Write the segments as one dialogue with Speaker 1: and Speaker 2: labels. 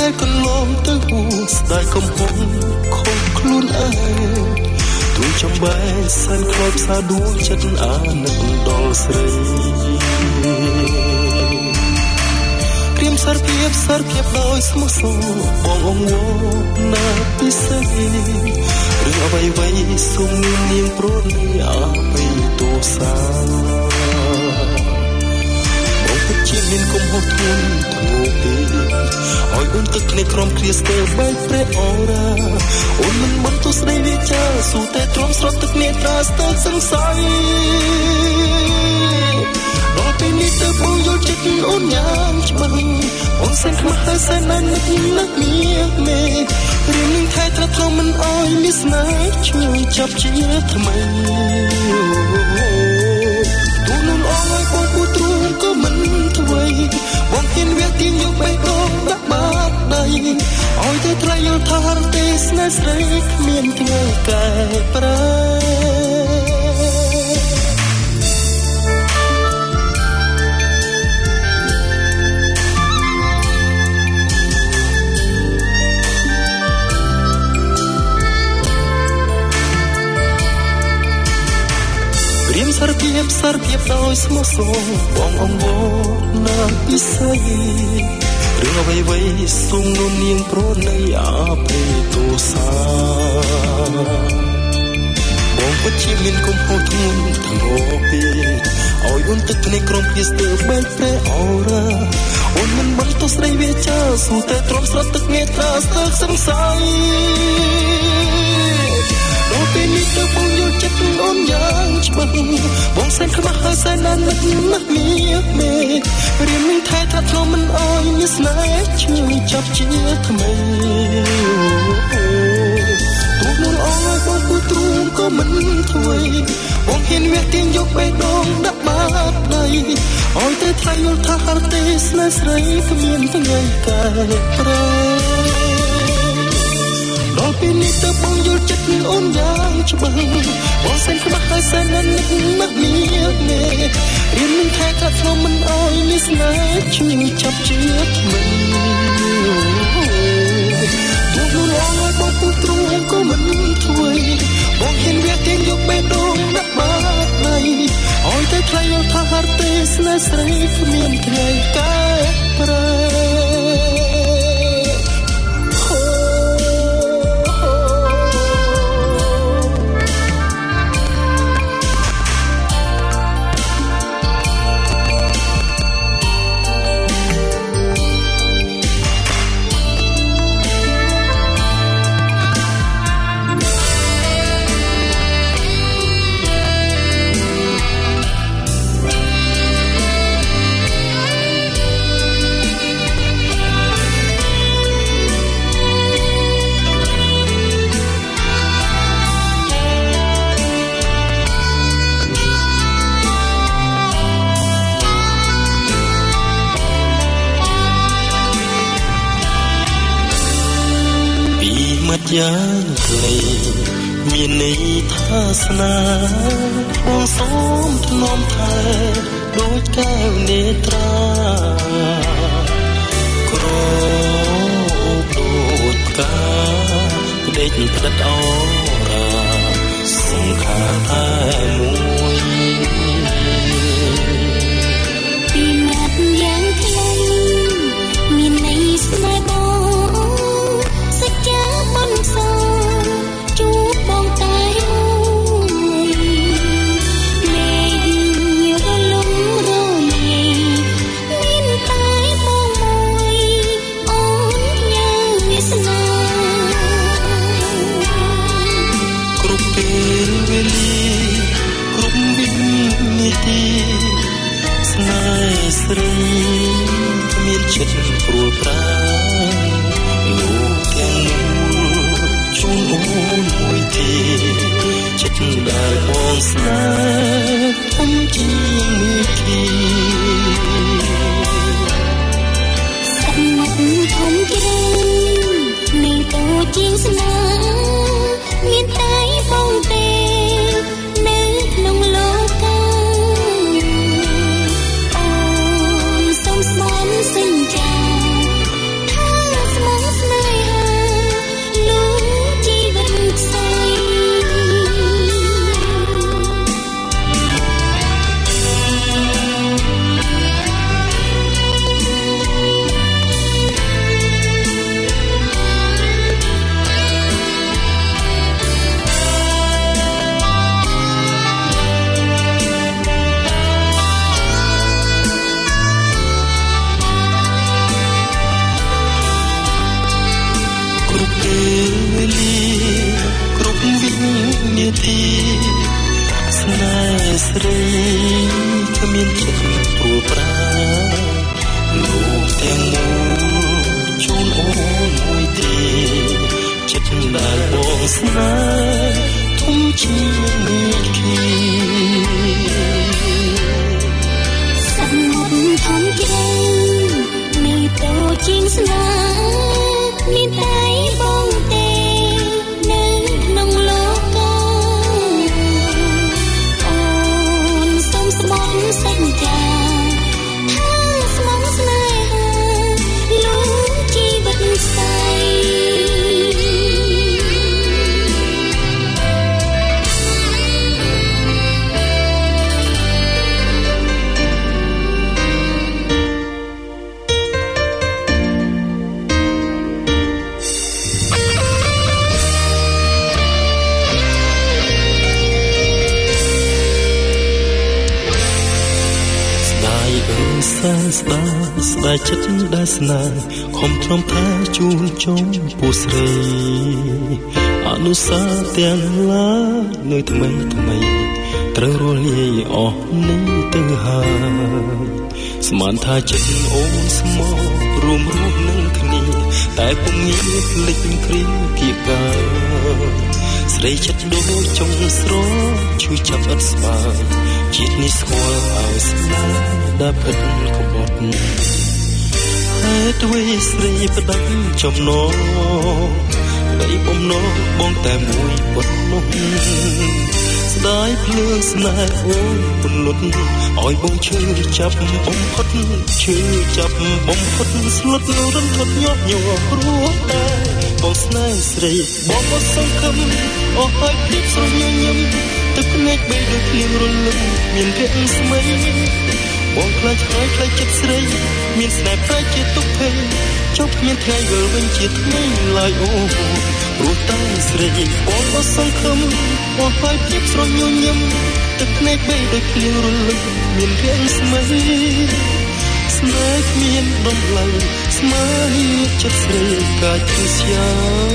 Speaker 1: ដែលកន្លងទៅហួស្ដាយកំហុសខុសខ្លួនឯងទួយចំបែសានខ្លោចផ្សាដួងចិត្តអាណិតដល់ស្រីព្រាមសារភាពដោយស្មោះសរបងអងវណាពិសេសរឿងអ្វីសូមនាងព្រោះនេះអបិទោសាបងពិតជាមានគុំហត់ធ្ងន់ធ្ងរពេកឲ្យអូនទឹកគ្នាក្រំគ្រាស្ទើបែកព្រែអរ៉ាអូនមិនមិនទោះស្ដីវាចាស៊ូតែទ្រាំស្រត់ទឹកគ្នាត្រាស្ទើសង្ស័យដល់ពេលនេះទៅបងយល់ចិត្តអូនយ៉ាងច្បាស់អូនសែនខ្មាស់ហើយសែនណាស់នឹកមានមេរៀននឹងថែត្រាត់ថ្លុំមិនអោយមានស្នេហ៍ជួយចាប់ជាថ្មីទូនុនអងឲ្យបងពូទ្រូងក៏មិនអ្វីបងហ៊ានវះទៀងយកបេះដូងដាក់បាតដៃឲ្យតែថ្លៃយល់ថារទេស្នេហ៍ស្រីគ្មានថ្ងៃកែប្រែសារភាពដោយស្មោះសរបងអងវណាពិសេសរឿងអ្វីសូមនួននាងព្រោះនៃអបិទោសាបងពិតជាមានគុំហូរធ្ងន់ធ្ងរពេកឲ្យអូនទឹកគ្នាក្រំគ្នាស្ទើបែកព្រែអរ៉ាអូនមិនបានទោះស្ដីវាចាស៊ូតែទ្រាំស្រត់ទឹកគ្នាត្រាស្ទើសង្ស័យដល់ពេលនេះទៅបងយល់ចិត្តអូនយ៉ាងច្បាស់បងសែនខ្មាស់ហើយសែនណាស់នឹកមានមេរៀននឹងថែត្រាត់ថ្លុំមិនអោយមានស្នេហ៍ជួយចាប់ជាថ្មីទូនុនអងឲ្យបងពូទ្រូងក៏មិនធ្វើបងហ៊ានវះទៀងយកបេះដូងដាក់បាតដៃឲ្យតែថ្លៃយល់ថារទេស្នេហ៍ស្រីគ្មានថ្ងៃកែប្រែដល់ពេលនេះទៅបងយល់ចិត្តអូនយ៉ាងច្បាស់បងសែនខ្មាស់ហើយសែនណាស់នឹកមានមេរៀននឹងថែត្រាត់ថ្លុំមិនអោយមានស្នេហ៍ជួយចាប់ជាថ្មីទូនុនអងឲ្យបងពូទ្រូងក៏មិនធ្វើបងហ៊ានវះទៀងយកបេះដូងដាក់បាតដៃឲ្យតែថ្លៃយល់ថារទេស្នេហ៍ស្រីគ្មានថ្ងៃកែប្រែយ៉ាងខ្លីមានន័យថាស្នេហ៍បងសូមថ្នមថែដូចកែវនេត្រាក្រអូបដូចផ្កាផ្ដេកផ្ដិតអរ៉ាសង្ខារតែមួយពីមាត់យ៉ាងខ្លីមានន័យស្នេហ៍ជួបបងតែមួយលេងរលំរលាយមានតែបងមួយអូនយ៉ាងវាសនាគ្រប់ពេលវេលាគ្រប់វិនាទីស្នេហ៍ស្រីគ្មានចិត្តព្រួលប្រាលោកទាំងជូនអូនមួយទីចិត្តដែលបងស្នេហ៍ធំជាងមេឃីសំណាក់ធំជ្រៅនៃតូចជាងស្នេហ៍មានតែបងទេនៅក្នុងលោកកាអូនសូមស្មន់សញ្ចាថាស្មោះពេលវេលាគ្រប់វិនាទីស្នេហ៍ស្រីគ្មានចិត្តព្រួលប្រាលោកទាំងមូលជូនអូនមួយទីចិត្តដែលបងស្នេហ៍ធំជាងមេឃីសមុទ្រធំជ្រៅនៅតូចជាងស្នេហ៍មានតែបងទេនៅក្នុងលោកអូនសូមស្មោះសន្យាថាស្មោះស្នេហាលោកជីវិតស្អីស្ដាយចិត្តដែលស្នេហ៍ខំទ្រាំថែជូនចុងពូស្រីអនុសាសន៍ទាំងឡាយនៅថ្មីត្រូវរលាយអស់នេះទៅហើយស្មានថាចិត្តអូនស្មោះរួមរស់នឹងគ្នាតែពុំងាយភ្លេចគ្រាគៀកកាស្រីចិត្តដូចចុងស្រឈឺចាប់អត់ស្បើយជាតិនេះស្គាល់ឲ្យស្នេហ៍ដែលពិតក្បត់ហេតុអ្វីស្រីផ្ដាច់ចំណងក្តីបំណងបងតែមួយប៉ុណ្ណោះស្ដាយភ្លើងស្នេហ៍អូនពន្លត់ឲ្យបងឈឺចាប់បំផុតឈឺចាប់បំផុតស្លុតរន្ធត់ញាប់ញ័រព្រោះតែបងស្នេហ៍ស្រីបងអត់សង្ឃឹមអស់ហើយព្រៀបស្រញញឹមទឹកភ្នែកបីដូចភ្លៀងរលឹមមានរះស្មីបងខ្លាចហើយខ្លាចចិត្តស្រីមានស្នេហ៍ប្រែជាទុក្ខភ័យចុកមានថ្ងៃវិលវិញជាថ្មីឡើយអូព្រោះតែស្រីបងអត់សង្ឃឹមអស់ហើយព្រៀបស្រញញឹមទឹកភ្នែកបីដូចភ្លៀងរលឹមមានរះស្មីស្នេហ៍គ្មានតម្លៃស្មើចិត្តស្រីកាចជាស្យា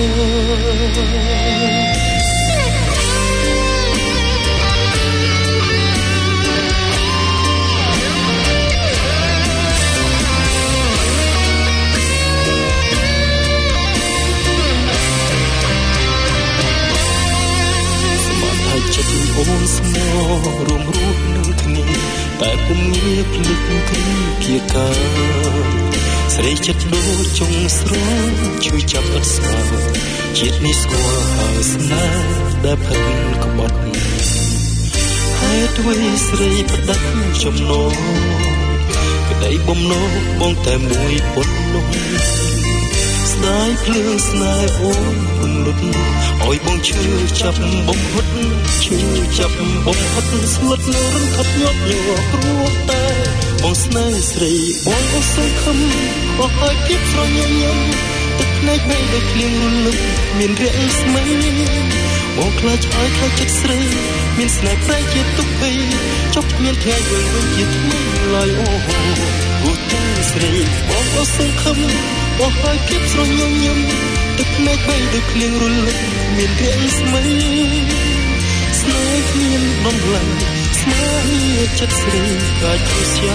Speaker 1: ចិត្តអូនស្មោះរួមរស់នឹងគ្នាតែពុំងាយភ្លេចគ្រាគៀកកាស្រីចិត្តដូចចុងស្រឈឺចាប់អត់ស្បើជាតិនេះស្គាល់ហើយស្នេហ៍ដែលផិតក្បត់ហេតុអ្វីស្រីផ្ដាច់ចំណងក្តីបំណងបងតែមួយប៉ុណ្ណោះស្ដាយភ្លើងស្នេហ៍អូនពន្លត់ឲ្យបងឈឺចាប់បំផុតឈឺចាប់បំផុតស្លុតនៅរន្ធត់ញាប់ញ័រព្រោះតែបងស្នេហ៍ស្រីបងអត់សង្ឃឹមអស់ហើយភាពស្រញញឹមទឹកភ្នែកបីដូចភ្លៀងរលឹមមានរះស្មីបងខ្លាចហើយខ្លាចចិត្តស្រីមានស្នេហ៍ប្រែជាទុក្ខភ័យចុកមានថ្ងៃវិលវិញជាថ្មីឡើយអូព្រោះតែស្រីបងអត់សង្ឃឹមអស់ហើយភាពស្រញញឹមទឹកភ្នែកបីដូចភ្លៀងរលឹមមានរះស្មីស្នេហ៍គ្មានតម្លៃស្មើចិត្តស្រីកាចជាស្យា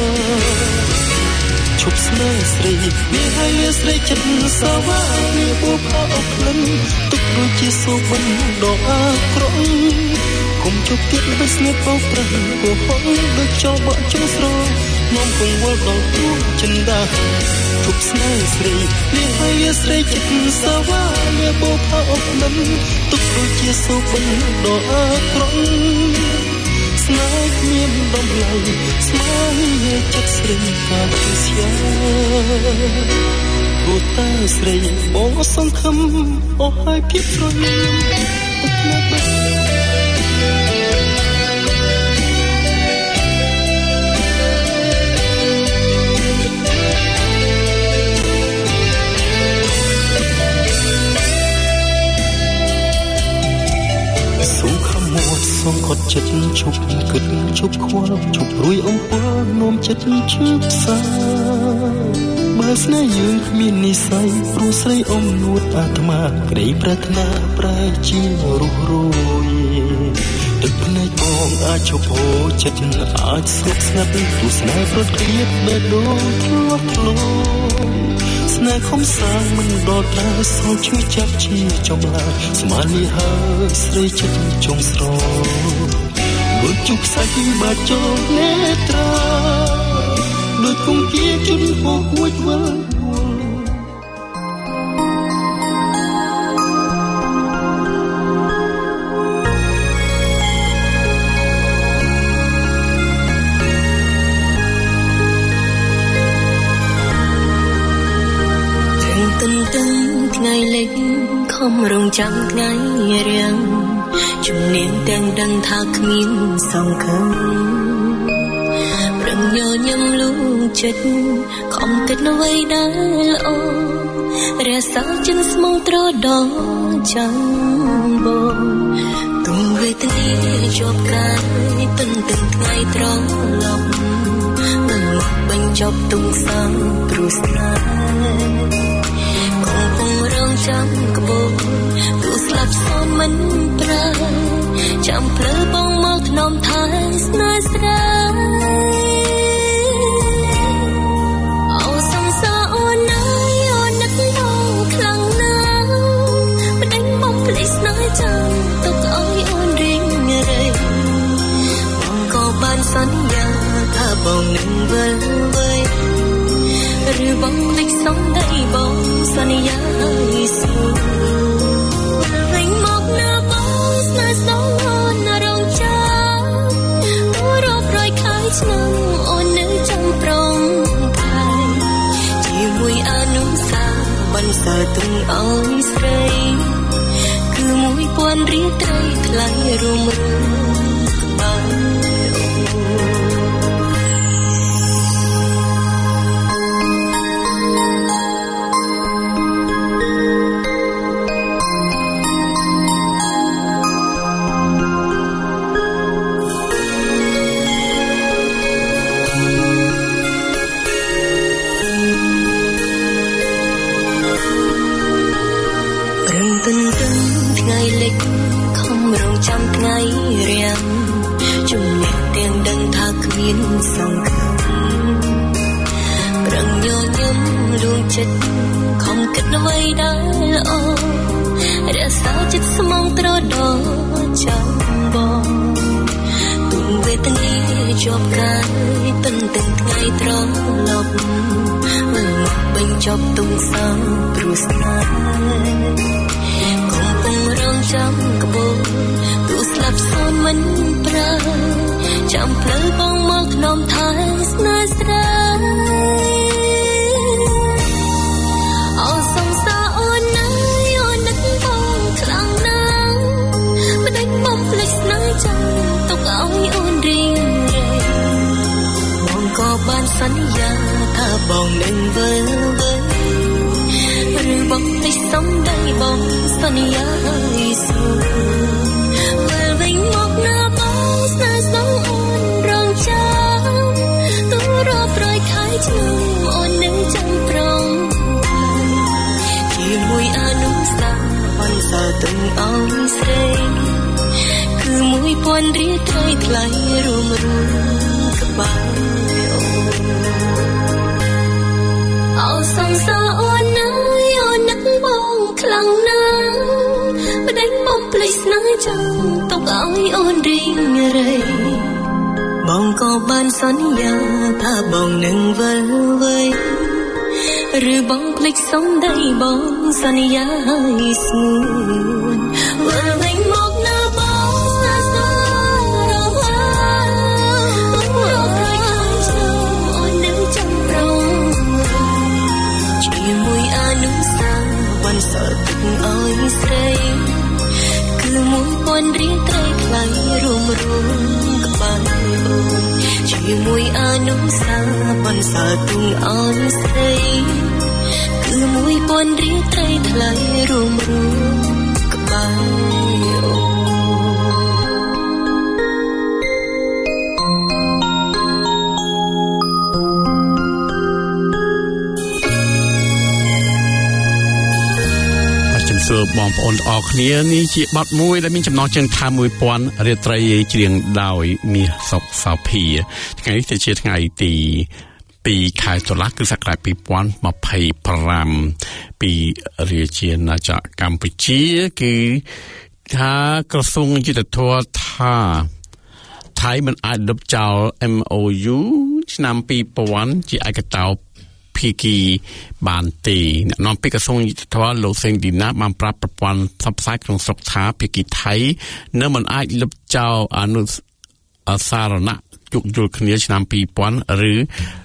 Speaker 1: ឈប់ស្នេហ៍ស្រីមានហើយលាស្រីចិត្តសាវាមានពូផោអក្លិនទុកដូចជាសូបិនដ៏អាក្រក់គុំជប់ទៀតល្បិចស្នេហ៍បោកប្រាស់គោហងដូចចោលបក់ចុងស្រនាំគង់វល់ដល់ទូចិនដាឈប់ស្នេហ៍ស្រីមានហើយលាស្រីចិត្តសាវាមានពូផោអក្លិនទុកដូចជាសូបិនដ៏អាក្រក់ស្នេហ៍គ្មានតម្លៃស្មើចិត្តស្រីកាចជាស្យាព្រោះតែស្រីបងអត់សង្ឃឹមអស់ហើយភាពស្រញញឹមទឹកភ្នែកបីសងខត់ចិត្តឈប់គិតឈប់ខ្វល់ឈប់ព្រួយអំពើនោមចិត្តឈឺផ្សាបើស្នេហ៍យើងគ្មាននិស្ស័យព្រោះស្រីអមនួតអាត្មាក្តីប្រាថ្នាប្រែជារស់រយទឹកភ្នែកបងអាចឈប់ហូរចិត្តអាចស្ងប់ស្ងាត់ព្រោះស្នេហ៍ប្រត់គ្រៀតបេះដូងធ្លាប់ធ្លាប់ស្នេហ៍ខំសាងមិនដល់តែសល់ឈឺចាប់ជាចំឡាស្មាននេះហើយស្រីចិត្តចង់ស្រដូចជុកសាច់បាច់ចូលនេត្រាដូចគង្គាជន់ហោហួចវល់
Speaker 2: ថ្ងៃលិចខំរងចាំថ្ងៃរាំងជំនាញទាំងដឹងថាគ្មានសង្ឃឹមប្រឹងញញឹមលូចិត្តខំគិតអ្វីដែលល្អរសាចិនស្មងត្រដោចាំបងទុំវេទនាជាប់កាយទន្ទឹងថ្ងៃត្រឡប់មិនមកបញ្ចប់ទុំសាំព្រោះស្នេហ៍រងចាំក្បូរទូស្លាប់សនមិនប្រើចាំភ្លើបងមកធ្នមថែស្នេហ៍ស្រាអូសង្សារអូនណាយអូននឹកបងខ្លាំងណាស់មិនដឹងបងភ្លេចស្នេហ៍ចាំទុកឲ្យអូនរៀងរៃបងក៏បានសន្យាថាបងនឹងវិលវ័យឬបងភ្លេចសំដីបងសន្យាឲ្យស្រួលវិញមកណាបងស្នេហ៍ស្នងអូនរងចាំអូនរាប់រយខែឆ្នាំអូននៅចាំព្រមថែជាមួយអនុសាបន្សើទុំឲ្យស្រីគឺ1000រៀលត្រីថ្លៃរួមក្បាលថ្ងៃរាំងជំនះទាំងដឹងថាគ្មានសង្ឃឹមប្រឹងញញឹមលួងចិត្តខំគិតអ្វីដែលល្អរក្សាចិត្តស្មងត្រដោចាំបងទុំវេទនាជាប់កាយទន្ទឹងថ្ងៃត្រឡប់មិនមកបញ្ចប់ទុំសាំព្រោះស្នេហ៍រងចាំក្បូរទូស្លាប់សនមិនប្រើចាំភ្លើបងមកធ្នមថែស្នេហ៍ស្រាអូសង្សារអូនណាយអូននឹកបងខ្លាំងណាស់មិនដឹងបងភ្លេចស្នេហ៍ចាំទុកឲ្យអូនរៀងរៃបងក៏បានសន្យាថាបងនឹងវិលវ័យឬបងភ្លេចសំដីបងសន្យាឲ្យស្រួលវិលវិញមកណាបងស្នេហ៍ស្នងអូនរងចាំទូរាប់រយខែឆ្នាំអូននឹងចាំព្រមជាមួយអនុសាបន្សើទុំឲ្យស្រីគឺ1000រៀលត្រីថ្លៃរួមក្បាលអូសង្សារអូនណាយអូននឹកបងខ្លាំងណាស់មិនដឹងបងភ្លេចស្នេហ៍ចាំទុកឲ្យអូនរៀងរៃបងក៏បានសន្យាថាបងនឹងវិលវ័យឬបងភ្លេចសំដីបងសន្យាឲ្យស្ងួនវិលវិញមកណាបងស្នេហ៍ស្នងរវល់រយខែឆ្នាំអូននឹងចាំព្រមជាមួយអនុសាបន្សើទុកឲ្យស្រីគឺ1000រៀលត្រីថ្លៃរួមក្បាលអូនជាមួយអនុសាបន្សើទុកឲ្យស្រីគឺ1000រៀលត្រីថ្លៃរួមក្បាលអូ
Speaker 3: សួរបងប្អូនអរគ្នានេះជាបទមួយដែលមានចំណងជើងថា1000រាត្រីច្រៀងដោយមាសសុកសោភាថ្ងៃនេះជាថ្ងៃទី2 ខែតុលាគ្រិស្តសករាជ2025ពីរាជាណាចក្រកម្ពុជាគឺថាក្រសួងយុទ្ធភ័ពថាថៃមិនអាចលុបចោល MOU ឆ្នាំ2000ជាឯកតោភាគីបានទេអ្នកនាំពាក្យក្រសួងយុទ្ធភ័ពលោកសេងឌីណាបានប្រាប់ប្រព័ន្ធផ្សព្វផ្សាយក្នុងស្រុកថាភាគីថៃនៅមិនអាចលុបចោលអនុសារណៈយោគយល់គ្នាឆ្នាំ2000ឬ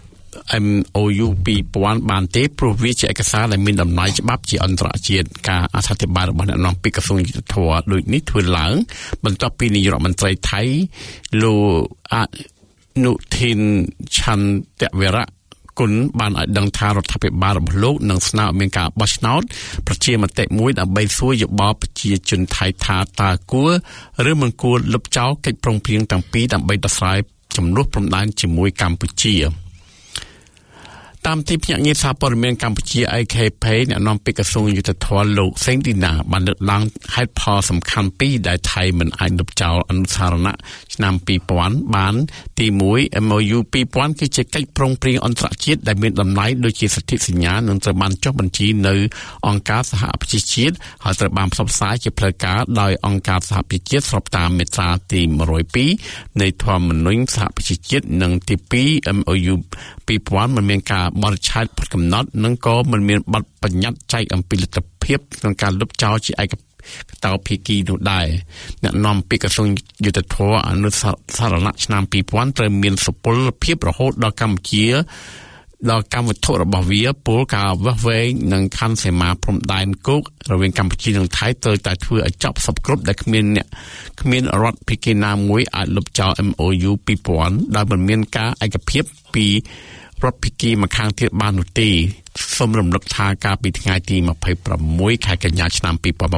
Speaker 3: MOU 2000បានទេព្រោះវាជាឯកសារដែលមានដំណើរច្បាប់ជាអន្តរជាតិការអធិប្បាយរបស់អ្នកនាំពាក្យក្រសួងយុទ្ធភ័ពដូចនេះធ្វើឡើងបន្ទាប់ពីនាយករដ្ឋមន្ត្រីថៃលោកអនុทิនឆន្ទវរៈគុណបានឲ្យដឹងថារដ្ឋាភិបាលរបស់លោកនឹងស្នើឲ្យមានការបោះឆ្នោតប្រជាមតិមួយដើម្បីសួរយោបល់ប្រជាជនថៃថាតើគួរឬមិនគួរលុបចោលកិច្ចព្រមព្រៀងទាំងពីរដើម្បីដោះស្រាយចំនួនព្រំដែនជាមួយកម្ពុជាតាមទីភ្នាក់ងារសារព័ត៌មានកម្ពុជា AKP អ្នកនាំពាក្យក្រសួងយុទ្ធភ័ពលោកសេងឌីណាបានលើកឡើងហេតុផលសំខាន់ពីរដែលថៃមិនអាចលុបចោលអនុសារណៈឆ្នាំ2000បានទី1 MOU 2000គឺជាកិច្ចព្រមព្រៀងអន្តរជាតិដែលមានតម្លៃដូចជាសន្ធិសញ្ញានិងត្រូវបានចុះបញ្ជីនៅអង្គការសហប្រជាជាតិហើយត្រូវបានផ្សព្វផ្សាយជាផ្លូវការដោយអង្គការសហប្រជាជាតិស្របតាមមាត្រាទី102នៃធម្មនុញ្ញសហប្រជាជាតិនិងទី2 MOU 2000មិនមានការបរិច្ឆេទផុតកំណត់និងក៏មិនមានបទបញ្ញត្តិចែកអំពីលទ្ធភាពក្នុងការលុបចោលជាឯកតោភាគីនោះដែរអ្នកនាំពាក្យក្រសួងយុទ្ធភ័ពអនុសារណៈឆ្នាំ2000ត្រូវមានសុពលភាពរហូតដល់កម្ពុជាដល់កម្មវត្ថុរបស់វាពលការវះវែងនិងខណ្ឌសីមាព្រំដែនគោករវាងកម្ពុជានិងថៃត្រូវតែធ្វើឲ្យចប់សពគ្រប់ដែលគ្មានរដ្ឋភាគីណាមួយអាចលុបចោល MOU 2000ដោយមិនមានការឯកភាពពីរដ្ឋភាគីម្ខាងទៀតបាននោះទេសូមរំលឹកថាកាលពីថ្ងៃទី26ខែកញ្ញាឆ្នាំ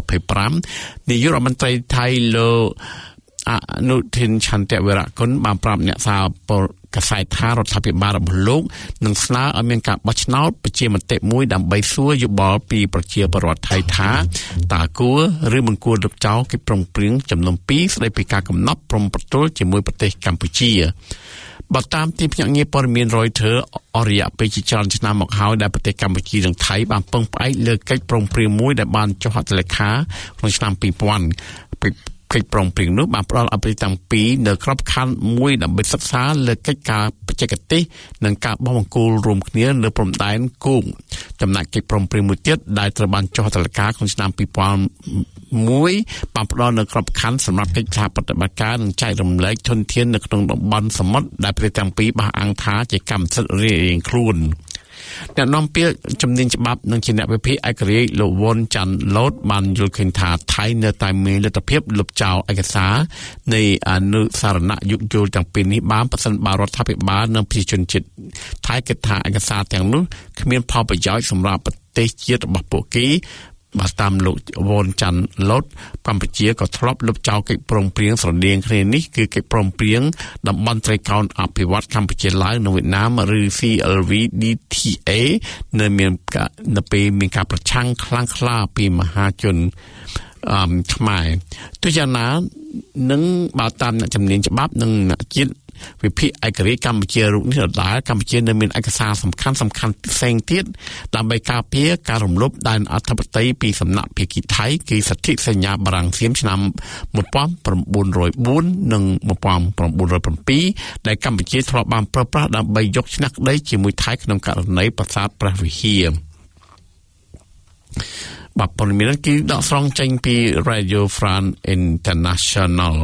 Speaker 3: 2025នាយករដ្ឋមន្ត្រីថៃលោកអនុทิនឆន្ទវរៈគុណបានប្រាប់អ្នកសារព័ត៌មានកាសែតថារដ្ឋាភិបាលរបស់លោកនឹងស្នើឲ្យមានការបោះឆ្នោតប្រជាមតិមួយដើម្បីសួរយោបល់ពីប្រជាពលរដ្ឋថៃថាតើគួរឬមិនគួរលុបចោលកិច្ចព្រមព្រៀងចំនួន2ស្តីពីការកំណត់ព្រំប្រទល់ជាមួយប្រទេសកម្ពុជាបើតាមទីភ្នាក់ងារព័ត៌មាន Reuters អរិយាពេលជាច្រើនឆ្នាំមកហើយដែលប្រទេសកម្ពុជានិងថៃបានពឹងផ្អែកលើកិច្ចព្រមព្រៀងមួយដែលបានចុះហត្ថលេខាក្នុងឆ្នាំ2000កិច្ចព្រមព្រៀងនោះបានផ្ដល់ឲ្យប្រទេសទាំងពីរនៅក្របខ័ណ្ឌមួយដើម្បីសិក្សាលើកិច្ចការបច្ចេកទេសនិងការបោះបង្គោលរួមគ្នាលើព្រំដែនគោកចំណែកកិច្ចព្រមព្រៀងមួយទៀតដែលត្រូវបានចុះហត្ថលេខាក្នុងឆ្នាំ2001បានផ្ដល់នៅក្របខ័ណ្ឌសម្រាប់កិច្ចសហប្រតិបត្តិការនិងចែករំលែកធនធាននៅក្នុងតំបន់សមុទ្រដែលប្រទេសទាំងពីរបះអាំងថាជាកម្មសិទ្ធិរៀងៗខ្លួនអ្នកនាំពាក្យជំនាញច្បាប់និងជាអ្នកវិភាគឯករាជ្យលោកវ៉ុនចាន់ឡូតបានយល់ឃើញថាថៃនៅតែមានលទ្ធភាពលុបចោលឯកសារនៃអនុសារណៈយោគយល់ទាំងពីរនេះបានប្រសិនបើរដ្ឋាភិបាលនិងប្រជាជនជាតិថៃគិតថាឯកសារទាំងនោះគ្មានផលប្រយោជន៍សម្រាប់ប្រទេសជាតិរបស់ពួកគេបើតាមលោកវ៉ុនចាន់ឡូតកម្ពុជាក៏ធ្លាប់លុបចោលកិច្ចព្រមព្រៀងស្រដៀងគ្នានេះគឺកិច្ចព្រមព្រៀងតំបន់ត្រីកោណអភិវឌ្ឍកម្ពុជាឡាវនិងវៀតណាមឬ CLVDTA នៅពេលមានការប្រឆាំងខ្លាំងក្លាពីមហាជនខ្មែរទោះយ៉ាងណានឹងបើតាមអ្នកជំនាញច្បាប់និងអ្នកជាតិវិភាគឯករាជ្យកម្ពុជារូបនេះដដែលកម្ពុជានៅមានឯកសារសំខាន់ផ្សេងទៀតដើម្បីការពារការរំលោភដែនអធិបតេយ្យពីសំណាក់ភាគីថៃគឺសន្ធិសញ្ញាបារាំងសៀមឆ្នាំ1904និង1907ដែលកម្ពុជាធ្លាប់បានប្រើប្រាស់ដើម្បីយកឈ្នះក្តីជាមួយថៃក្នុងករណីប្រាសាទព្រះវិហារបាទព័ត៌មាននេះគឺដកស្រង់ចេញពី Radio France International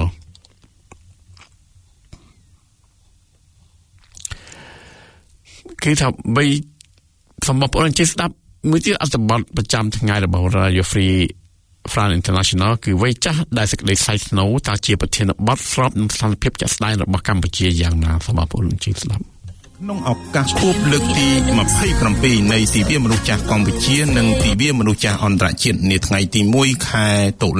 Speaker 3: គឺថាបីសម្រាប់បងប្អូនជិះស្ដាប់មួយទៀតអត្ថបទប្រចាំថ្ងៃរបស់ Radio Free France International គឺវ័យចាស់ដែលសេចក្តីថ្លៃថ្នូរតើជាប្រធានបទស្របនឹងស្ថានភាពជាក់ស្ដែងរបស់កម្ពុជាយ៉ាងណាសម្រាប់បងប្អូនជិះស្ដាប់ក្នុងឱកាសខួបលើកទី27នៃទិវាមនុស្សចាស់កម្ពុជានិងទិវាមនុស្សចាស់អន្តរជាតិនាថ្ងៃទី1ខែតុលាឆ្នាំ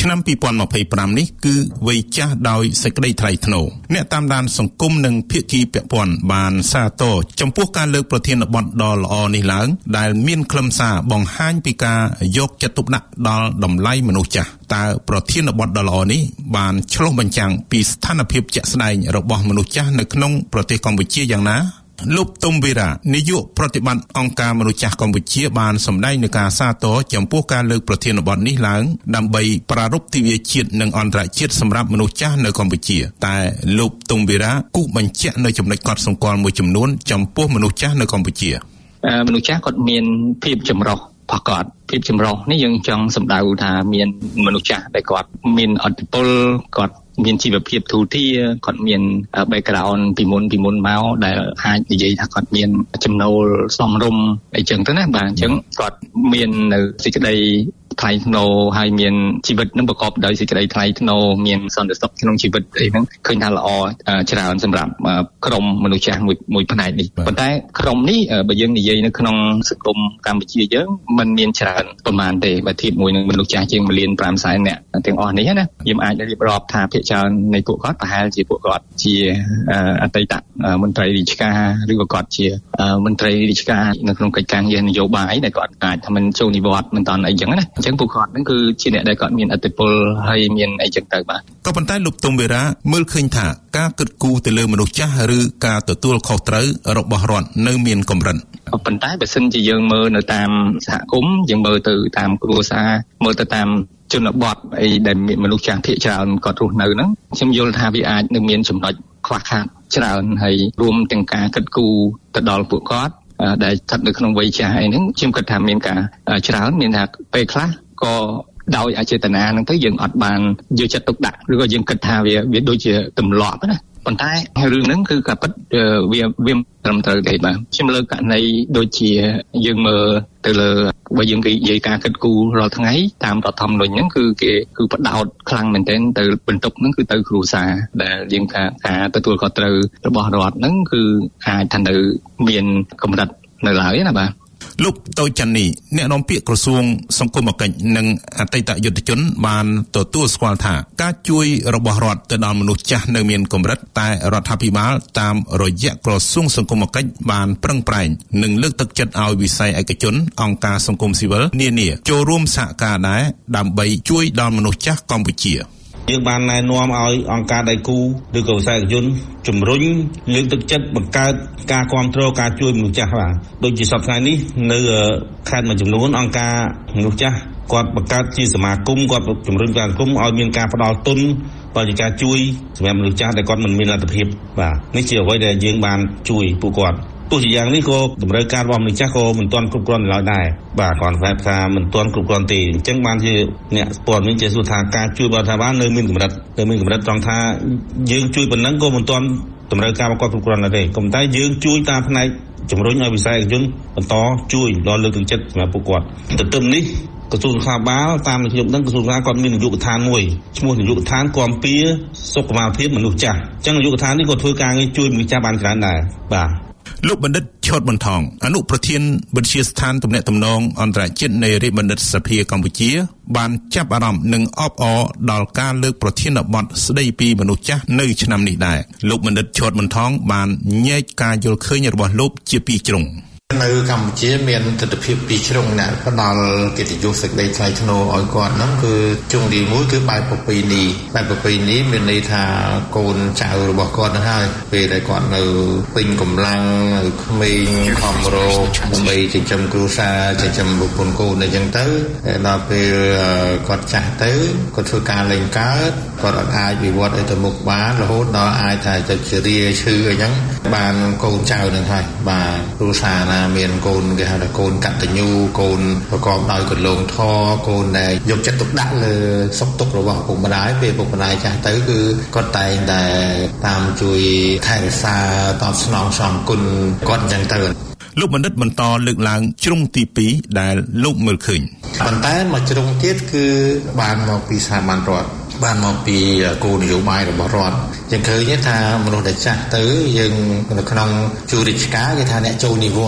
Speaker 4: ឆ្នាំ2025នេះគឺវ័យចាស់ដោយសេចក្តីថ្លៃថ្នូរអ្នកតាមដានសង្គមនិងភាគីពាក់ព័ន្ធបានសាទរចំពោះការលើកប្រធានបទដ៏ល្អនេះឡើងដែលមានខ្លឹមសារបង្ហាញពីការយកចិត្តទុកដាក់ដល់តម្លៃមនុស្សចាស់តើប្រធានបទដ៏ល្អនេះបានឆ្លុះបញ្ចាំងពីស្ថានភាពជាក់ស្ដែងរបស់មនុស្សចាស់នៅក្នុងប្រទេសកម្ពុជាយ៉ាងណាលោកទុំវីរ៉ានាយកប្រតិបត្តិអង្គការមនុស្សចាស់កម្ពុជាបានសម្ដែងនឹងការសាទរចំពោះការលើកប្រធានបទនេះឡើងដើម្បីប្រារព្ធទិវាជាតិនិងអន្តរជាតិសម្រាប់មនុស្សចាស់នៅកម្ពុជាតែលោកទុំវីរ៉ាគូសបញ្ជាក់នៅចំណុចកត់សម្គាល់មួយចំនួនចំពោះមនុស្សចាស់នៅកម្ពុជា
Speaker 5: មនុស្សចាស់គាត់មានភាពចម្រុះប្រកបភាពចម្រុះនេះយើងចង់សម្ដៅថាមានមនុស្សចាស់ដែលគាត់មានអត្តពលគាត់មានជីវភាពទូទាគាត់មាន background ពីមុនមកដែលអាចនិយាយថាគាត់មានចំណូលសមរម្យអីចឹងទៅណាបាទអញ្ចឹងគាត់មាននៅសេចក្តីថ្លៃថ្នូរហើយមានជីវិតនឹងប្រកបដោយសេចក្តីថ្លៃថ្នូរមានសន្តិសុខក្នុងជីវិតអីហ្នឹងឃើញថាល្អច្រើនសម្រាប់ក្រុមមនុស្សចាស់មួយផ្នែកនេះប៉ុន្តែក្រុមនេះបើយើងនិយាយនៅក្នុងសង្គមកម្ពុជាយើងมันមានច្រើនប្រហែលទេបើធៀបមួយនឹងមនុស្សចាស់ជាង1.5 លាននាក់ទាំងអស់នេះណាយើងអាចរៀបរាប់ថាភាគច្រើននៃពួកគាត់ប្រហែលជាពួកគាត់ជាអតីតមន្ត្រីរាជការឬក៏គាត់ជាមន្ត្រីរាជការនៅក្នុងកិច្ចការងារនយោបាយដែលគាត់អាចថាមិនចូលនិវត្តន៍មិនតាន់អីចឹងណាអញ្ចឹងពួកគាត់ហ្នឹងគឺជាអ្នកដែលគាត់មានឥទ្ធិពលហើយមានអីចឹងទៅបាទ
Speaker 4: ក៏ប៉ុន្តែលោកទុំវីរ៉ាមើលឃើញថាការគិតគូរទៅលើមនុស្សចាស់ឬការទទួលខុសត្រូវរបស់រដ្ឋនៅមានកម្រិត
Speaker 5: ប៉ុន្តែបើសិនជាយើងមើលនៅតាមសហគមន៍យើងមើលទៅតាមគ្រួសារមើលទៅតាមជនបទអីដែលមានមនុស្សចាស់ភាគច្រើនគាត់រស់នៅហ្នឹងខ្ញុំយល់ថាវាអាចនឹងមានចំណុចខ្វះខាតច្រើនហើយរួមទាំងការគិតគូរទៅដល់ពួកគាត់ដែលស្ថិតនៅក្នុងវ័យចាស់អីហ្នឹងខ្ញុំគិតថាមានការច្រើនមានថាពេលខ្លះក៏ដោយអចេតនាហ្នឹងទៅយើងអត់បានយកចិត្តទុកដាក់ឬក៏យើងគិតថាវាដូចជាទម្លាប់ណាប៉ុន្តែរឿងហ្នឹងគឺការពិតវាត្រឹមត្រូវទេបាទខ្ញុំលើកករណីដូចជាយើងមើលទៅលើបើយើងនិយាយការគិតគូររាល់ថ្ងៃតាមរដ្ឋធម្មនុញ្ញហ្នឹងគឺបដោតខ្លាំងមែនទែនទៅបន្ទុកហ្នឹងគឺទៅគ្រួសារដែលយើងថាការទទួលខុសត្រូវរបស់រដ្ឋហ្នឹងគឺអាចថានៅមានកម្រិតនៅឡើយណាបាទ
Speaker 4: លោកតូចច័ន្ទនេះអ្នកនាំពាក្យក្រសួងសង្គមគិច្ចនិងអតីតយុទ្ធជនបានទទួលស្គាល់ថាការជួយរបស់រដ្ឋទៅដល់មនុស្សចាស់នៅមានកម្រិតតែរដ្ឋាភិបាលតាមរយៈក្រសួងសង្គមគិច្ចបានប្រឹងប្រែងនិងលើកទឹកចិត្តឲ្យវិស័យឯកជនអង្គការសង្គមស៊ីវិលនានាចូលរួមសហការដែរដើម្បីជួយដល់មនុស្សចាស់កម្ពុជា
Speaker 6: យើងបានណែនាំឲ្យអង្គការដៃគូឬក៏វិស័យឯកជនជំរុញលើកទឹកចិត្តបង្កើតការគាំទ្រការជួយមនុស្សចាស់បាទដូចជាសប្តាហ៍នេះនៅខេត្តមួយចំនួនអង្គការមនុស្សចាស់គាត់បង្កើតជាសមាគមគាត់ជំរុញការសង្គមឲ្យមានការផ្ដល់ទុនបរិយាកាសជួយសម្រាប់មនុស្សចាស់ដែលគាត់មិនមានលទ្ធភាពបាទនេះជាអ្វីដែលយើងបានជួយពួកគាត់ទោះជាយ៉ាងនេះក៏តម្រូវការរបស់មនុស្សចាស់ក៏មិនទាន់គ្រប់គ្រាន់ឡើយដែរបាទគាត់ប្រាប់ថាមិនទាន់គ្រប់គ្រាន់ទេអញ្ចឹងបានជាអ្នកព័ត៌មានជាសួរថាការជួយរបស់រដ្ឋាភិបាលនៅមានកម្រិតត្រង់ថាយើងជួយប៉ុណ្ណឹងក៏មិនទាន់តម្រូវការរបស់គាត់គ្រប់គ្រាន់ដែរទេក៏ប៉ុន្តែយើងជួយតាមផ្នែកជំរុញឲ្យវិស័យឯកជនបន្តជួយដល់លើកទឹកចិត្តសម្រាប់ពួកគាត់ទន្ទឹមនេះក្រសួងសុខាភិបាលតាមខ្ញុំដឹងក្រសួងសុខាភិបាលគាត់មាននយោបាយដ្ឋានមួយឈ្មោះនយោបាយដ្ឋានគាំពៀសុខភាពមនុស្សចាស់អញ្ចឹងនយោបាយដ្ឋាននេះក៏ធ្វើការងារជួយមនុស្សចាស់បានច្រើនដែរបាទ
Speaker 4: លោកបណ្ឌិតឈុតបន្ថងអនុប្រធានវិទ្យាស្ថានទំនាក់ទំនងអន្តរជាតិនៃរាជបណ្ឌិតសភាកម្ពុជាបានចាប់អារម្មណ៍និងអបអរដល់ការលើកប្រធានបទស្ដីពីមនុស្សចាស់នៅឆ្នាំនេះដែរលោកបណ្ឌិតឈុតបន្ថងបានញែកការយល់ឃើញរបស់លោកជាពីរជ្រុង
Speaker 7: នៅកម្ពុជាមានទស្សនវិជ្ជាពីរជ្រុងណាផ្ដល់កិត្តិយសសេចក្តីថ្លៃថ្នូរឲ្យគាត់ហ្នឹងគឺជ្រុងទី1គឺបែបប្រពៃណីមានន័យថាកូនចៅរបស់គាត់ហ្នឹងហើយពេលដែលគាត់នៅពេញកម្លាំងនៅក្មេងខំរកដើម្បីចិញ្ចឹមគ្រួសារចិញ្ចឹមប្រពន្ធកូនអីចឹងទៅដល់ពេលគាត់ចាស់ទៅគាត់ធ្វើការលេងកើតគាត់អាចវិវត្តឲ្យទៅមុខបានរហូតដល់អាចថាទៅជារាឈឺអីចឹងបានកូនចៅហ្នឹងហើយបាទគ្រួសារណាមានកូនគេហៅថាកូនកតញ្ញូកូនប្រកបដោយកលងធម៌កូនដែលយកចិត្តទុកដាក់លើសុខទុក្ខរបស់ឪពុកម្ដាយពេលឪពុកម្ដាយចាស់ទៅគឺគាត់តែងតែតាមជួយថែរក្សាតបស្នងសងគុណគាត់អញ្ចឹងទៅ
Speaker 4: លោកបណ្ឌិតបន្តលើកឡើងជ្រុងទី2ដែលលោកមើលឃើញ
Speaker 7: ប៉ុន្តែមួយជ្រុងទៀតគឺបានមកពីស្ថាប័នរដ្ឋបានមកពីគោលនយោបាយរបស់រដ្ឋយើងឃើញថាមនុស្សដែលចាស់ទៅយើងនៅក្នុងជួររាជការគេថាអ្នកចូលនិវត្តន៍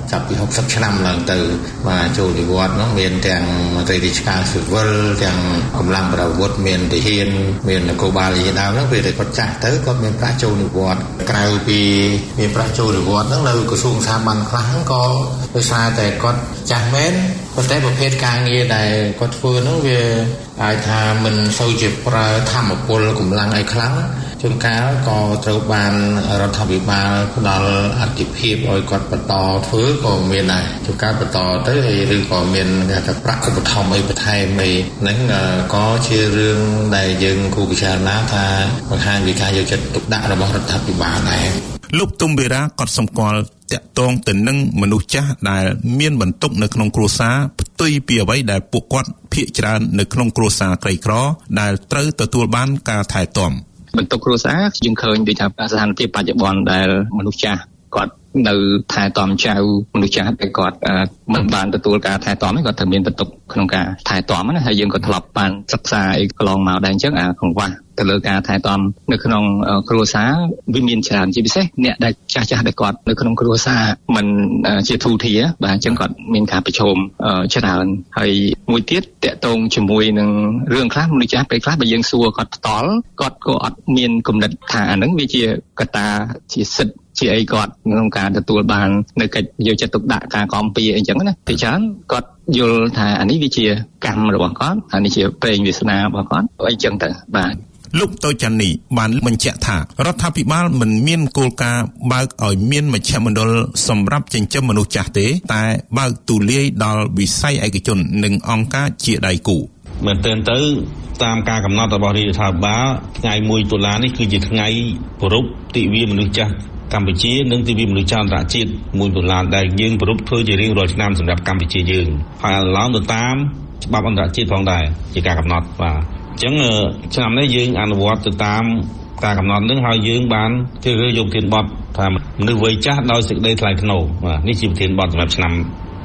Speaker 7: ចាប់ពី60ឆ្នាំឡើងទៅបាទចូលនិវត្តន៍នោះមានទាំងមន្ត្រីរាជការស៊ីវិលទាំងកម្លាំងប្រដាប់អាវុធមានទាហានមាននគរបាលជាដើមហ្នឹងពេលដែលគាត់ចាស់ទៅគាត់មានប្រាក់ចូលនិវត្តន៍ក្រៅពីមានប្រាក់ចូលនិវត្តន៍ហ្នឹងនៅក្រសួងស្ថាប័នខ្លះហ្នឹងក៏ដោយសារតែគាត់ចាស់មែនប៉ុន្តែប្រភេទការងារដែលគាត់ធ្វើហ្នឹងវាអាចថាមិនសូវជាប្រើធម្មពលកម្លាំងអីខ្លាំងជួនកាលក៏ត្រូវបានរដ្ឋាភិបាលផ្ដល់អធិភាពឲ្យគាត់បន្តធ្វើក៏មានដែរជួនកាលបន្តទៅឬក៏មានគេថាប្រាក់ឧបត្ថម្ភអីបន្ថែមអីហ្នឹងក៏ជារឿងដែលយើងគួរពិចារណាថាបង្ហាញពីការយកចិត្តទុកដាក់របស់រដ្ឋាភិបាលដែរ
Speaker 4: លោកទុំវីរ៉ាក៏សម្គាល់តាក់ទងទៅនឹងមនុស្សចាស់ដែលមានបន្ទុកនៅក្នុងគ្រួសារផ្ទុយពីអ្វីដែលពួកគាត់ភាគច្រើននៅក្នុងគ្រួសារក្រីក្រដែលត្រូវទទួលបានការថែទាំ
Speaker 5: បន្ទុកគ្រួសារយើងឃើញដូចថាស្ថានភាពបច្ចុប្បន្នដែលមនុស្សចាស់គាត់នៅថែទាំចៅមនុស្សចាស់ដែលគាត់មិនបានទទួលការថែទាំគាត់ត្រូវមានបន្ទុកក្នុងការថែទាំណាហើយយើងក៏ធ្លាប់បានសិក្សាអីកន្លងមកដែរអញ្ចឹងកង្វះទៅលើការថែទាំនៅក្នុងគ្រួសារវាមានច្រើនជាពិសេសអ្នកដែលចាស់ដែលគាត់នៅក្នុងគ្រួសារមិនជាធូធាបាទអញ្ចឹងគាត់មានការប្រឈមច្រើនហើយមួយទៀតតកតងជាមួយនឹងរឿងខ្លះមនុស្សចាស់ពេលខ្លះបើយើងសួរគាត់ផ្ទាល់គាត់ក៏អត់មានគំនិតថាអាហ្នឹងវាជាកត្តាជាសិទ្ធិជាអីគាត់ក្នុងការទទួលបាននៅកិច្ចយកចិត្តទុកដាក់ការគាំពៀអីចឹងណាពីច្រើនគាត់យល់ថាអានេះវាជាកម្មរបស់គាត់អានេះជាប្រេងវាសនារបស់គាត់អីចឹងទៅបាទ
Speaker 4: លោកតូចចាន់នីបានបញ្ជាក់ថារដ្ឋាភិបាលមិនមានគោលការណ៍បើកឲ្យមានមជ្ឈមណ្ឌលសម្រាប់ចិញ្ចឹមមនុស្សចាស់ទេតែបើកទូលាយដល់វិស័យឯកជននិងអង្គការជាដៃគូ
Speaker 6: មែនទែនទៅតាមការកំណត់របស់រដ្ឋាភិបាលថ្ងៃ1តុលានេះគឺជាថ្ងៃប្រពៃទិវាមនុស្សចាស់កម្ពុជានិងទិវាមនុស្សចាស់អន្តរជាតិ1ដុល្លារដែលយើងប្រពៃធ្វើជារៀងរាល់ឆ្នាំសម្រាប់កម្ពុជាយើងហើយឡើងទៅតាមច្បាប់អន្តរជាតិផងដែរជាការកំណត់បាទអញ្ចឹងឆ្នាំនេះយើងអនុវត្តទៅតាមការកំណត់នឹងហើយយើងបានជ្រើសរើសយកប្រធានបទថាមនុស្សវ័យចាស់ដោយសេចក្តីថ្លៃថ្នូរបាទនេះជាប្រធានបទសម្រាប់ឆ្នាំ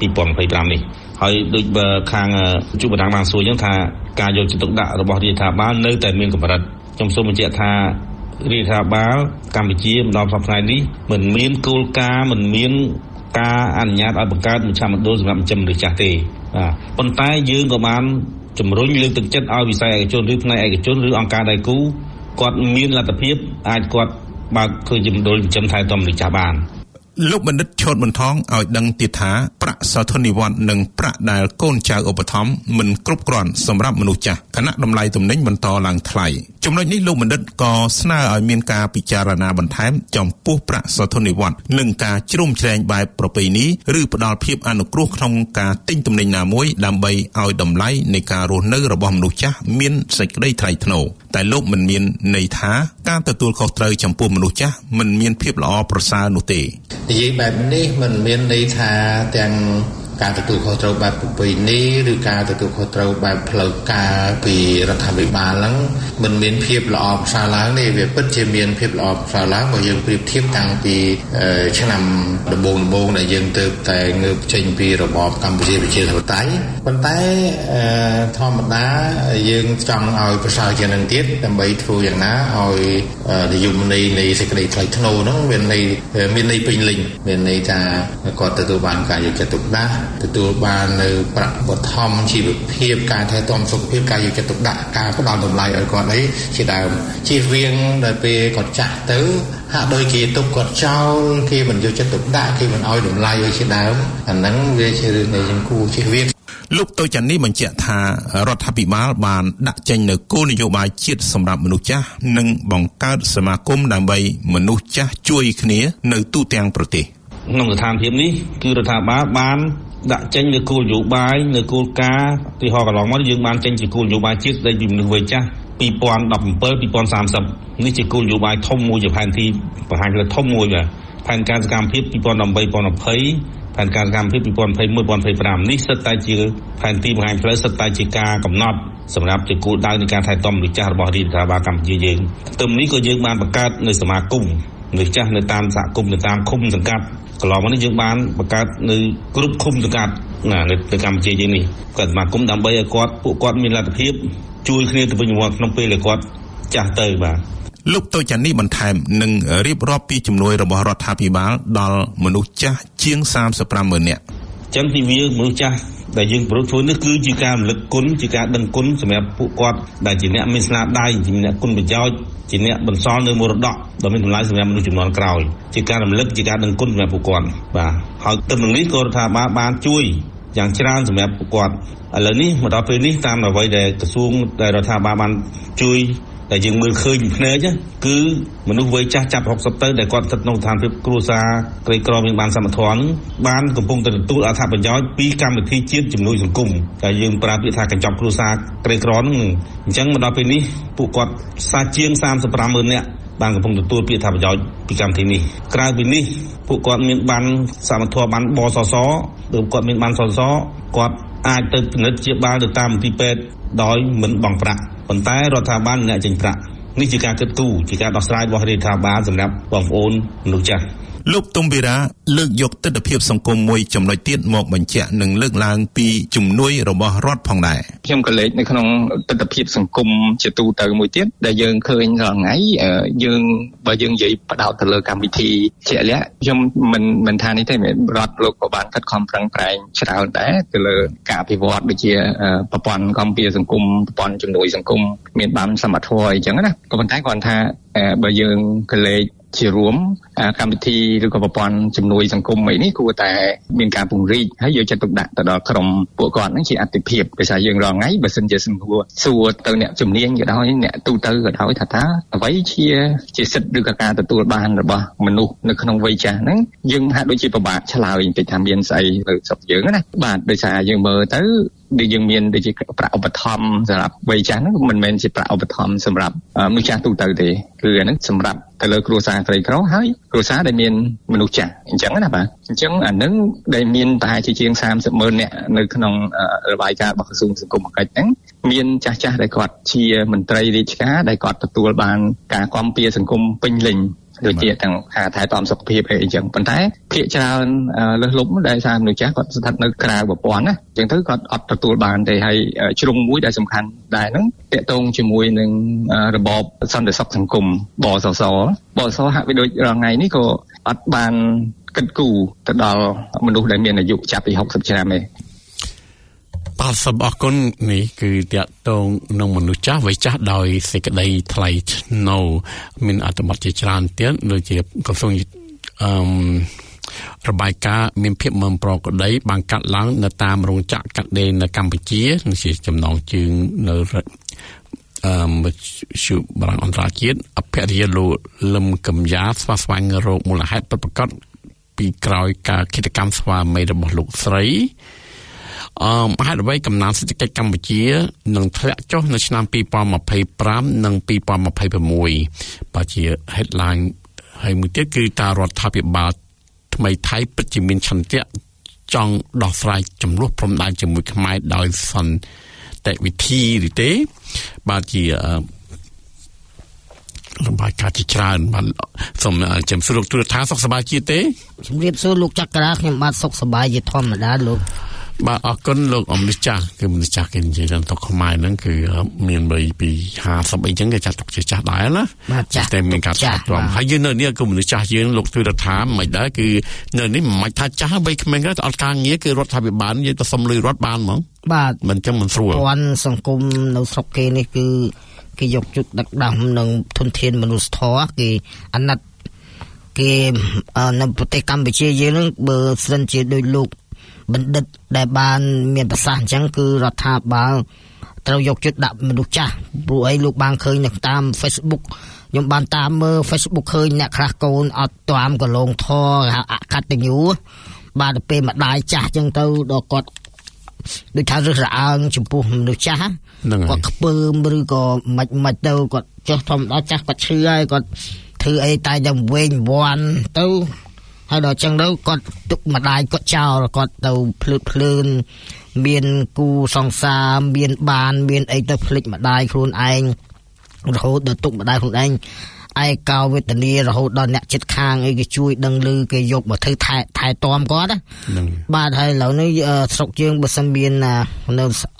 Speaker 6: 2025នេះហើយដូចបើខាងជួបបណ្ដាបានសួរអញ្ចឹងថាការយកចិត្តទុកដាក់របស់រាជរដ្ឋាភិបាលនៅតែមានកម្រិតខ្ញុំសូមបញ្ជាក់ថារាជរដ្ឋាភិបាលកម្ពុជាម្ដងសប្តាហ៍នេះមិនមានគោលការណ៍មិនមានការអនុញ្ញាតឲ្យបង្កើតមជ្ឈមណ្ឌលសម្រាប់ចិញ្ចឹមមនុស្សចាស់ទេបាទប៉ុន្តែយើងក៏បានជំរុញលើកទឹកចិត្តឲ្យវិស័យឯកជនឬផ្នែកឯកជនឬអង្គការដៃគូគាត់មានលទ្ធភាពអាចគាត់បើកធ្វើជាមណ្ឌលចិញ្ចឹមថែទាំមនុស្សចាស់បាន
Speaker 4: លោកបណ្ឌិតឈុតបន្ថងឲ្យដឹងទៀតថាប្រាក់សោធននិវត្តន៍និងប្រាក់ដែលកូនចៅឧបត្ថម្ភមិនគ្រប់គ្រាន់សម្រាប់មនុស្សចាស់ខណៈតម្លៃទំនិញបន្តឡើងថ្លៃចំណុចនេះលោកបណ្ឌិតក៏ស្នើឲ្យមានការពិចារណាបន្ថែមចំពោះប្រាក់សោធននិវត្តន៍និងការជ្រុំជ្រែងបែបប្រពៃណីឬផ្ដល់ភាពអនុគ្រោះក្នុងការទិញទំនិញណាមួយដើម្បីឲ្យតម្លៃនៃការរស់នៅរបស់មនុស្សចាស់មានសេចក្តីថ្លៃថ្នូរតែលោកមិនមានន័យថាការទទួលខុសត្រូវចំពោះមនុស្សចាស់មិនមានភាពល្អប្រសើរនោះទេ
Speaker 7: និយាយបែបនេះមិនមានន័យថាទាំងការទទួលខុសត្រូវបែបប្រពៃណីឬការទទួលខុសត្រូវបែបផ្លូវការពីរដ្ឋាភិបាលហ្នឹងមិនមានភាពល្អប្រសើរឡើងទេវាពិតជាមានភាពល្អប្រសើរឡើងបើយើងប្រៀបធៀបតាំងពីឆ្នាំដំបូងដែលយើងទៅតែងើបចេញពីរបបកម្ពុជាប្រជាធិបតេយ្យប៉ុន្តែធម្មតាយើងចង់ឲ្យប្រសើរជាងនឹងទៀតដើម្បីធ្វើយ៉ាងណាឲ្យនិយមន័យនៃសេចក្តីថ្លៃថ្នូរហ្នឹងមានន័យពេញលេញមានន័យថាគាត់ទទួលបានការយកចិត្តទុកដាក់ទទួលបាននៅប្រាក់បឋមជីវភាពការថែទាំសុខភាពការយកចិត្តទុកដាក់ការផ្ដល់តម្លៃឲ្យគាត់អីជាដើមជៀសវាងដល់ពេលគាត់ចាស់ទៅហាក់ដូចគេទុកគាត់ចោលគេមិនយកចិត្តទុកដាក់គេមិនឲ្យតម្លៃឲ្យជាដើមអាហ្នឹងវាជារឿងដែលយើងគួរជៀសវាង
Speaker 4: លោកតូចចាន់នេះបញ្ជាក់ថារដ្ឋាភិបាលបានដាក់ចេញនូវគោលនយោបាយជាតិសម្រាប់មនុស្សចាស់និងបង្កើតសមាគមដើម្បីមនុស្សចាស់ជួយគ្នានៅទូទាំងប្រទេស
Speaker 6: ក្នុងស្ថានភាពនេះគឺរដ្ឋាភិបាលបានដាក់ចេញនូវគោលនយោបាយនៅគោលការណ៍ទីហោកន្លងមកយើងបានចេញជាគោលនយោបាយជាតិស្ដីពីមនុស្សវ័យចាស់2017-2030នេះជាគោលនយោបាយធំមួយជាផែនទីបង្ហាញផ្លូវធំមួយបាទផែនការសកម្មភាព2018-2020ផែនការសកម្មភាព2021-2025នេះសិតតែជាផែនទីបង្ហាញផ្លូវសិតតែជាការកំណត់សម្រាប់ជាគោលដៅនៃការថែទាំមនុស្សចាស់របស់រាជរដ្ឋាភិបាលកម្ពុជាយើងទើបនេះក៏យើងបានបង្កើតនៅសមាគមមនុស្សចាស់នៅតាមសហគមន៍នៅតាមឃុំសង្កាត់កន្លងមកនេះយើងបានបង្កើតនៅគ្រប់ឃុំសង្កាត់នៅកម្ពុជាយើងនេះក៏សមាគមដើម្បីឲ្យពួកគាត់មានលទ្ធភាពជួយគ្នាទៅវិញទៅមកក្នុងពេលដែលគាត់ចាស់ទៅបាទ
Speaker 4: លោកតូចានីបន្ថែមនឹងរៀបរាប់ពីជំនួយរបស់រដ្ឋាភិបាលដល់មនុស្សចាស់ជាង 35,000 នាក់
Speaker 6: ចឹងពីវាមនុស្សចាស់ដែលយើងប្រពធ្វើនេះគឺជាការរំលឹកគុណជាការដឹងគុណសម្រាប់ពួកគាត់ដែលជាអ្នកមានស្នាដៃជាអ្នកគុណប្រយោជន៍ជាអ្នកបន្សល់នៅមរតកដ៏មានតម្លៃសម្រាប់មនុស្សជំនាន់ក្រោយជាការរំលឹកជាការដឹងគុណសម្រាប់ពួកគាត់បាទហើយទន្ទឹមនេះក៏រដ្ឋាភិបាលបានជួយយ៉ាងច្រើនសម្រាប់ពួកគាត់ឥឡូវនេះមកដល់ពេលនេះតាមអ្វីដែលក្រសួងដែលរដ្ឋាភិបាលបានជួយតែយើងមើលឃើញភ្នែកគឺមនុស្សវ័យចាស់ចាប់60ទៅដែលគាត់ស្ថិតក្នុងស្ថានភាពគ្រួសារក្រីក្រមានបានសមត្ថភាពបានកំពុងតែទទួលអត្ថប្រយោជន៍ពីកម្មវិធីជាតិជំនួយសង្គមដែលយើងប្រើពាក្យថាកញ្ចប់គ្រួសារក្រីក្រហ្នឹងអញ្ចឹងមកដល់ពេលនេះពួកគាត់សាជាង 35,000 នាក់បានកំពុងទទួលពាក្យអត្ថប្រយោជន៍ពីកម្មវិធីនេះក្រៅពីនេះពួកគាត់មានបានសមត្ថភាពបានបសសឬគាត់មានបានសសគាត់អាចទៅពិនិត្យជាបាលទៅតាមមន្ទីរពេទ្យដោយមិនបង់ប្រាក់ប៉ុន្តែរដ្ឋាភិបាលអ្នកចេញប្រាក់នេះជាការគិតគូរជាការដោះស្រាយរបស់រដ្ឋាភិបាលសម្រាប់បងប្អូនមនុស្សចាស់
Speaker 4: លោកទុំវីរ៉ាលើកយកទស្សនវិជ្ជាសង្គមមួយចំណុចទៀតមកបញ្ជាក់និងលើកឡើងពីជំនួយរបស់រដ្ឋផងដែរ
Speaker 5: ខ្ញុំក៏លេចនៅក្នុងទស្សនវិជ្ជាសង្គមជាទូទៅមួយទៀតដែលយើងឃើញរាល់ថ្ងៃយើងបើយើងនិយាយបដោតទៅលើកម្មវិធីជាក់លាក់ខ្ញុំមិនថានេះទេរដ្ឋលោកក៏បានខិតខំប្រឹងប្រែងច្រើនដែរទៅលើការអភិវឌ្ឍដូចជាប្រព័ន្ធកម្មវិធីសង្គមប្រព័ន្ធជំនួយសង្គមមានបានសមត្ថភាពអញ្ចឹងណាក៏ប៉ុន្តែគាត់ថាបើយើងក៏លេចជារួមកម្មវិធីឬក៏ប្រព័ន្ធជំនួយសង្គមអីនេះគួរតែមានការពង្រីកហើយយកចិត្តទុកដាក់ទៅដល់ក្រុមពួកគាត់ហ្នឹងជាអតិភិបដោយសារយើងរងថ្ងៃបើសិនជាសួរទៅអ្នកជំនាញក៏ដោយអ្នកទូទៅក៏ដោយថាអ្វីជាសិទ្ធិឬក៏ការទទួលបានរបស់មនុស្សនៅក្នុងវ័យចាស់ហ្នឹងយើងហាក់ដូចជាពិបាកឆ្លើយបន្តិចថាមានស្អីនៅស្រុកយើងណាបាទដោយសារយើងមើលទៅដែលយើងមានដូចជាប្រាក់ឧបត្ថម្ភសម្រាប់វ័យចាស់ហ្នឹងមិនមែនជាប្រាក់ឧបត្ថម្ភសម្រាប់មនុស្សចាស់ទូទៅទេគឺអាហ្នឹងសម្រាប់ទៅលើគ្រួសារក្រីក្រហើយគ្រួសារដែលមានមនុស្សចាស់អញ្ចឹងណាបាទអញ្ចឹងអាហ្នឹងដែលមានប្រហែលជាជាង 30,000 នាក់នៅក្នុងរបាយការណ៍របស់ក្រសួងសង្គមកិច្ចហ្នឹងមានចាស់ដែលគាត់ជាមន្ត្រីរាជការដែលគាត់ទទួលបានការគាំពារសង្គមពេញលេញដូចជាទាំងការថែទាំសុខភាពអីចឹងប៉ុន្តែភាគច្រើនលើសលប់ដែលសារមនុស្សចាស់គាត់ស្ថិតនៅក្រៅប្រព័ន្ធណាអញ្ចឹងទៅគាត់អត់ទទួលបានទេហើយជ្រុងមួយដែលសំខាន់ដែរហ្នឹងតាក់ទងជាមួយនឹងរបបសន្តិសុខសង្គមបសសហាក់បីដូចរាល់ថ្ងៃនេះក៏អត់បានគិតគូរទៅដល់មនុស្សដែលមានអាយុចាប់ពី60ឆ្នាំទេ
Speaker 3: បាទសូមអរគុណនេះគឺតាក់ទងនឹងមនុស្សចាស់វ័យចាស់ដោយសេចក្តីថ្លៃថ្នូរមានអត្ថបទជាច្រើនទៀតដូចជាក្រសួងរបាយការណ៍មានភាពមើលប្រក្តីបានកាត់ឡើងនៅតាមរោងចក្រកាត់ដេរនៅកម្ពុជាជាចំណងជើងនៅជួបបារាំងអន្តរជាតិអភរិយលោកលឹមកំយ៉ាស្វែងរកមូលហេតុពិតប្រាកដពីក្រោយការឃាតកម្មស្វាមីរបស់លោកស្រីហេតុអ្វីកំណើនសេដ្ឋកិច្ចកម្ពុជានឹងធ្លាក់ចុះនៅឆ្នាំ2025និង2026បើជា headline ហើយមួយទៀតគឺតារដ្ឋាភិបាលថ្មីថៃពិតជាមានឆន្ទៈចង់ដោះស្រាយចំនួនព្រំដែនជាមួយខ្មែរដោយសន្តិវិធីឬទេបាទជារបាយការណ៍ជាច្រើនបាទសូមជំរាបសួរលោកទូរទស្សន៍សុខសប្បាយជាទេ
Speaker 8: ជំរាបសួរលោកចក្រាខ្ញុំបាទសុខសប្បាយជាធម្មតាលោក
Speaker 3: បាទអរគុណលោកអមរិចាស់គឺមនុស្សចាស់គេនិយាយដល់តុខ្មែរហ្នឹងគឺមានពី50អីចឹងគេចាត់ទុកជាចាស់ដែរណា
Speaker 8: បាទចាស់
Speaker 3: តែមានការចាត់ទ្រាំហើយយើងនៅនេះគឺមនុស្សចាស់យើងលោកទូរដ្ឋាមិនដែរគឺនៅនេះមិនថាចាស់បីក្មេងក៏អត់ការងារគឺរដ្ឋាភិបាលនិយាយទៅសុំលុយរដ្ឋបានហ្មង
Speaker 8: បាទ
Speaker 3: មិនចឹងមិនស្រួល
Speaker 8: ព័ន្ធសង្គមនៅស្រុកគេនេះគឺគេយកជុតដឹកដាំនឹងធនធានមនុស្សធម៌គេអាណិតគេនៅប្រទេសកម្ពុជាយើងហ្នឹងបើសិនជាដូចលោកបណ្ឌិតដែលបានមានប្រសាសន៍អញ្ចឹងគឺរដ្ឋាភិបាលត្រូវយកចិត្តដាក់មនុស្សចាស់ព្រោះអីលោកបានឃើញនៅតាម Facebook ខ្ញុំបានតាមមើល Facebook ឃើញអ្នកខ្លះកូនអត់តាមកលងធរអកតញ្ញូបាទទៅពេលម្ដាយចាស់អញ្ចឹងទៅដល់គាត់ដូចថារឹសរអើងចំពោះមនុស្សចាស់គាត់ខ្ពើមឬក៏មិនទៅគាត់ចុះធម្មតាចាស់គាត់ឈឺហើយគាត់ធ្វើអីតែតែវែងវាន់ទៅហើយដល់ចឹងទៅគាត់ទុកម្ដាយគាត់ចោលគាត់ទៅភ្លើតភ្លើនមានគូសង្សារមានបានមានអីទៅភ្លេចម្ដាយខ្លួនឯងរហូតដល់ទុកម្ដាយខ្លួនឯងឯកោវេទនារហូតដល់អ្នកចិត្តខាងអីគេជួយដឹងឮគេយកមកធ្វើថែតំគាត់ណាបាទហើយឥឡូវនេះស្រុកយើងបើសិនមាននៅ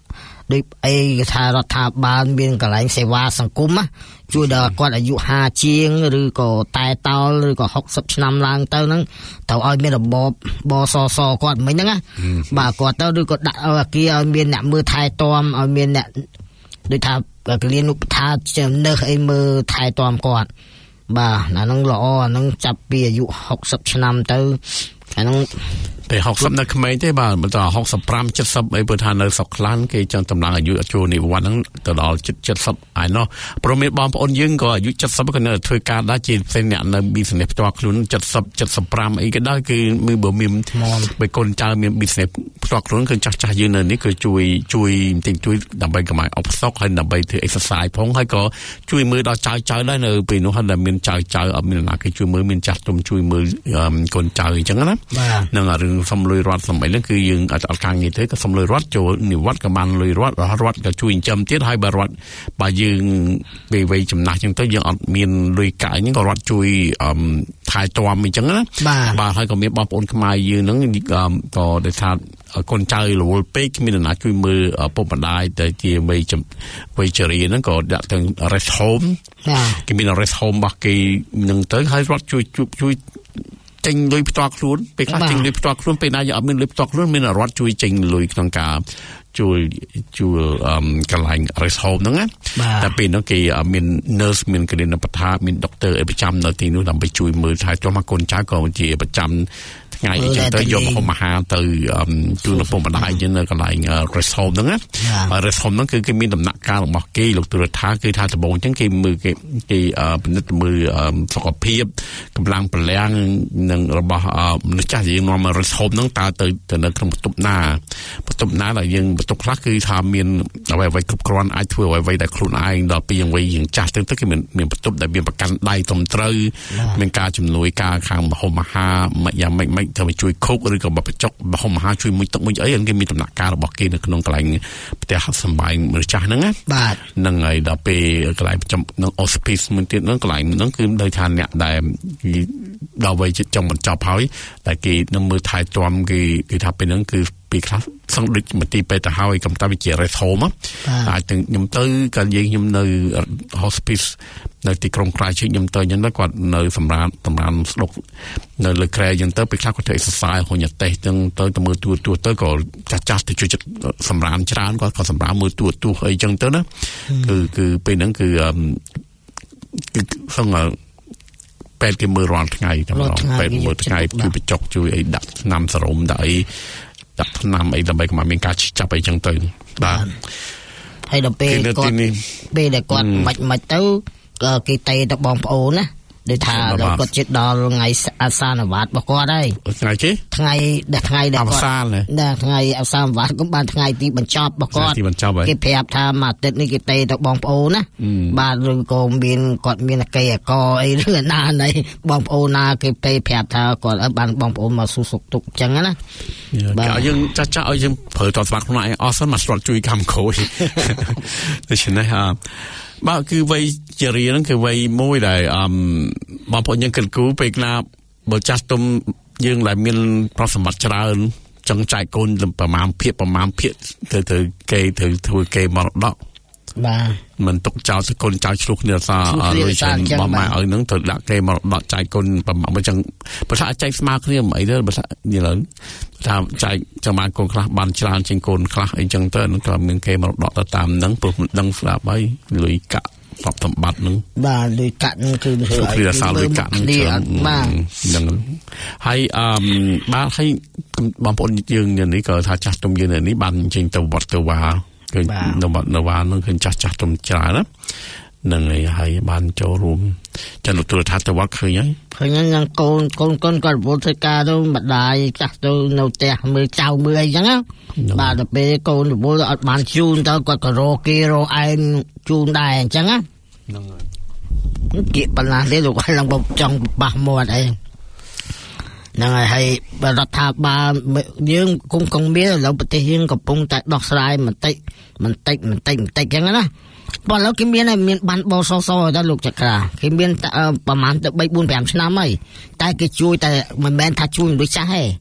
Speaker 8: ដូចអីគេថារដ្ឋាភិបាលមានកន្លែងសេវាសង្គមជួយដល់គាត់អាយុ50ជាងឬក៏តែតោលឬក៏60ឆ្នាំឡើងទៅហ្នឹងត្រូវឲ្យមានរបបសសគាត់មិញហ្នឹងណាបាទគាត់ទៅឬក៏ដាក់ឲ្យអាគារឲ្យមានអ្នកមើលថែទាំឲ្យមានអ្នកដូចថាកលៀនឧបថានៅអីមើលថែទាំគាត់បាទអាហ្នឹងល្អអាហ្នឹងចាប់ពីអាយុ60ឆ្នាំទៅអាហ្នឹង
Speaker 3: តែ60នៅក្មេងទេបាទបើដល់65 70អីបើថានៅស្រុកខ្លះគេចង់តម្លៃអាយុចូលនិវត្តន៍ហ្នឹងទៅដល់70ហើយនោះព្រោះមានបងប្អូនយើងក៏អាយុ70ក៏នៅធ្វើការដែរជាផ្សេងអ្នកនៅ business ផ្ទាល់ខ្លួន70 75អីក៏ដោយគឺមើលបើមានបើកូនចៅមាន business ផ្ទាល់ខ្លួនគឺចាស់យើងនៅនេះគឺជួយបន្តិចជួយដើម្បីកុំឲ្យអបសក់ហើយដើម្បីធ្វើ exercise ផងហើយក៏ជួយមើលដល់ចៅដែរនៅពេលនោះហើយដែលមានចៅអត់មានណាគេជួយមើលមានចាស់ទុំជួយមើលកូនចៅអញ្ចឹងណានឹងរឿងសំលុយរដ្ឋសម័យហ្នឹងគឺយើងអត់ការងារទេក៏សំលុយរដ្ឋចូលនិវត្តន៍ក៏បានលុយរដ្ឋក៏ជួយចិញ្ចឹមទៀតហើយបើយើងពេលវ័យចំណាស់អញ្ចឹងទៅយើងអត់មានលុយកាក់ហ្នឹងក៏រដ្ឋជួយថែទាំអញ្ចឹងណាបាទហើយក៏មានបងប្អូនខ្មែរយើងហ្នឹងក៏ដោយថាកូនចៅរវល់ពេកគ្មានអ្នកណាជួយមើលពុកម្ដាយទៅជាវ័យជរាហ្នឹងក៏ដាក់ទៅ rest home គេមាន rest home របស់គេហ្នឹងទៅហើយរដ្ឋជួយចេញលុយផ្ទាល់ខ្លួនពេលខ្លះចេញលុយផ្ទាល់ខ្លួនពេលណាយើងអត់មានលុយផ្ទាល់ខ្លួនមានរដ្ឋជួយចេញលុយក្នុងការជួលកន្លែង rest home ហ្នឹងណាតែពេលហ្នឹងគេមាន nurse មានគ្រូបដ្ឋាមាន doctor អីប្រចាំនៅទីនោះដើម្បីជួយមើលថែទាំកូនចៅក៏ជាប្រចាំថ្ងៃអីចឹងទៅយកម្ហូបអាហារទៅជូនឪពុកម្ដាយយើងនៅកន្លែង rest home ហ្នឹងណា rest home ហ្នឹងគឺគេមានដំណាក់កាលរបស់គេលោកទូរថាគឺថាដំបូងអញ្ចឹងគេមើលគេពិនិត្យមើលសុខភាពកម្លាំងពលំនិងរបស់មនុស្សចាស់យើងនាំមក rest home ហ្នឹងតើទៅនៅក្នុងបន្ទប់ណាដែលយើងបន្ទប់ខ្លះគឺថាមានអ្វីគ្រប់គ្រាន់អាចធ្វើអ្វីដែលខ្លួនឯងដល់ពីយ៉ាងវ័យយើងចាស់ទៅគេមានបន្ទប់ដែលមានប្រកាន់ដៃត្រឹមត្រូវមានការជំនួយការខាងម្ហូបអាហារយ៉ាងម៉េចទៅជួយខុកឬក៏បបចុកម្ហូបអាហារជួយមួយទឹកមួយអីគេមានដំណាក់កាលរបស់គេនៅក្នុងកន្លែងផ្ទះសម្បែងមនុស្សចាស់ហ្នឹងណាបាទហ្នឹងហើយដល់ពេលកន្លែងប្រចាំនឹង hospice មួយទៀតហ្នឹងកន្លែងហ្នឹងគឺដោយថាអ្នកដែលដល់វ័យចង់បញ្ចប់ហើយតែគេនឹងមើលថែទាំគេថាពេលហ្នឹងគឺពីខ្លះសឹងដូចមន្ទីរពេទ្យទៅហើយកំតាវិជា rest home អាចទាំងខ្ញុំទៅកាលខ្ញុំនៅ hospice នៅទីក្រុងក្រៅជិះខ្ញុំទៅអញ្ចឹងគាត់នៅសម្រាប់ស្ដុកនៅលើក្រែអញ្ចឹងទៅពេលខ្លះគាត់ធ្វើ exercise ហុញតេស្តអញ្ចឹងទៅមើលទួទៅក៏ចាស់ទៅជួយចិត្តសម្រាប់ច្រើនគាត់ក៏សម្រាប់មើលទួអីអញ្ចឹងទៅណាគឺពេលហ្នឹងគឺសឹងពេទ្យគេមើលរាល់ថ្ងៃតែពេទ្យមើលថ្ងៃជួយបញ្ចុកជួយអីដាក់ថ្នាំសរោមដាក់អីដាក់ថ្នាំអីដើម្បីកុំឲ្យមានការឈឺចាប់អីចឹងទៅបាទ
Speaker 8: ហើយដល់ពេលគាត់ពេលដែលគាត់មិនទៅគេតេទៅបងប្អូនណាដូចថាគាត់ជិតដល់ថ្ងៃអសានវត្តរបស់គាត់ហើយ
Speaker 3: ថ្ងៃជិះ
Speaker 8: ថ្ងៃដែលគាត់ថ្ងៃអសានវត្តក៏បានថ្ងៃទីបញ្ចប់របស់គាត់គេប្រាប់ថាមួយអាទិត្យនេះគេតេទៅបងប្អូនណាបាទឬក៏គាត់មានអីអីឬណាណៃបងប្អូនណាគេតេប្រាប់ថាគាត់បានបងប្អូនមកសួរសុខទុក្ខអញ្ចឹងណា
Speaker 3: បាទយើងចាស់ឲ្យយើងប្រើតស្វាក់ខ្លួនឯងអស់សិនមកស្រុតជួយកម្មគ្រូដូច្នេះបាទគឺវ័យជរាហ្នឹងគឺវ័យមួយដែលបងប្អូនយើងគិតគូរពេលណាបើចាស់ទុំយើងដែលមានប្រសម្បត្តិច្រើនចង់ចែកកូនប្រមាណភាគទៅគេធ្វើគេមរតក
Speaker 8: បាទ
Speaker 3: មិនទុកចោលកូនចៅឆ្លុះគ្នាសារលុយច្រើនបោះម៉ែឲ្យនឹងទៅដាក់គេមរតកចែកកូនប្រមាណអញ្ចឹងបើថាចែកស្មើគ្នាមិនអីទេបើថានិយាយថាចែកចាំបានកូនខ្លះបានច្រើនជាងកូនខ្លះអីចឹងទៅនឹងក៏មានគេមរតកទៅតាមហ្នឹងព្រោះមិនដឹងស្ដាប់ហើយលុយកាក់ទ្រព្យសម្បត្តិហ្នឹង
Speaker 8: បាទលុយកាក់ហ្នឹងគឺ
Speaker 3: គឺសារលុយកាក់ហ្នឹងច្រើន
Speaker 8: បាទ
Speaker 3: ហ្នឹងហើយបាទហើយបងប្អូនយើងនេះក៏ថាចាស់ទុំយើងនេះបានចេញទៅវត្តទៅវាគឺនៅវត្តនៅវានឹងគឺចាស់ទុំច្រើនណានឹងហើយបានចូលរួមចាលោកទូរទស្សន៍ទៅវត្តឃើញ
Speaker 8: ហ្នឹងកូនគាត់រវល់ធ្វើការទៅម្ដាយចាស់ទៅនៅផ្ទះមើលចៅមើលអីចឹងបាទដល់ពេលកូនរវល់អត់បានជូនទៅគាត់ក៏រកគេរកឯងជូនដែរអញ្ចឹង
Speaker 3: ហ្នឹង
Speaker 8: ហើយគៀកប៉ុណ្ណាទេលោកឡើងចង់បះមាត់អីហ្នឹងហើយរដ្ឋាភិបាលយើងគង់មានឥឡូវប្រទេសយើងកំពុងតែដោះស្រាយបន្តិចអញ្ចឹងណាបើឥឡូវគេមានបានបសសដល់លោកចក្រាគេមានប្រហែលទៅ3 4 5ឆ្នាំហើយតែគេជួយតែមិនមែនថាជួយមនុស្សចាស់ទេ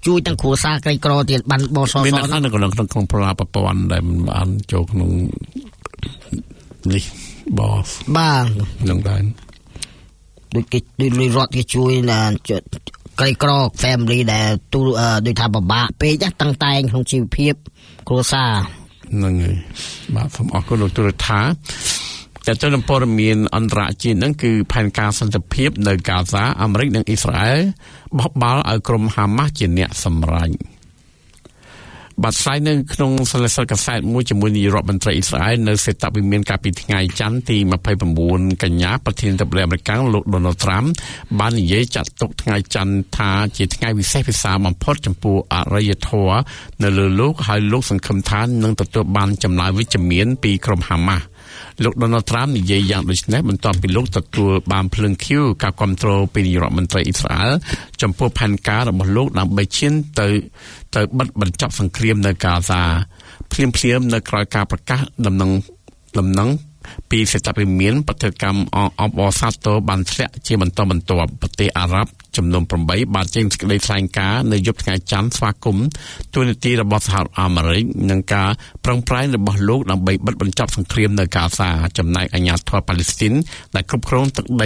Speaker 8: ជួយទាំងគ្រួសារក្រីក្រទៀតបានបសស
Speaker 3: មានអ្នកខ្លះនៅក្នុងប្រព័ន្ធដែលបានចូលក្នុងនេះបស
Speaker 8: បាទ
Speaker 3: នឹងដែរ
Speaker 8: ដូចគេដូចរដ្ឋគេជួយក្រីក្រ family ដែលទូដូចថាពិបាកពេកតាំងតែងក្នុងជីវភាពគ្រួសារ
Speaker 3: ហ្នឹងហើយបាទសូមអរគុណលោកទូរថាតែទៅនឹងព័ត៌មានអន្តរជាតិហ្នឹងគឺផែនការសន្តិភាពនៅហ្គាហ្សាអាមេរិកនិងអ៊ីស្រាអែលបោះបោលឲ្យក្រុមហាម៉ាស់ជាអ្នកសម្រេចបាទស្លាយនៅក្នុងសន្និសីទកាសែតមួយជាមួយនាយករដ្ឋមន្ត្រីអ៊ីស្រាអែលនៅសេតវិមានកាលពីថ្ងៃច័ន្ទទី29កញ្ញាប្រធានាធិបតីអាមេរិកលោក Donald Trump បាននិយាយចាត់ទុកថ្ងៃច័ន្ទថាជាថ្ងៃវិសេសវិសាលបំផុតចំពោះអរិយធម៌នៅលើលោកហើយលោកសង្ឃឹមថានឹងទទួលបានចំណាយវិជ្ជមានពីក្រុមហាម៉ាស់លោក Donald Trump និយាយយ៉ាងដូចនេះបន្ទាប់ពីលោកទទួលបានភ្លើងឃ្យូការគ្រប់គ្រងពីនាយករដ្ឋមន្ត្រីអ៊ីស្រាអែលចំពោះផែនការរបស់លោកដើម្បីឈានទៅបិទបញ្ចប់សង្គ្រាមនៅហ្គាហ្សាភ្លាមនៅក្រោយការប្រកាសដំណឹងពីសេតវិមានបដកម្មអបអសាទរបានធ្លាក់ជាបន្តបន្ទាប់ប្រទេសអារ៉ាប់ចំនួន8បានចេញសេចក្តីថ្លែងការណ៍នៅយប់ថ្ងៃច័ន្ទស្វាគមន៍ទូនាទីរបស់សហរដ្ឋអាមេរិកនឹងការប្រឹងប្រែងរបស់លោកដើម្បីបិទបញ្ចប់សង្គ្រាមនៅហ្គាហ្សាចំណែកអាជ្ញាធរប៉ាឡេស្ទីនដែលគ្រប់គ្រងទឹកដី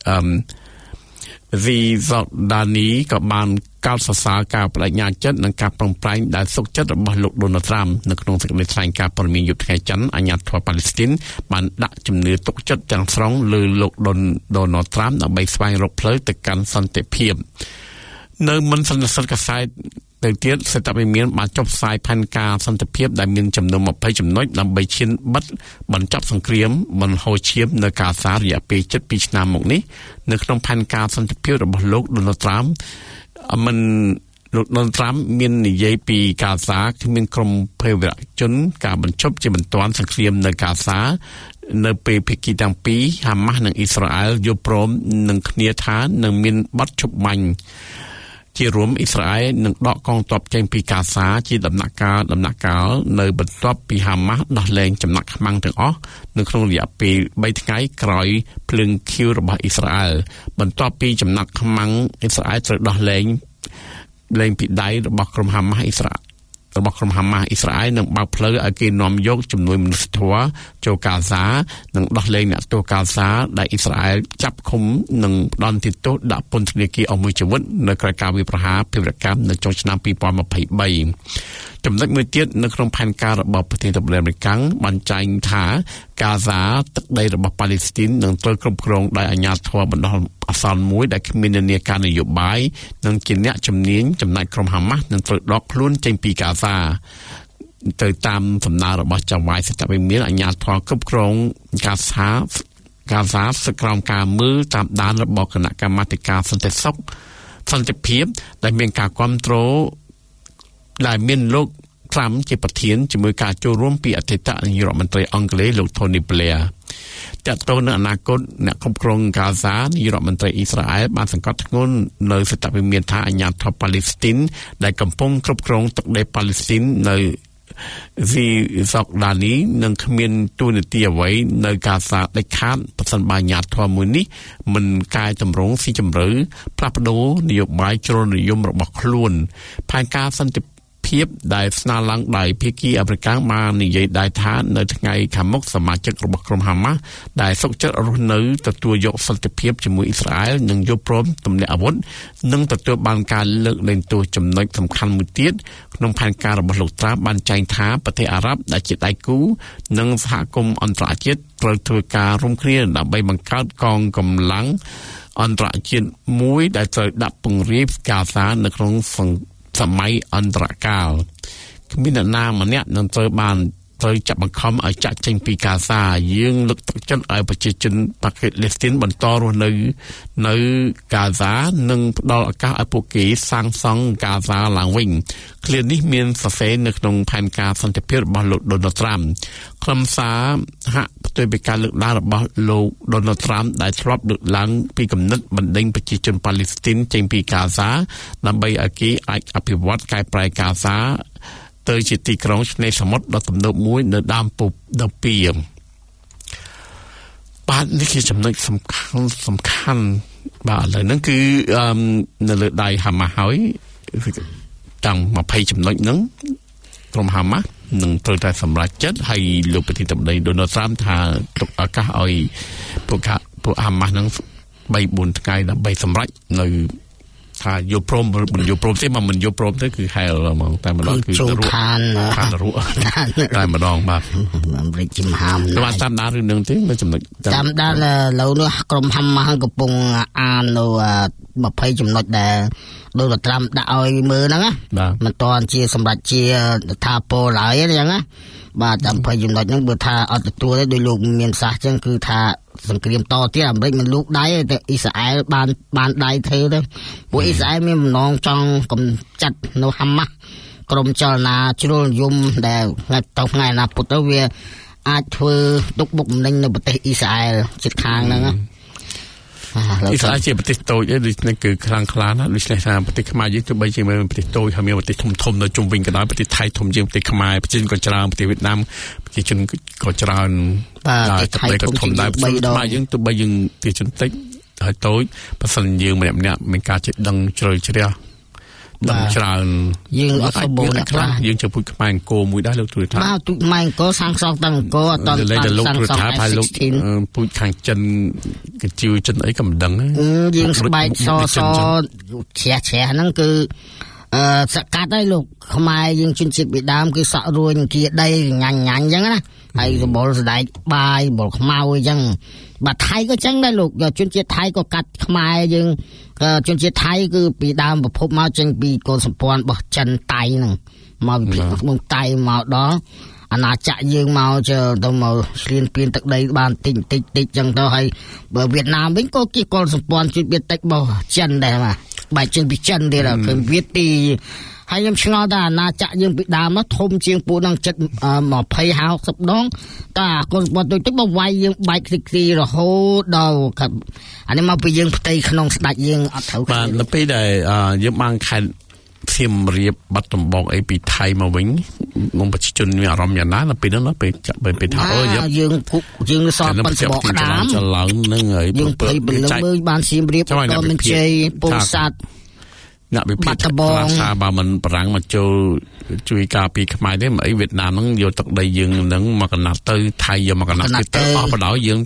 Speaker 3: Cisjordania ក៏បានកោតសរសើរការបដិញ្ញាចិត្តនិងការប្រឹងប្រែងដែលសុខចិត្តរបស់លោក Donald Trump នៅក្នុងសេចក្តីថ្លែងការណ៍ព័ត៌មានយប់ថ្ងៃច័ន្ទអាជ្ញាធរប៉ាឡេស្ទីនបានដាក់ជំនឿទុកចិត្តទាំងស្រុងលើលោក Donald Trump ដើម្បីស្វែងរកផ្លូវទៅកាន់សន្តិភាពនៅមិនសន្និសីទកាសែតទៅទៀតសេតវិមានបានចុះផ្សាយផែនការសន្តិភាពដែលមានចំនួន20ចំណុចដើម្បីឈានបិទបញ្ចប់សង្គ្រាមបន្ហូរឈាមនៅហ្គាហ្សារយៈពេល7ឆ្នាំមកនេះនៅក្នុងផែនការសន្តិភាពរបស់លោក Donald Trump លោក Donald Trump មាននិយាយពីហ្គាហ្សាគ្មានក្រុមភេរវជនការបញ្ឈប់ជាបន្ទាន់សង្គ្រាមនៅហ្គាហ្សានៅពេលភាគីទាំងពីរហាម៉ាស់និងអ៊ីស្រាអែលយល់ព្រមនឹងគ្នាថានឹងមានបទឈប់បាញ់ជារួមអ៊ីស្រាអែលនឹងដកកងទ័ពចេញពីហ្គាហ្សាជាដំណាក់កាលនៅបន្ទាប់ពីហាម៉ាស់ដោះលែងចំណាក់ខ្មាំងទាំងអស់នៅក្នុងរយៈពេល3ថ្ងៃក្រោយភ្លើងឃ្យូរបស់អ៊ីស្រាអែលបន្ទាប់ពីចំណាក់ខ្មាំងអ៊ីស្រាអែលត្រូវដោះលែងពីដៃរបស់ក្រុមហាម៉ាស់អ៊ីស្រាអែលនឹងបើកផ្លូវឲ្យគេនាំយកជំនួយមនុស្សធម៌ចូលហ្គាហ្សានិងដោះលែងអ្នកទោសហ្គាហ្សាដែលអ៊ីស្រាអែលចាប់ឃុំនិងផ្ដន្ទាទោសដាក់ពន្ធនាគារអស់មួយជីវិតនៅក្រៅការវាយប្រហារភាវកម្មនៅចុងឆ្នាំ2023ចំណុចមួយទៀតនៅក្នុងផែនការរបស់ប្រធានាធិបតីអាមេរិកបានចែងថាហ្គាហ្សាទឹកដីរបស់ប៉ាឡេស្ទីននឹងត្រូវគ្រប់គ្រងដោយអាជ្ញាធរបណ្ដោះអាសន្នមួយដែលគ្មាននានាការនយោបាយនិងជាអ្នកជំនាញចំណែកក្រុមហាម៉ាស់នឹងត្រូវដកខ្លួនចេញពីហ្គាហ្សាទៅតាមសំណើរបស់ចៅហ្វាយសេតវិមានអាជ្ញាធរគ្រប់គ្រងហ្គាហ្សាស្ថិតក្រោមការមើលតាមដានរបស់គណៈកម្មាធិការសន្តិសុខសន្តិភាពដែលមានការគ្រប់គ្រងដែលមានលោក Trump ជាប្រធានជាមួយការចូលរួមពីអតីតនាយករដ្ឋមន្ត្រីអង់គ្លេសលោក Tony Blair តើតើនៅអនាគតអ្នកគ្រប់គ្រងហ្គាហ្សានាយករដ្ឋមន្ត្រីអ៊ីស្រាអែលបានសង្កត់ធ្ងន់នៅសេតវិមានថាអាជ្ញាធរប៉ាឡេស្ទីនដែលកំពុងគ្រប់គ្រងទឹកដីប៉ាឡេស្ទីននៅCisjordaniaនឹងគ្មានទូនាទីអ្វីនៅហ្គាហ្សាដាច់ខាតប្រសិនបើអាជ្ញាធរមួយនេះមិនកែតម្រង់ស៊ីជម្រៅផ្លាស់ប្ដូរនយោបាយជ្រុលនិយមរបស់ខ្លួនផែនការសន្តិភាពដែលស្នើឡើងដោយភាគីអាមេរិកបាននិយាយដែរថានៅថ្ងៃខាងមុខសមាជិករបស់ក្រុមហាម៉ាស់ដែលសុខចិត្តរស់នៅទទួលយកសន្តិភាពជាមួយអ៊ីស្រាអែលនិងយល់ព្រមទម្លាក់អាវុធនិងទទួលបានការលើកលែងទោសចំណុចសំខាន់មួយទៀតក្នុងផែនការរបស់លោកត្រាំបានចែងថាប្រទេសអារ៉ាប់ដែលជាដៃគូនិងសហគមន៍អន្តរជាតិត្រូវធ្វើការរួមគ្នាដើម្បីបង្កើតកងកម្លាំងអន្តរជាតិមួយដែលត្រូវដាក់ពង្រាយហ្គាហ្សានៅក្នុងសម័យអន្តរកាលគ្មានអ្នកណាម្នាក់នឹងត្រូវចាប់បង្ខំឲ្យចាក់ចេញពីហ្គាហ្សាយើងលើកទឹកចិត្តឲ្យប្រជាជនប៉ាឡេស្ទីនបន្តរស់នៅហ្គាហ្សានិងផ្ដល់ឱកាសឲ្យពួកគេសាងសង់ហ្គាហ្សាឡើងវិញឃ្លានេះមានសរសេរនៅក្នុងផែនការសន្តិភាពរបស់លោក Donald Trump ខ្លឹមសារហាក់ផ្ទុយពីការលើកឡើងរបស់លោក Donald Trump ដែលធ្លាប់លើកឡើងពីគំនិតបណ្ដេញប្រជាជនប៉ាឡេស្ទីនចេញពីហ្គាហ្សាដើម្បីឲ្យគេអាចអភិវឌ្ឍកែប្រែហ្គាហ្សាទៅជាទីក្រុងឆ្នេរសមុទ្រដ៏ទំនើបមួយនៅដើមពុបដល់ពីបាទនេះជាចំណុចសំខាន់បាទឥឡូវហ្នឹងគឺនៅលើដៃហាម៉ាស់ហើយតាំង20ចំណុចហ្នឹងក្រុមហាម៉ាស់នឹងត្រូវតែសម្រេចចិត្តហើយលោកប្រធានាធិបតីដូណាល់ត្រាំថាទុកឱកាសឲ្យពួកហាម៉ាស់ហ្នឹង 3-4 ថ្ងៃដើម្បីសម្រេចនៅថាយល់ព្រមមិនយល់ព្រមទេមកមិនយល់ព្រមទៅគឺហែលហ្មងតែម្ដងគឺរੂឋានរੂតែម្ដងបាទអាមេរិកជំហាមបាទតាមដានរឿងនឹងទេនៅចំណុចតាមដានលើនោះក្រុមហាម៉ាស់កំពុងអាននៅ20ចំណុចដែលដូណាល់ត្រាំដាក់ឲ្យមើលហ្នឹងណាមិនតាន់ជាសម្រាប់ជាថាពលឡើយអញ្ចឹងណាបាទតាម20ចំណុចហ្នឹងបើថាអត់ទទួលទេដោយលោកមានសាសអញ្ចឹងគឺថាសង្គ្រាមតទៀតអាមេរិកមិនលូកដៃតែអ៊ីស្រាអែលបានដៃធ្វើទៅពួកអ៊ីស្រាអែលមានបំណងចង់កំចាត់នៅហាម៉ាស់ក្រុមចលនាជ្រុលនិយមដែលថ្ងៃអនាគតទៅវាអាចធ្វើទុកបុកម្នេញនៅប្រទេសអ៊ីស្រាអែលជិតខាងហ្នឹងណាអ៊ីស្រាអែលជាប្រទេសតូចដូច្នេះគឺខ្លាំងខ្លាណាស់ដូច្នេះថាប្រទេសខ្មែរយើងទោះបីជាមានប្រទេសតូចហើយមានប្រទេសធំនៅជុំវិញក៏ដោយប្រទេសថៃធំជាងប្រទេសខ្មែរប្រទេសក៏ច្រើនប្រទេសវៀតណាមប្រជាជនក៏ច្រើនបាទថៃក៏ធំដែរខ្មែរយើងទោះបីយើងប្រជាជនតិចហើយតូចបើសិនយើងម្នាក់មានការចេះដឹងជ្រៅជ្រះដឹងច្រើនយើងអត់សបូរអ្នកខ្លះយើងចូលពុជខ្មែរអង្គរមួយដែរលោកទូរទស្សន៍បាទទូខ្មែរអង្គរសាងសង់តាំងអង្គរអត់តសាងសង់ហើយលោកពុជខាងចិនកញ្ជឿចិនអីក៏មិនដឹងយើងស្បែកសជ្រះហ្នឹងគឺសកាត់ហើយលោកខ្មែរយើងជនជាតិពីដើមគឺសក់រួញគៀដីញ៉ាញ់អញ្ចឹងណាហើយសម្បល់ស្ដែកបាយសម្បល់ខ្មៅអញ្ចឹងបាទថៃក៏អញ្ចឹងដែរលោកជនជាតិថៃក៏កាត់ខ្មែរយើងជនជាតិថៃគឺពីដើមប្រភពមកចេញពីកូនសម្ព័ន្ធរបស់ចិនតៃហ្នឹងមកពីក្នុងតៃមកដល់អាណាចក្រយើងមកទៅមកឆ្លៀនពៀនទឹកដីបានតិចអញ្ចឹងទៅហើយបើវៀតណាមវិញក៏គេកូនសម្ព័ន្ធជួយបៀតតិចរបស់ចិនដែរបាទបែកចេញពីចិនទៀតគឺវៀតទីហើយខ្ញុំឆ្ងល់ថាអាណាចក្រយើងពីដើមមកធំជាងពួកនឹងចិត្ត20-60 ដងតើកូនសម្ព័ន្ធទៅមកវាយយើងបែកគ្លីរហូតដល់អានេះមកពីយើងផ្ទៃក្នុងស្ដាច់យើងអត់ត្រូវបាទនៅពេលដែលយើងបានខេត្តសៀមរាបបាត់ដំបងអីពីថៃមកវិញមកប្រជាជនមានអារម្មណ៍យ៉ាងណានៅពេលនោះពេលថាយើងសល់ប៉ុនបកក្តាមចលងនឹងហើយយើងព្រៃបលឹងមើលបានសៀមរាបក៏មិនជ័យពោធិ៍សាត់អ្នកវិភាគថាបើមិនបារាំងមកចូលជួយការពីខ្មែរទេមកអីវៀតណាមហ្នឹងយកទឹកដីយើងហ្នឹងមកកណាត់ទៅថៃយកមកកណាត់ទៅអស់បដ យើង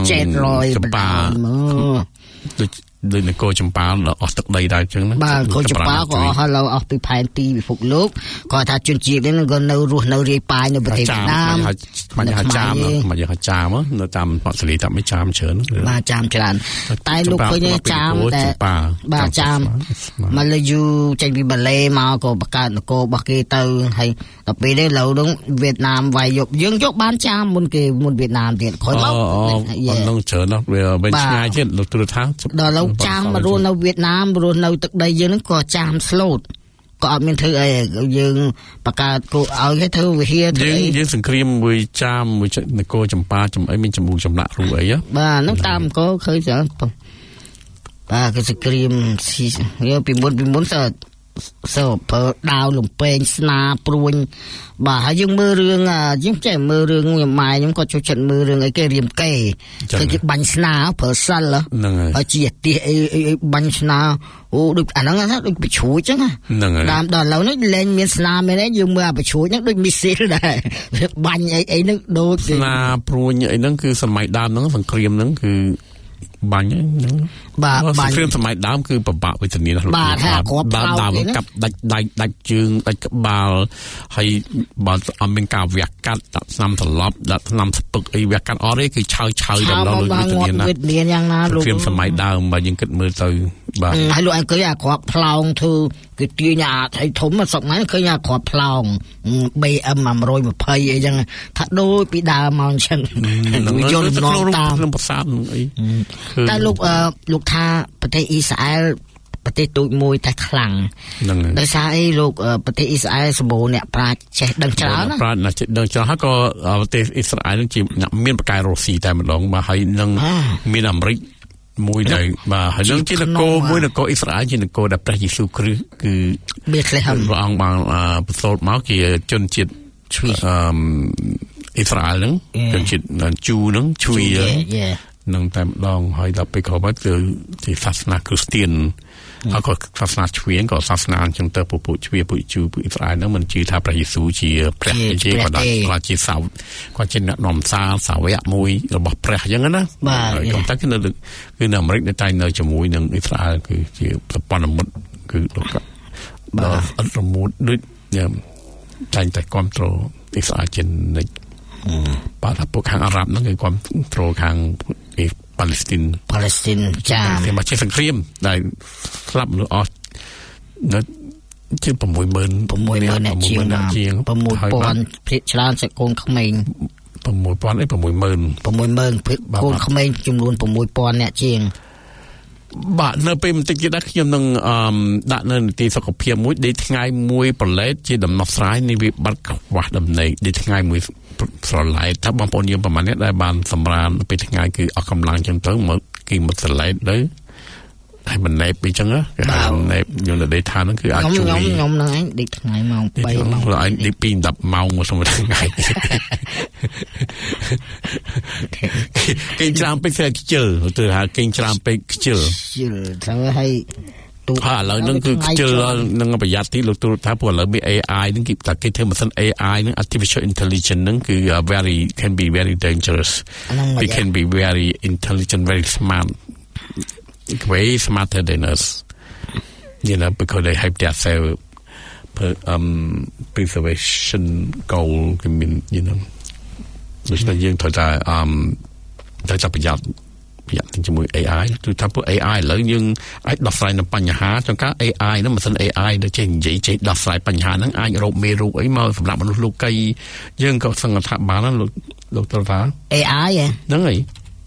Speaker 3: 700ចម្ប៉ាដូចនគរចម្ប៉ាអស់ទឹកដីដែរអញ្ចឹងណាបាទនគរចម្ប៉ាក៏អស់ហើយអស់ពីផែនទីពិភពលោកគាត់ថាជនជាតិនេះក៏នៅរស់នៅរាយប៉ាយនៅប្រទេសវៀតណាមមិនហាចាមនៅតាមវត្តសេរីតាមមិនចាមច្រើនបាទចាមច្រើនតែលោកឃើញចាមតែបាទចាមមកលើយូចេញពីម៉ាឡេមកក៏បង្កើតនគររបស់គេទៅហើយដល់ពេលនេះឡូវនោះវៀតណាមវាយយកយើងយកបានចាមមុនវៀតណាមទៀតក្រោយមកអត់នឹងច្រើនណាស់វាវិញឆ្ងាយទៀតលោកទូរទស្សន៍ដល់ឡូវចាមមករស់នៅវៀតណាមរស់នៅទឹកដីយើងហ្នឹងក៏ចាមស្លូតក៏អត់មានធ្វើអីយើងបង្កើតគោឲ្យគេធ្វើវិហារធ្វើយើងសង្គ្រាមមួយចាមមួយនគរចម្ប៉ាចំអីមានចម្រូងចម្លាក់រូអីបាទហ្នឹងតាមអង្គរឃើញច្រើនបាទគឺសង្គ្រាមយកពីមុនប្រើដាវលំពេងស្នាព្រួញបាទហើយយើងមើលរឿងយើងចេះមើលរឿងម៉ែខ្ញុំក៏ចូលចិត្តមើលរឿងអីគេរៀមកេគឺគេបាញ់ស្នាប្រើសិលហ្នឹងហើយជាទៀសអីបាញ់ស្នាអូដូចអាហ្នឹងដូចបិជ្រួចចឹងតាមដល់ឥឡូវនេះលែងមានស្នាមានអីយើងមើលអាបិជ្រួចហ្នឹងដូចមីស៊ីលដែរបាញ់អីហ្នឹងដូចស្នាព្រួញអីហ្នឹងគឺសម័យដើមហ្នឹងសង្គ្រាមហ្នឹងគឺបាញ់ហ្នឹងបាទបាញ់គ្រឿងសម័យដើមគឺប្របាក់វេទនាណាស់បាទថាគ្រាប់ដើមកាប់ដាច់ជើងដាច់ក្បាលហើយបើអត់មានការវះកាត់ដាក់ស្នាមត្រឡប់ដាក់ស្នាមស្ពឹកអីវះកាត់អត់ទេគឺឆៅដល់វេទនាណាវេទនាយ៉ាងណាលោកគ្រឿងសម័យដើមបើយើងគិតមើលទៅបាទហើយលោកអង្គឃើញអាគ្រាប់ផ្លោងធ្វើគឺទាញអាថៃធំស្រុកហ្នឹងឃើញអាគ្រាប់ផ្លោង BM 120អីចឹងថាដូចពីដើមមកអញ្ចឹងយល់ក្នុងតាមប្រាសាទអីតែលោកថាប្រទេសអ៊ីស្រាអែលប្រទេសទូចមួយតែខ្លាំងដោយសារអីលោកប្រទេសអ៊ីស្រាអែលសម្បូរអ្នកប្រាជ្ញចេះដឹងច្រើនណាប្រាជ្ញចេះដឹងច្រើនហើយក៏ប្រទេសអ៊ីស្រាអែលនឹងជាមានប្រកែរុស្ស៊ីតែម្ដងបាទហើយនឹងមានអាមេរិកមួយដែរបាទហើយនឹងជានគរមួយនគរអ៊ីស្រាអែលជានគរដែលព្រះយេស៊ូវគ្រីស្ទគឺព្រះអង្គបានបន្សល់មកជាជនជាតិអ៊ីស្រាអែលហ្នឹងជនជាតិជូហ្នឹងជួយនឹងតែម្ដងហើយដល់ពេលក្រោយមកគឺជាសាសនាគ្រីស្ទានហើយក៏សាសនាឆ្វៀងក៏សាសនាអញ្ចឹងទៅពួកជ្វាពួកជូពួកអ៊ីស្រាអែលហ្នឹងមិនជឿថាព្រះយេស៊ូវជាព្រះជាគាត់ជាសាវគាត់ជាអ្នកនាំសារសាវកមួយរបស់ព្រះអញ្ចឹងណាហើយក៏តែគឺនៅអាមេរិកនៅតែនៅជាមួយនឹងអ៊ីស្រាអែលគឺជាប្រព័ន្ធមិត្តគឺដល់អត់រមូតដូចតែងតែគ្រប់គ្រងអ៊ីស្រាអែលជានិច្ចបាទពួកខាងអារ៉ាប់ហ្នឹងគឺគ្រប់គ្រងខាងប៉ាឡេស្ទីនចា៎មកជាសង្គ្រាមដែលស្លាប់មនុស្សអស់នៅជា 60000 អ្នកជាង 6,000 ភាគច្រើនសិកូនក្មេង 6,000 ឯ 60000 កូនក្មេងចំនួន 6,000 អ្នកជាងបាទនៅពេលបន្តិចទៀតដែរខ្ញុំនឹងដាក់នៅនីតិសុខភាពមួយដេកថ្ងៃមួយប្រឡែតជាដំណោះស្រាយនៃវិបត្តិខ្វះដំណេកដេកថ្ងៃមួយស្រឡៃថាបងប្អូនយើងប្រហែលអ្នកដែលបានសម្រានពេលថ្ងៃគឺអស់កម្លាំងចឹងទៅមកគេមកស្រឡៃទៅហើយមិនណែបអីចឹងគេហៅណែបយើងទៅដេកថាហ្នឹងគឺអាចជួយខ្ញុំហ្នឹងឯងដេកថ្ងៃម៉ោង 3 ម៉ោងហើយដេកពី 10 ម៉ោងមកសម្រាប់ថ្ងៃគេច្រើនពេកគេខ្ជិលទៅហៅគេច្រើនពេកខ្ជិលទៅហើយទូឥឡូវហ្នឹងគឺខ្ជិលនឹងប្រយ័ត្នទីលោកទូថាព្រោះឥឡូវមាន AI ហ្នឹងគេតែគេធ្វើម៉ាស៊ីន AI ហ្នឹង artificial intelligence ហ្នឹងគឺ can be very dangerous it can be very intelligent very smart way smarter than us because they have their self preservation goal គេមានដូច្នេះយើងត្រូវតែប្រយ័ត្នជាមួយ AI គឺថាពួក AI ឥឡូវយើងអាចដោះស្រាយនៅបញ្ហាចង្ការ AI ហ្នឹងម៉ាស៊ីន AI ដែលចេះនិយាយចេះដោះស្រាយបញ្ហាហ្នឹងអាចរកមេរោគអីមកសម្រាប់មនុស្សលោកីយើងក៏សង្កត់ថាបានណាលោកត្រូវថា AI ហ្នឹងហើយ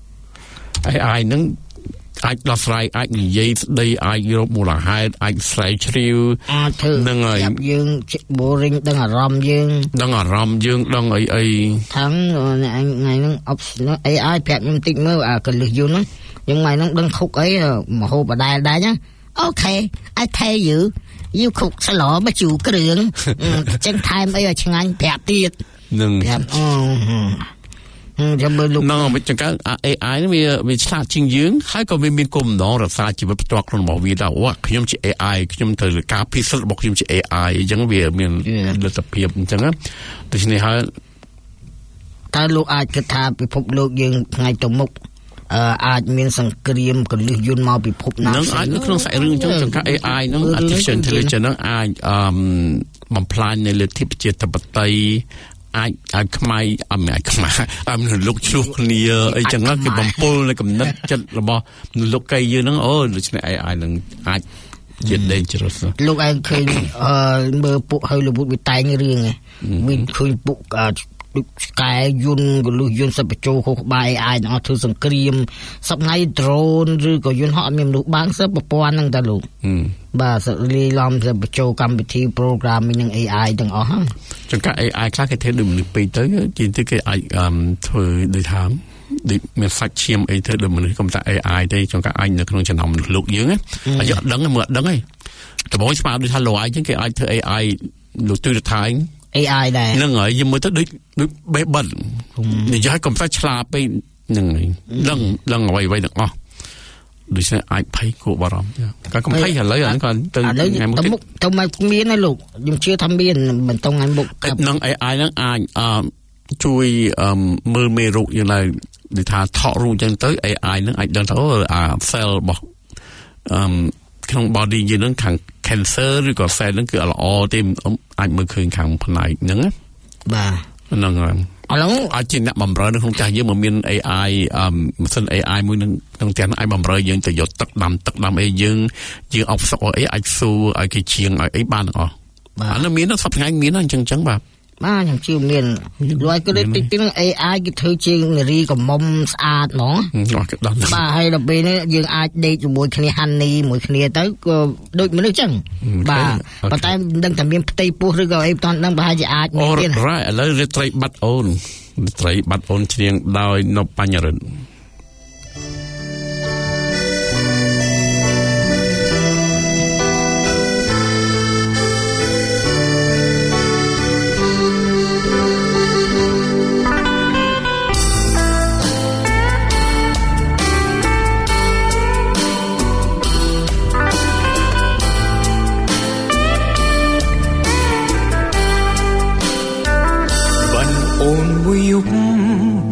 Speaker 3: AI ហ្នឹងអាចដោះស្រាយអាចនិយាយស្ដីអាចរកមូលហេតុអាចស្រាវជ្រាវហ្នឹងហើយយើង boring ដឹងអារម្មណ៍យើងដឹងអីថងថ្ងៃហ្នឹង option AI ប្រាប់ខ្ញុំតិចមើលអាកលឹះយន្តហ្នឹងថ្ងៃហ្នឹងដឹងខុកអីមហូបដែរណាអូខេ I pay you cook ស្លមកជូរគ្រឿងចឹងថែមអីឲ្យឆ្ងាញ់ប្រាប់ទៀតនឹងប្រាប់ចាំមើលលោកហ្នឹងចង្កៅ AI នេះវាឆ្លាតជាងយើងហើយក៏វាមានគោលបំណងរក្សាជីវិតផ្ទាល់ខ្លួនរបស់វាដែរអូខ្ញុំជា AI ខ្ញុំត្រូវការពិសិដ្ឋរបស់ខ្ញុំជា AI អញ្ចឹងវាមានលទ្ធភាពអញ្ចឹងដូច្នេះហើយតើលោកអាចគិតថាពិភពលោកយើងថ្ងៃទៅមុខអាចមានសង្គ្រាមកលឹះយន្តមកពិភពណានឹងអាចនៅក្នុងសាច់រឿងអញ្ចឹងចង្កៅ AI ហ្នឹង artificial intelligence ហ្នឹងអាចបំផ្លាញនៅលទ្ធិប្រជាធិបតេយ្យអាចខ្មែរលោកឆ្លោះគ្នាអីចឹងគេបំពុលនៅគំនិតចិត្តរបស់លោកកៃយើងហ្នឹងដូច្នេះ AI នឹងអាចជា dangerous លោកឯងឃើញមើលពួកហើយលោកវាតែងរឿងមានឃើញពួកកែយន្តកលុះយន្តសិបបញ្ចូលខុសក្បាយ AI នឹងអត់ធ្វើសង្គ្រាមសប្ងៃ drone ឬក៏យន្តហោះអត់មានមនុស្សបាំងសឹកប្រព័ន្ធហ្នឹងតាលោកបាទលីឡំសិបបញ្ចូលកម្មវិធី programming នឹង AI ទាំងអស់ហ្នឹងចង្កា AI ខ្លះគេធ្វើដូចមនុស្សពេកទៅជាងទៅគេអាចធ្វើដូចថាដូចមានសាច់ឈាមអីធ្វើដូចមនុស្សកុំថា AI ទេចង្កាអាចនៅក្នុងចំណោមមនុស្សលោកយើងអាយុអត់ដឹងមើលអត់ដឹងទេដំបូងស្មារតីថាលោកឯងចឹងគេអាចធ្វើ AI លោកទូរថៃAI ដែរហ្នឹងហើយយើងមើលទៅដូចបេបិទនិយាយកុំថាឆ្លាតពេកហ្នឹងហើយដឹងអ្វីទាំងអស់ដូច្នេះអាចភ័យគួរបារម្ភក៏កុំភ័យឥឡូវហ្នឹងក៏ទៅថ្ងៃមុខទៅមកមានហើយលោកខ្ញុំជឿថាមានមិនទៅថ្ងៃមុខហ្នឹង AI ហ្នឹងអាចជួយមើលមេរោគយ៉ាងណាដូចថាថតរូបចឹងទៅ AI ហ្នឹងអាចដឹងថាអា cell របស់ក្នុង body យើងហ្នឹងខាង cancer ឬក៏ cell ហ្នឹងគឺល្អទេអាចមើលឃើញខាងផ្នែកហ្នឹងណាបាទហ្នឹងហើយឥឡូវអាចជាអ្នកបំរើនៅក្នុងផ្ទះយើងមកមាន AI ម៉ាស៊ីន AI មួយនឹងក្នុងផ្ទះហ្នឹងអាចបំរើយើងទៅយកទឹកដាំអីយើងអបសុកអីអាចស៊ូឲ្យគេជាងឲ្យអីបានទាំងអស់អានោះមានសប្តាហ៍ថ្ងៃមានអញ្ចឹងបាទខ្ញុំជឿមានលួយក៏ដូចតិចហ្នឹង AI គេធ្វើជាងនារីកំមុំស្អាតហ្មងបាទហើយដល់ពេលនេះយើងអាចដេកជាមួយគ្នាហាន់នីមួយគ្នាទៅក៏ដូចមនុស្សចឹងបាទប៉ុន្តែមិនដឹងថាមានផ្ទៃពោះឬក៏អីមិនដឹងប្រហែលជាអាចមានទៀតឥឡូវរាត្រីបាត់អូនច្រៀងដោយនប់បញ្ញរិទ្ធ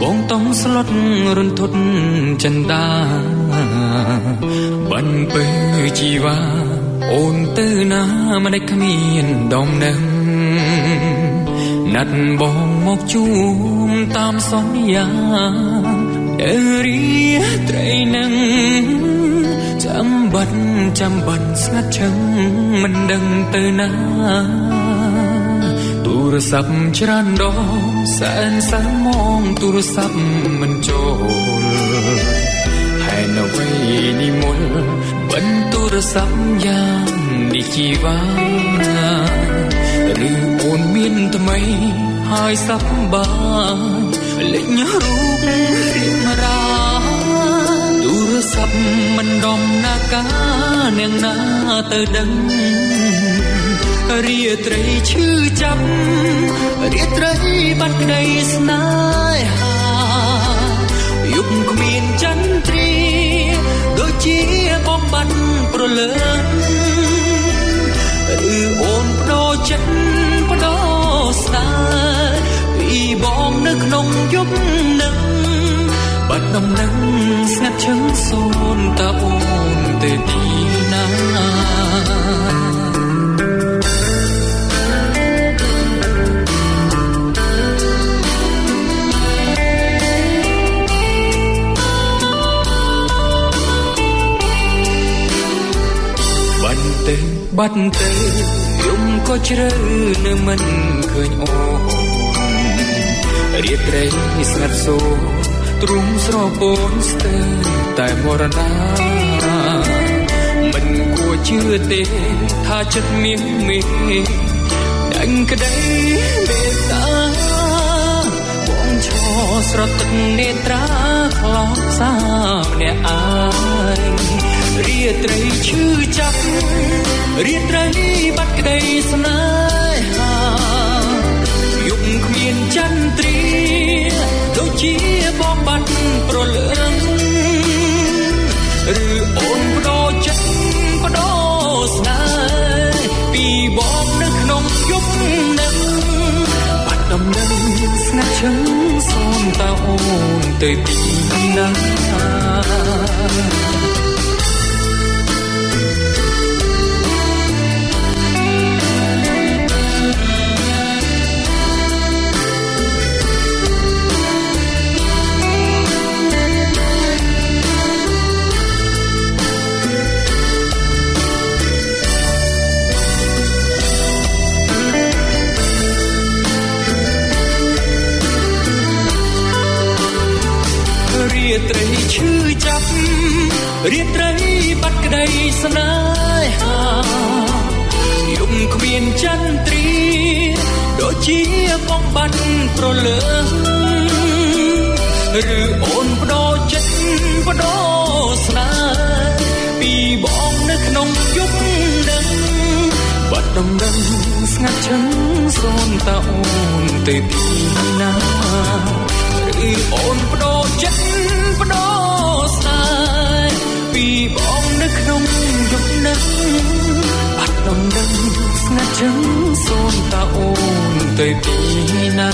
Speaker 9: បងต้องស្លុតរន្ធត់ចិនដាបានពេលជីវ៉ាអូនទៅណាមិនได้គ្មានដំណឹងណាត់បងមកជួមតាមសន្យារីត្រីនឹងចាំបាត់ស្ងាត់ឈឹងមិនដឹងទៅណាទូរស័ព្ទច្រើនដងសែនសាមងទូរស័ព្ទមិនចូលហើយនៅវ័យនេះមុនបន្ទទូរស័ព្ទយ៉ាងនេះជីវ៉ាឬអូនមានថ្មីហើយសប្បាយលេចរូបរៀបរាទូរស័ព្ទមិនដំណាកានាងណាទៅដឹងរាត្រីឈឺចាប់រាត្រីបាត់ក្តីស្នេហាយប់គ្មានចន្ទ្រាដូចជាបំបត្តិប្រលើឬអូនបដូរចិត្តបដូរស្នេហ៍ពីបងនៅក្នុងយប់នឹងបាត់ដំណឹងស្ងាត់ឈឹងសូនតើអូនទៅទីណាបាត់ទៅយំក៏ជ្រៅនៅមិនឃើញអូនរាត្រីស្ងាត់សូរទ្រុំស្រពោនស្ទើរតែមរណាមិនគួរជឿទេថាចិត្តមានមេដាញ់ក្តីមេត្តាបងឈរស្រត់ទឹកនេត្រាខ្លោចសាម្នាក់ឯងរាត្រីឈឺចាប់រាត្រីបាត់ក្តីស្នេហាយប់គ្មានចន្ទ្រាដូចជាបងបាត់ប្រលើងឬអូនបដូរចិត្តបដូរស្នេហ៍ពីបងនៅក្នុងយប់នឹងបាត់ដំណឹងស្ងាត់ឈឹងសូមតើអូនទៅទីណារាត្រីឈឺចាប់រាត្រីបាត់ក្តីស្នេហាយប់គ្មានចន្ទ្រាដូចជាបងបាត់ប្រលើឬអូនបដូរចិត្តបដូរស្នេហ៍ពីបងនៅក្នុងយប់នឹងបាត់ដំណឹងស្ងាត់ឈឹងសូមតើអូនទៅទីណាឬអូនបដូរចិត្តបដូរស្នេហ៍ពីបងនៅក្នុងយប់នឹងបាត់ដំណឹងស្ងាត់ឈឹងសូមតើអូនទៅទីណា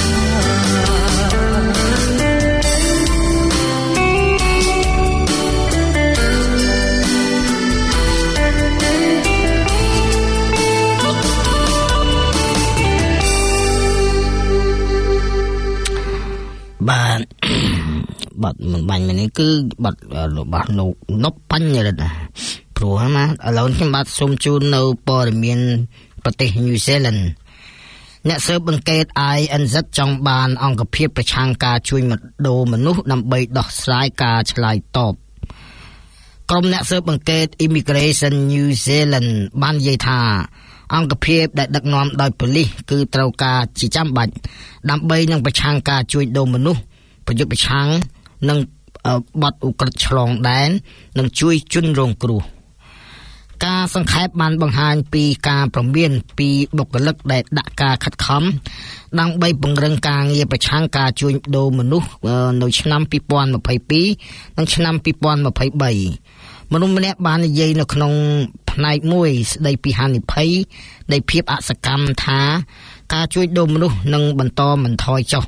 Speaker 9: បាត់មិនបាញ់នេះគឺបាត់របស់នប់បាញ់រត់ព្រោះណាឥឡូវខ្ញុំបាទសូមជូននៅព័ត៌មានប្រទេសញូហ្សេឡង់អ្នកស៊ើបអង្កេត INZ ចង់បានអង្គភាពប្រឆាំងការជួញដូរមនុស្សដើម្បីដោះស្រាយការឆ្លើយតបក្រុមអ្នកស៊ើបអង្កេត Immigration New Zealand បាននិយាយថាអង្គភាពដែលដឹកនាំដោយប៉ូលីសគឺត្រូវការជាចាំបាច់ដើម្បីនឹងប្រឆាំងការជួញដូរមនុស្សប្រយុទ្ធប្រឆាំងនឹងបទឧក្រិដ្ឋឆ្លងដែននិងជួយជនរងគ្រោះការសង្ខេបបានបង្ហាញពីការព្រមានពីបុគ្គលិកដែលដាក់ការខិតខំដើម្បីពង្រឹងការងារប្រឆាំងការជួញដូរមនុស្សនៅឆ្នាំ2022និងឆ្នាំ2023មនុស្សម្នាក់បាននិយាយនៅក្នុងផ្នែកមួយស្ដីពីហានិភ័យនៃភាពអសកម្មថាការជួញដូរមនុស្សនឹងបន្តបន្ថយចុះ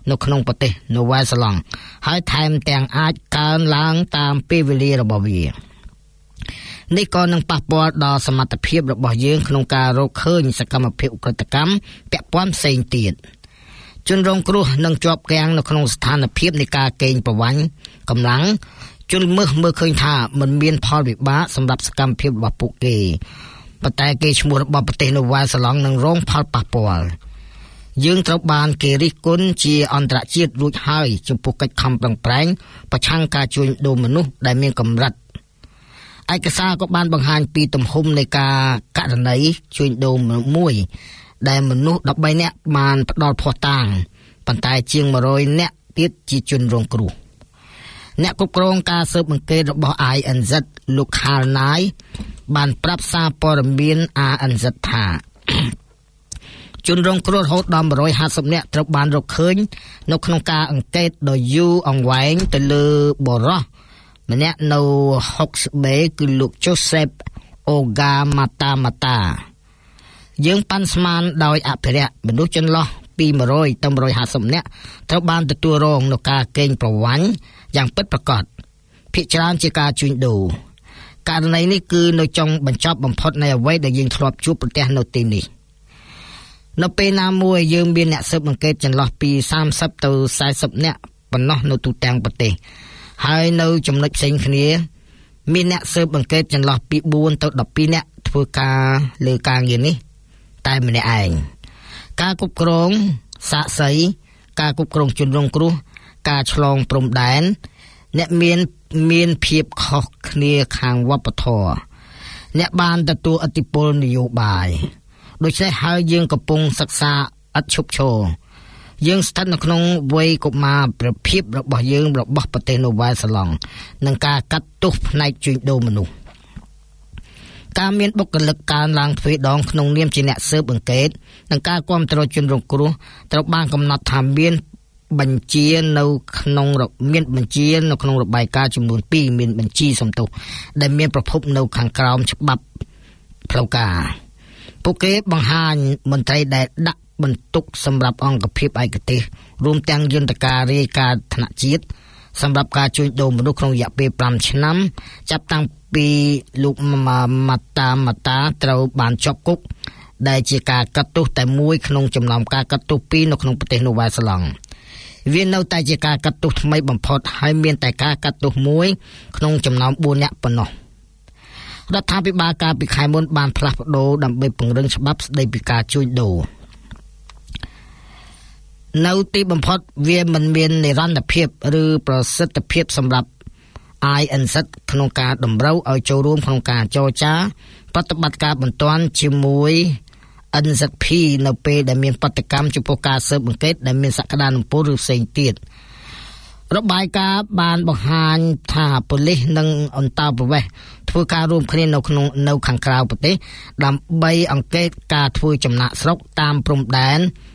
Speaker 9: នៅក្នុងប្រទេសនូវែលសេឡង់ហើយថែមទាំងអាចកើនឡើងតាមពេលវេលារបស់វានេះក៏នឹងប៉ះពាល់ដល់សមត្ថភាពរបស់យើងក្នុងការរកឃើញសកម្មភាពឧក្រិដ្ឋកម្មពាក់ព័ន្ធផ្សេងទៀតជនរងគ្រោះនឹងជាប់គាំងនៅក្នុងស្ថានភាពនៃការកេងប្រវ័ញ្ចកម្លាំងជនមើលឃើញថាมันមានផលវិបាកសម្រាប់សកម្មភាពរបស់ពួកគេប៉ុន្តែគេឈ្មោះរបស់ប្រទេសនូវែលសេឡង់នឹងរងផលប៉ះពាល់យើងត្រូវបានគេរិះគន់ជាអន្តរជាតិរួចហើយចំពោះកិច្ចខំប្រឹងប្រែងប្រឆាំងការជួញដូរមនុស្សដែលមានកម្រិតឯកសារក៏បានបង្ហាញពីទំហំនៃការករណីជួញដូរមួយដែលមនុស្ស13នាក់បានផ្ដាល់ភ័ស្តុតាងប៉ុន្តែជាង100នាក់ទៀតជាជនរងគ្រោះអ្នកគ្រប់គ្រងការស៊ើបអង្កេតរបស់ INZ លោក Khal Nai បានប្រាប់សារព័ត៌មាន ANZ ថាជនរងគ្រោះរហូតដល់150នាក់ត្រូវបានរកឃើញនៅក្នុងការអង្កេតដ៏យូរអង្វែងទៅលើបរិសុទ្ធម្នាក់នៅ Hawke's Bay គឺលោក Joseph Oga Mata យើងប៉ាន់ស្មានដោយអភិរក្សមនុស្សចន្លោះពី100ទៅ150នាក់ត្រូវបានទទួលរងនឹងការកេងប្រវ័ញ្ចយ៉ាងពិតប្រាកដភាគច្រើនជាការជួញដូរករណីនេះគឺនៅចុងបញ្ចប់បំផុតនៃអ្វីដែលយើងធ្លាប់ជួបប្រទះនៅទីនេះនៅពេលណាមួយយើងមានអ្នកស៊ើបអង្កេតចន្លោះពី30ទៅ40នាក់ប៉ុណ្ណោះនៅទូទាំងប្រទេសហើយនៅចំណុចផ្សេងគ្នាមានអ្នកស៊ើបអង្កេតចន្លោះពី4ទៅ12នាក់ធ្វើការលើការងារនេះតែម្នាក់ឯងការគ្រប់គ្រងសាក្សីការគ្រប់គ្រងជនរងគ្រោះការឆ្លងព្រំដែនអ្នកមានភាពខុសគ្នាខាងវប្បធម៌អ្នកបានទទួលឥទ្ធិពលនយោបាយដូច្នេះហើយយើងកំពុងសិក្សាឥតឈប់ឈរយើងស្ថិតនៅក្នុងវ័យកុមារប្រភេទរបស់យើងរបស់ប្រទេសនូវែលសេឡង់នឹងការកាត់ទោសផ្នែកជួញដូរមនុស្សការមានបុគ្គលិកកើនឡើងទ្វេដងក្នុងនាមជាអ្នកស៊ើបអង្កេតនិងការគាំទ្រជនរងគ្រោះត្រូវបានកំណត់ថាមានបញ្ជានៅក្នុងរបាយការណ៍ចំនួន2មានបញ្ជីសំទោសដែលមានប្រភពនៅខាងក្រោមច្បាប់ផ្លូវការពួកគេបង្ហាញមន្ត្រីដែលដាក់បន្ទុកសម្រាប់អង្គភាពឯកទេសរួមទាំងយន្តការរាយការណ៍ថ្នាក់ជាតិសម្រាប់ការជួញដូរមនុស្សក្នុងរយៈពេល5ឆ្នាំចាប់តាំងពីលោកម៉ាតាត្រូវបានជាប់គុកដែលជាការកាត់ទោសតែមួយក្នុងចំណោមការកាត់ទោស2នៅក្នុងប្រទេសនូវែលសេឡង់វានៅតែជាការកាត់ទោសថ្មីបំផុតហើយមានតែការកាត់ទោសមួយក្នុងចំណោម4នាក់ប៉ុណ្ណោះរដ្ឋាភិបាលកាលពីខែមុនបានផ្លាស់ប្ដូរដើម្បីពង្រឹងច្បាប់ស្តីពីការជួញដូរនៅទីបំផុតវាមិនមាននិរន្តរភាពឬប្រសិទ្ធភាពសម្រាប់ INZ ក្នុងការតម្រូវឲ្យចូលរួមក្នុងការចរចាប្រតិបត្តិការបន្ទាន់ជាមួយ NZP នៅពេលដែលមានបដកម្មចំពោះការស៊ើបអង្កេតដែលមានសក្តានុពលឬផ្សេងទៀតរបាយការណ៍បានបង្ហាញថាប៉ូលីសនិងអន្តរប្រវេសន៍ធ្វើការរួមគ្នានៅខាងក្រៅប្រទេសដើម្បីអង្កេតការធ្វើចំណាកស្រុកតាមព្រំដែន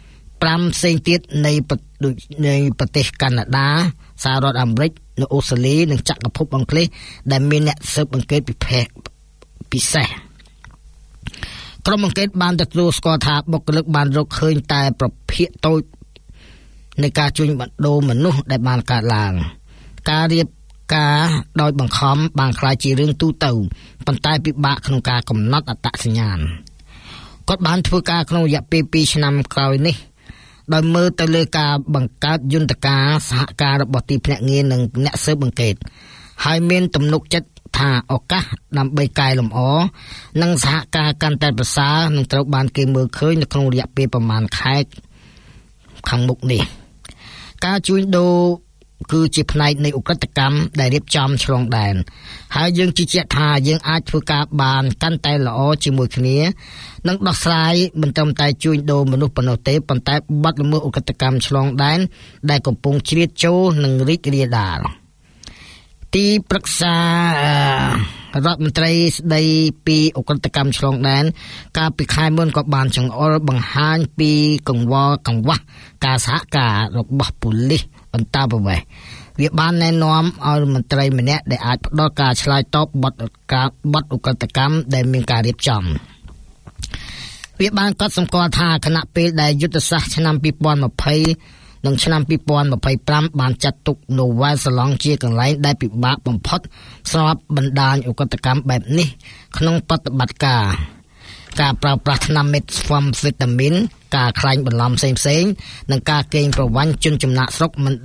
Speaker 9: 5ផ្សេងទៀតនៃប្រទេសកាណាដាសហរដ្ឋអាមេរិកនៅអូស្ត្រាលីនិងចក្រភពអង់គ្លេសដែលមានអ្នកស៊ើបអង្កេតពិសេសក្រុមអង្កេតបានទទួលស្គាល់ថាបុគ្គលិកបានរកឃើញតែប្រភេទតូចនៃការជួញដូរមនុស្សដែលបានកើតឡើងការរៀបការដោយបង្ខំបានក្លាយជារឿងទូទៅប៉ុន្តែពិបាកក្នុងការកំណត់អត្តសញ្ញាណគាត់បានធ្វើការក្នុងរយៈពេល2ឆ្នាំក្រោយនេះដោយមើលទៅលើការបង្កើតយន្តការសហការរបស់ទីភ្នាក់ងារនិងអ្នកស៊ើបអង្កេតហើយមានទំនុកចិត្តថាឱកាសដើម្បីកែលម្អនិងសហការកាន់តែប្រសើរនឹងត្រូវបានគេមើលឃើញនៅក្នុងរយៈពេលប្រមាណខែខាងមុខនេះការជួញដូរគឺជាផ្នែកនៃឧក្រិដ្ឋកម្មដែលរៀបចំឆ្លងដែនហើយយើងជឿជាក់ថាយើងអាចធ្វើការបានកាន់តែល្អជាមួយគ្នានិងដោះស្រាយមិនត្រឹមតែជួញដូរមនុស្សប៉ុណ្ណោះទេប៉ុន្តែបទល្មើសឧក្រិដ្ឋកម្មឆ្លងដែនដែលកំពុងជ្រៀតចូលនិងរីករាលដាលទីប្រឹក្សារដ្ឋមន្ត្រីស្ដីពីឧក្រិដ្ឋកម្មឆ្លងដែនកាលពីខែមុនក៏បានចង្អុលបង្ហាញពីកង្វល់កង្វះការសហការរបស់ប៉ូលីសអន្តរប្រវេសន៍វាបានណែនាំឲ្យមន្ត្រីម្នាក់ដែលអាចផ្ដល់ការឆ្លើយតបបទឧក្រិដ្ឋកម្មដែលមានការរៀបចំវាបានកត់សម្គាល់ថាគណៈពេលដែលយុទ្ធសាស្ត្រឆ្នាំ2020 ក្នុងឆ្នាំ2025បានចាត់ទុកនូវ៉ែសាឡង់ជាកន្លែងដែលពិបាកបំផុតសម្រាប់បណ្ដាញឧក្រិដ្ឋកម្មបែបនេះក្នុងប្រតិបត្តិការប្រើប្រាស់ថ្នាំមេតហ្វាំហ្វេតាមីនការខ្លាញ់បន្លំផ្សេងៗនិងការកេងប្រវ័ញ្ចជនចំណាក់ស្រុកមិន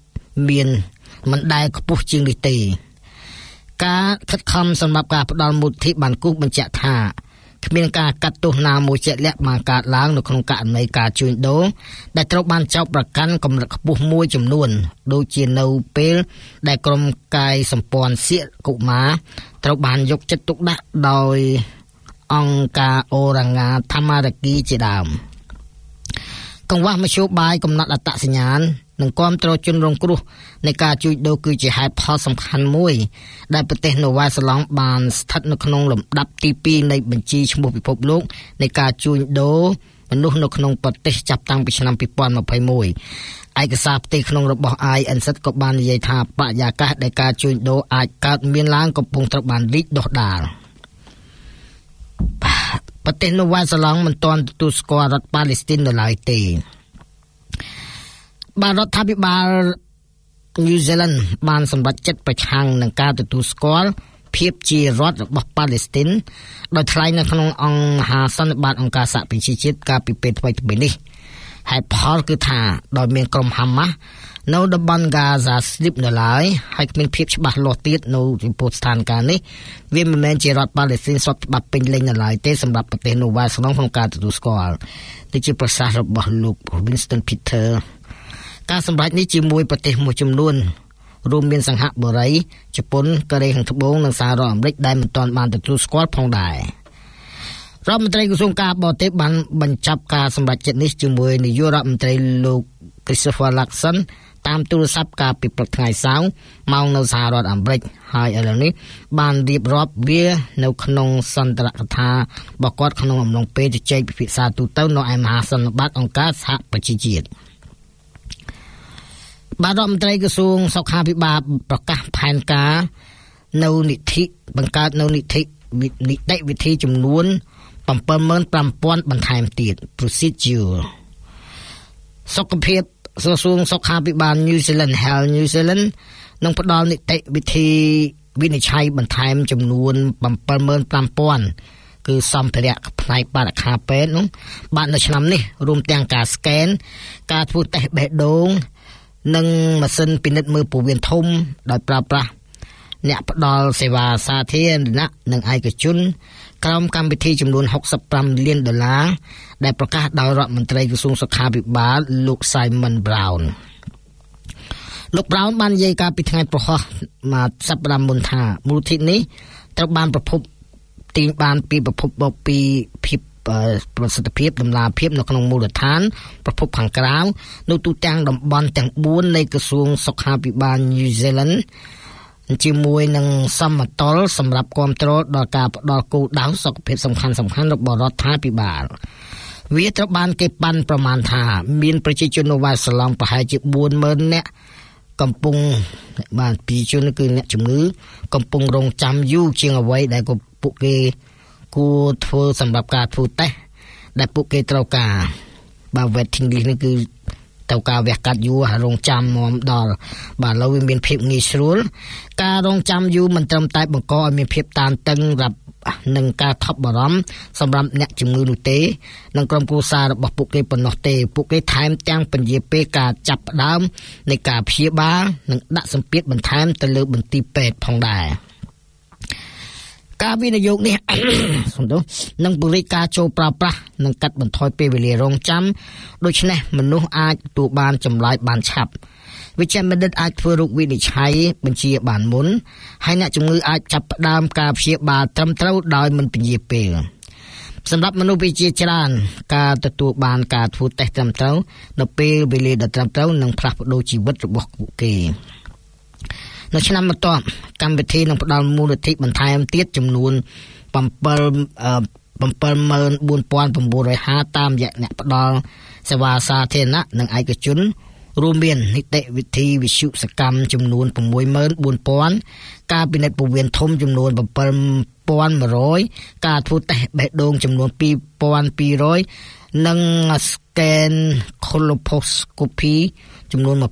Speaker 9: ដែលខ្ពស់ជាងនេះទេការខិតខំសម្រាប់ការផ្ដល់មូលនិធិបានគូសបញ្ជាក់ថាគ្មានការកាត់ទោសណាមួយជាក់លាក់បានកើតឡើងនៅក្នុងករណីការជួញដូរដែលត្រូវបានចោទប្រកាន់កម្រិតខ្ពស់មួយចំនួនដូចជានៅពេលដែលក្រុមកាយសម្ព័ន្ធសៀកកុមារត្រូវបានយកចិត្តទុកដាក់ដោយអង្គការអូរ៉ាងាថាម៉ារគីជាដើមកង្វះមធ្យោបាយកំណត់អត្តសញ្ញាណនិងគាំទ្រជនរងគ្រោះនៃការជួញដូរគឺជាហេតុផលសំខាន់មួយដែលប្រទេសនូវែលសេឡង់បានស្ថិតនៅក្នុងលំដាប់ទី2នៃបញ្ជីឈ្មោះពិភពលោកនៃការជួញដូរមនុស្សនៅក្នុងប្រទេសចាប់តាំងពីឆ្នាំ2021ឯកសារផ្ទៃក្នុងរបស់ INSID ក៏បាននិយាយថាបរិយាកាសដែលការជួញដូរអាចកើតមានឡើងកំពុងត្រូវបានរីកដុះដាលប្រទេសនូវែលសេឡង់មិនទាន់ទទួលស្គាល់រដ្ឋប៉ាឡេស្ទីននៅឡើយទេបាទរដ្ឋាភិបាលញូហ្សេឡង់បានសម្រេចចិត្តប្រឆាំងនឹងការទទួលស្គាល់ភាពជារដ្ឋរបស់ប៉ាឡេស្ទីនដោយថ្លែងនៅក្នុងអង្គមហាសន្និបាតអង្គការសហប្រជាជាតិកាលពីពេលថ្មីៗនេះហេតុផលគឺថាដោយមានក្រុមហាម៉ាស់នៅតំបន់ហ្គាហ្សាស្ទ្រីបនៅឡើយហើយគ្មានភាពច្បាស់លាស់ទៀតនៅចំពោះស្ថានភាពនេះវាមិនមែនជារដ្ឋប៉ាឡេស្ទីនស្របច្បាប់ពេញលេញនៅឡើយទេសម្រាប់ប្រទេសនូវែលសេឡង់ក្នុងការទទួលស្គាល់ដូចជាប្រសាសន៍របស់លោក Winston Peterការសម្រេចនេះជាមួយប្រទេសមួយចំនួនរួមមានសិង្ហបុរីជប៉ុនកូរ៉េខាងត្បូងនិងសហរដ្ឋអាមេរិកដែលមិនទាន់បានទទួលស្គាល់ផងដែររដ្ឋមន្ត្រីក្រសួងការបរទេសបានបញ្ចប់ការសម្រេចចិត្តនេះជាមួយនាយករដ្ឋមន្ត្រីលោក Christopher Luxon តាមទូរស័ព្ទកាលពីព្រឹកថ្ងៃសៅរ៍ម៉ោងនៅសហរដ្ឋអាមេរិកហើយឥឡូវនេះបានរៀបរាប់វានៅក្នុងសន្ទរកថារបស់គាត់ក្នុងអំឡុងពេលជជែកពិភាក្សាទូទៅនៅឯមហាសន្និបាតអង្គការសហប្រជាជាតិបាទរដ្ឋមន្ត្រីក្រសួងសុខាភិបាលប្រកាសផែនការនៅនីតិបង្កើតនៅនីតិវិធីចំនួន 75,000 បន្ថែមទៀត procedure សុខភាពក្រសួងសុខាភិបាល New Zealand Health New Zealand នឹងផ្ដល់នីតិវិធីវិនិច្ឆ័យបន្ថែមចំនួន 75,000 គឺសម្ភារៈផ្នែកបរិក្ខារពេទ្យនោះបាទនៅឆ្នាំនេះរួមទាំងការ scan ការធ្វើតេស្តបេះដូងនិងម៉ាស៊ីនពិនិត្យមើលពោះវៀនធំដោយប្រើប្រាស់អ្នកផ្ដល់សេវាសាធារណៈនិងឯកជនក្រោមកម្មវិធីចំនួន$65 លានដែលប្រកាសដោយរដ្ឋមន្ត្រីក្រសួងសុខាភិបាលលោក Simon Brown លោក Brown បាននិយាយកាលពីថ្ងៃប្រហោះមួយសប្តាហ៍មុនថាមូលនិធិនេះត្រូវបានទាញបានពីប្រភពមកពីភាពប្រសិទ្ធភាពតម្លាភាពនៅក្នុងមូលដ្ឋានប្រភពខាងក្រៅនៅទូទាំងតំបន់ទាំង4នៃក្រសួងសុខាភិបាល New Zealand ជាមួយនឹងសមតុល្យសម្រាប់គ្រប់គ្រងដល់ការផ្ដល់គោលដៅសុខភាពសំខាន់ៗរបស់រដ្ឋាភិបាលវាត្រូវបានគេប៉ាន់ប្រមាណថាមានប្រជាជននៅវ៉ែលសេឡង់ប្រហែលជា 40,000 នាក់កំពុងបានពីជនគឺអ្នកជំងឺកំពុងរងចាំយូរជាងអ្វីដែលពួកគេគួរធ្វើសម្រាប់ការធ្វើតេស្តដែលពួកគេត្រូវការបាទ waiting list នេះគឺត្រូវការវះកាត់យូរហើយរងចាំមកដល់បាទឥឡូវវាមានភាពងាយស្រួលការរងចាំយូរមិនត្រឹមតែបង្កឲ្យមានភាពតានតឹងរាប់នឹងការថប់បារម្ភសម្រាប់អ្នកជំងឺនោះទេនិងក្រុមគ្រួសាររបស់ពួកគេប៉ុណ្ណោះទេពួកគេថែមទាំងពន្យាពេលការចាប់ផ្ដើមនៃការព្យាបាលនិងដាក់សម្ពាធបន្ថែមទៅលើមន្ទីរពេទ្យផងដែរការវិនិយោគនេះ នឹងពង្រីកការចូលប្រើប្រាស់និងកាត់បន្ថយពេលវេលារងចាំដូច្នេះមនុស្សអាចទទួលបានចម្លើយបានឆាប់វិជ្ជបណ្ឌិតអាចធ្វើរោគវិនិច្ឆ័យបញ្ជាបានមុនហើយអ្នកជំងឺអាចចាប់ផ្ដើមការព្យាបាលត្រឹមត្រូវដោយមិនពន្យាពេលសម្រាប់មនុស្សវិជាច្រើនការទទួលបានការធ្វើតេស្តត្រឹមត្រូវនៅពេលវេលាដ៏ត្រឹមត្រូវនឹងផ្លាស់ប្ដូរជីវិតរបស់ពួកគេនៅឆ្នាំបន្ទាប់កម្មវិធីនឹងផ្ដល់មូលនិធិបន្ថែមទៀតចំនួន 74,950 តាមរយៈអ្នកផ្ដល់សេវាសាធារណៈនិងឯកជនរួមមាននីតិវិធីវិទ្យុសកម្មចំនួន 64,000 ការពិនិត្យពោះវៀនធំចំនួន 7,100 ការធ្វើតេស្តបេះដូងចំនួន 2,200 និង scan colposcopy ចំនួន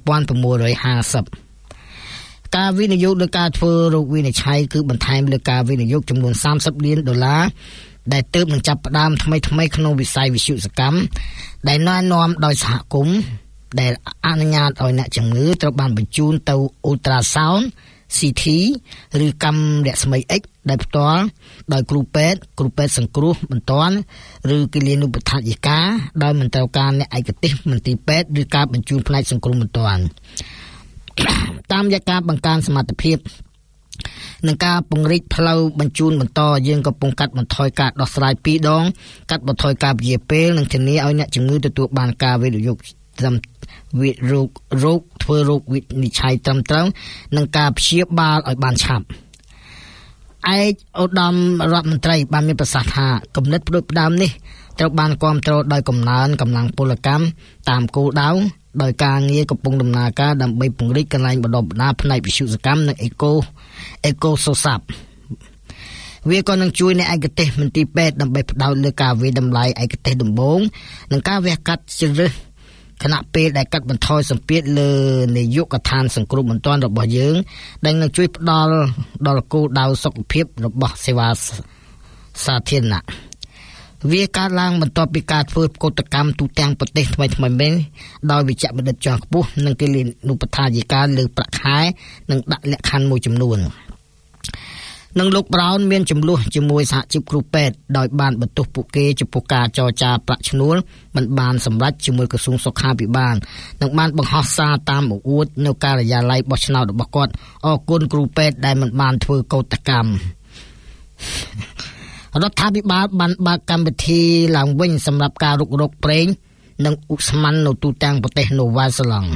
Speaker 9: 1650 ការវិនិយោគលើការធ្វើរោគវិនិច្ឆ័យគឺបន្ថែមលើការវិនិយោគចំនួន$30 លានដែលទើបនឹងចាប់ផ្ដើមថ្មីៗក្នុងវិស័យវិទ្យុសកម្មដែលណែនាំដោយសហគមន៍ដែលអនុញ្ញាតឲ្យអ្នកជំងឺត្រូវបានបញ្ជូនទៅ ultrasound CT ឬកាំរស្មី X ដែលផ្ទាល់ដោយគ្រូពេទ្យសង្គ្រោះបន្ទាន់ឬគិលានុបដ្ឋាយិកាដោយមិនត្រូវការអ្នកឯកទេសមន្ទីរពេទ្យឬការបញ្ជូនផ្នែកសង្គ្រោះបន្ទាន់តាមរយៈការបង្កើនសមត្ថភាពនិងការពង្រីកផ្លូវបញ្ជូនបន្តយើងកំពុងកាត់បន្ថយការដោះស្រាយ2ដងកាត់បន្ថយការពន្យាពេលនិងធានាឲ្យអ្នកជំងឺទទួលបានការវិនិយោគត្រឹមរោគធ្វើរោគវិនិច្ឆ័យត្រឹមត្រូវនិងការព្យាបាលឲ្យបានឆាប់ឯកឧត្តមរដ្ឋមន្ត្រីបានមានប្រសាសន៍ថាគំនិតផ្ដួចផ្ដើមនេះត្រូវបានគាំទ្រដោយកំណើនកម្លាំងពលកម្មតាមគោលដៅដោយការងារកំពុងដំណើរការដើម្បីពង្រីកកន្លែងបណ្ដុះបណ្ដាលផ្នែកវិទ្យុសកម្មនិងអេកូសូសាប់វាក៏នឹងជួយអ្នកឯកទេសមន្ទីរពេទ្យដើម្បីផ្ដោតលើការវិតម្លៃឯកទេសដំបូងនិងការវះកាត់ជ្រើសរើសខណៈពេលដែលកាត់បន្ថយសម្ពាធលើនាយកដ្ឋានសង្គ្រោះបន្ទាន់របស់យើងដែលនឹងជួយផ្ដល់ដល់គោលដៅសុខភាពរបស់សេវាសាធារណៈវាកើតឡើងបន្ទាប់ពីការធ្វើកោតកម្មទូទាំងប្រទេសថ្មីៗដោយវិជ្ជបណ្ឌិតជាន់ខ្ពស់និងគិលានុបដ្ឋាយិកាលើប្រាក់ខែនិងដាក់លក្ខខណ្ឌមួយចំនួននិងលោកប្រោនមានចំនួនជាមួយសហជីពគ្រូពេទ្យដោយបានបន្ទោសពួកគេចំពោះការចរចាប្រាក់ឈ្នួលមិនបានសម្រេចជាមួយក្រសួងសុខាភិបាលនិងបានបង្ហោះសារតាមអួតនៅការិយាល័យបោះឆ្នោតរបស់គាត់អរគុណគ្រូពេទ្យដែលមិនបានធ្វើកោតកម្មរដ្ឋាភិបាលបានបើកកម្មវិធីឡើងវិញសម្រាប់ការរុករកប្រេងនិងឧស្ម័ននៅទូទាំងប្រទេសនូវែលសេឡង់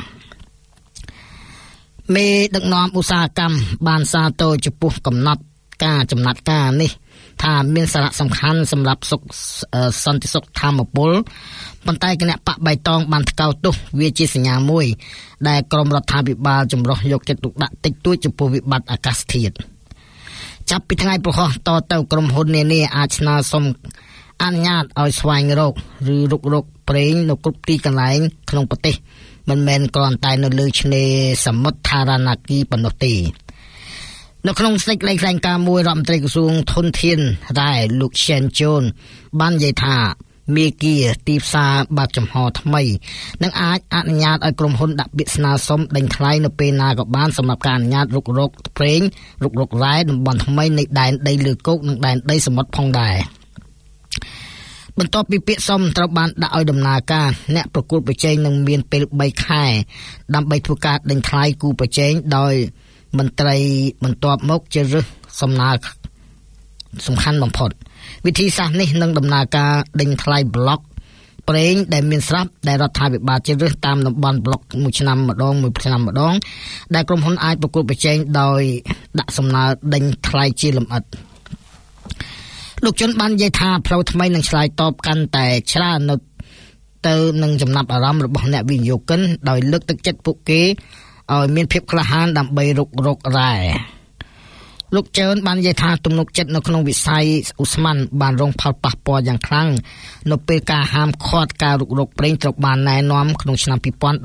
Speaker 9: មេដឹកនាំឧស្សាហកម្មបានសាទរចំពោះកំណត់ការចំណាត់ការនេះថាមានសារៈសំខាន់សម្រាប់សន្តិសុខធម្មពលប៉ុន្តែគណៈបកបៃតងបានថ្កោលទោសវាជាសញ្ញាមួយដែលក្រមរដ្ឋាភិបាលចម្រុះយកចិត្តទុកដាក់តិចតួចចំពោះវិបត្តិអាកាសធាតុចាប់ពីថ្ងៃប្រហោះតទៅក្រុមហ៊ុននានាអាចស្នើសុំអនុញ្ញាតឲ្យស្វែងរកឬរុករកប្រេងនៅគ្រប់ទីកន្លែងក្នុងប្រទេសមិនមែនគ្រាន់តែនៅលើឆ្នេរសមុទ្រថារ៉ាណាគីប៉ុណ្ណោះទេនៅក្នុងសេចក្តីថ្លែងការណ៍មួយរដ្ឋមន្ត្រីក្រសួងធនធានដែរលោក Shen John បាននិយាយថាមេគាទីផ្សារបើកចំហថ្មីនឹងអាចអនុញ្ញាតឲ្យក្រុមហ៊ុនដាក់ពាក្យស្នើសុំដេញថ្លៃនៅពេលណាក៏បានសម្រាប់ការអនុញ្ញាតរុករកប្រេងរុករករ៉ែតំបន់ថ្មីនៃដែនដីលើគោកនិងដែនដីសមុទ្រផងដែរបន្ទាប់ពីពាក្យសុំត្រូវបានដាក់ឲ្យដំណើរការអ្នកប្រកួតប្រជែងនឹងមានពេល3ខែដើម្បីធ្វើការដេញថ្លៃគូប្រជែងដោយមន្ត្រីបន្ទាប់មកជ្រើសរើសសំណើសំខាន់បំផុតវិធីសាស្ត្រនេះនឹងដំណើរការដេញថ្លៃប្លុកប្រេងដែលមានស្រាប់ដែលរដ្ឋាភិបាលជ្រើសរើសតាមតំបន់ប្លុកមួយឆ្នាំម្ដងដែលក្រុមហ៊ុនអាចប្រកួតប្រជែងដោយដាក់សំណើដេញថ្លៃជាលម្អិតលោកជនបាននិយាយថាផ្លូវថ្មីនឹងឆ្លើយតបកាន់តែច្រើនទៅនឹងចំណាប់អារម្មណ៍របស់អ្នកវិនិយោគិនដោយលើកទឹកចិត្តពួកគេឲ្យមានភាពក្លាហានដើម្បីរុករករ៉ែលោកចើនបាននិយាយថាទំនុកចិត្តនៅក្នុងវិស័យឧស្ម័នបានរងផលប៉ះពាល់យ៉ាងខ្លាំងនៅពេលការហាមឃាត់ការរុករកប្រេងត្រូវបានណែនាំក្នុងឆ្នាំ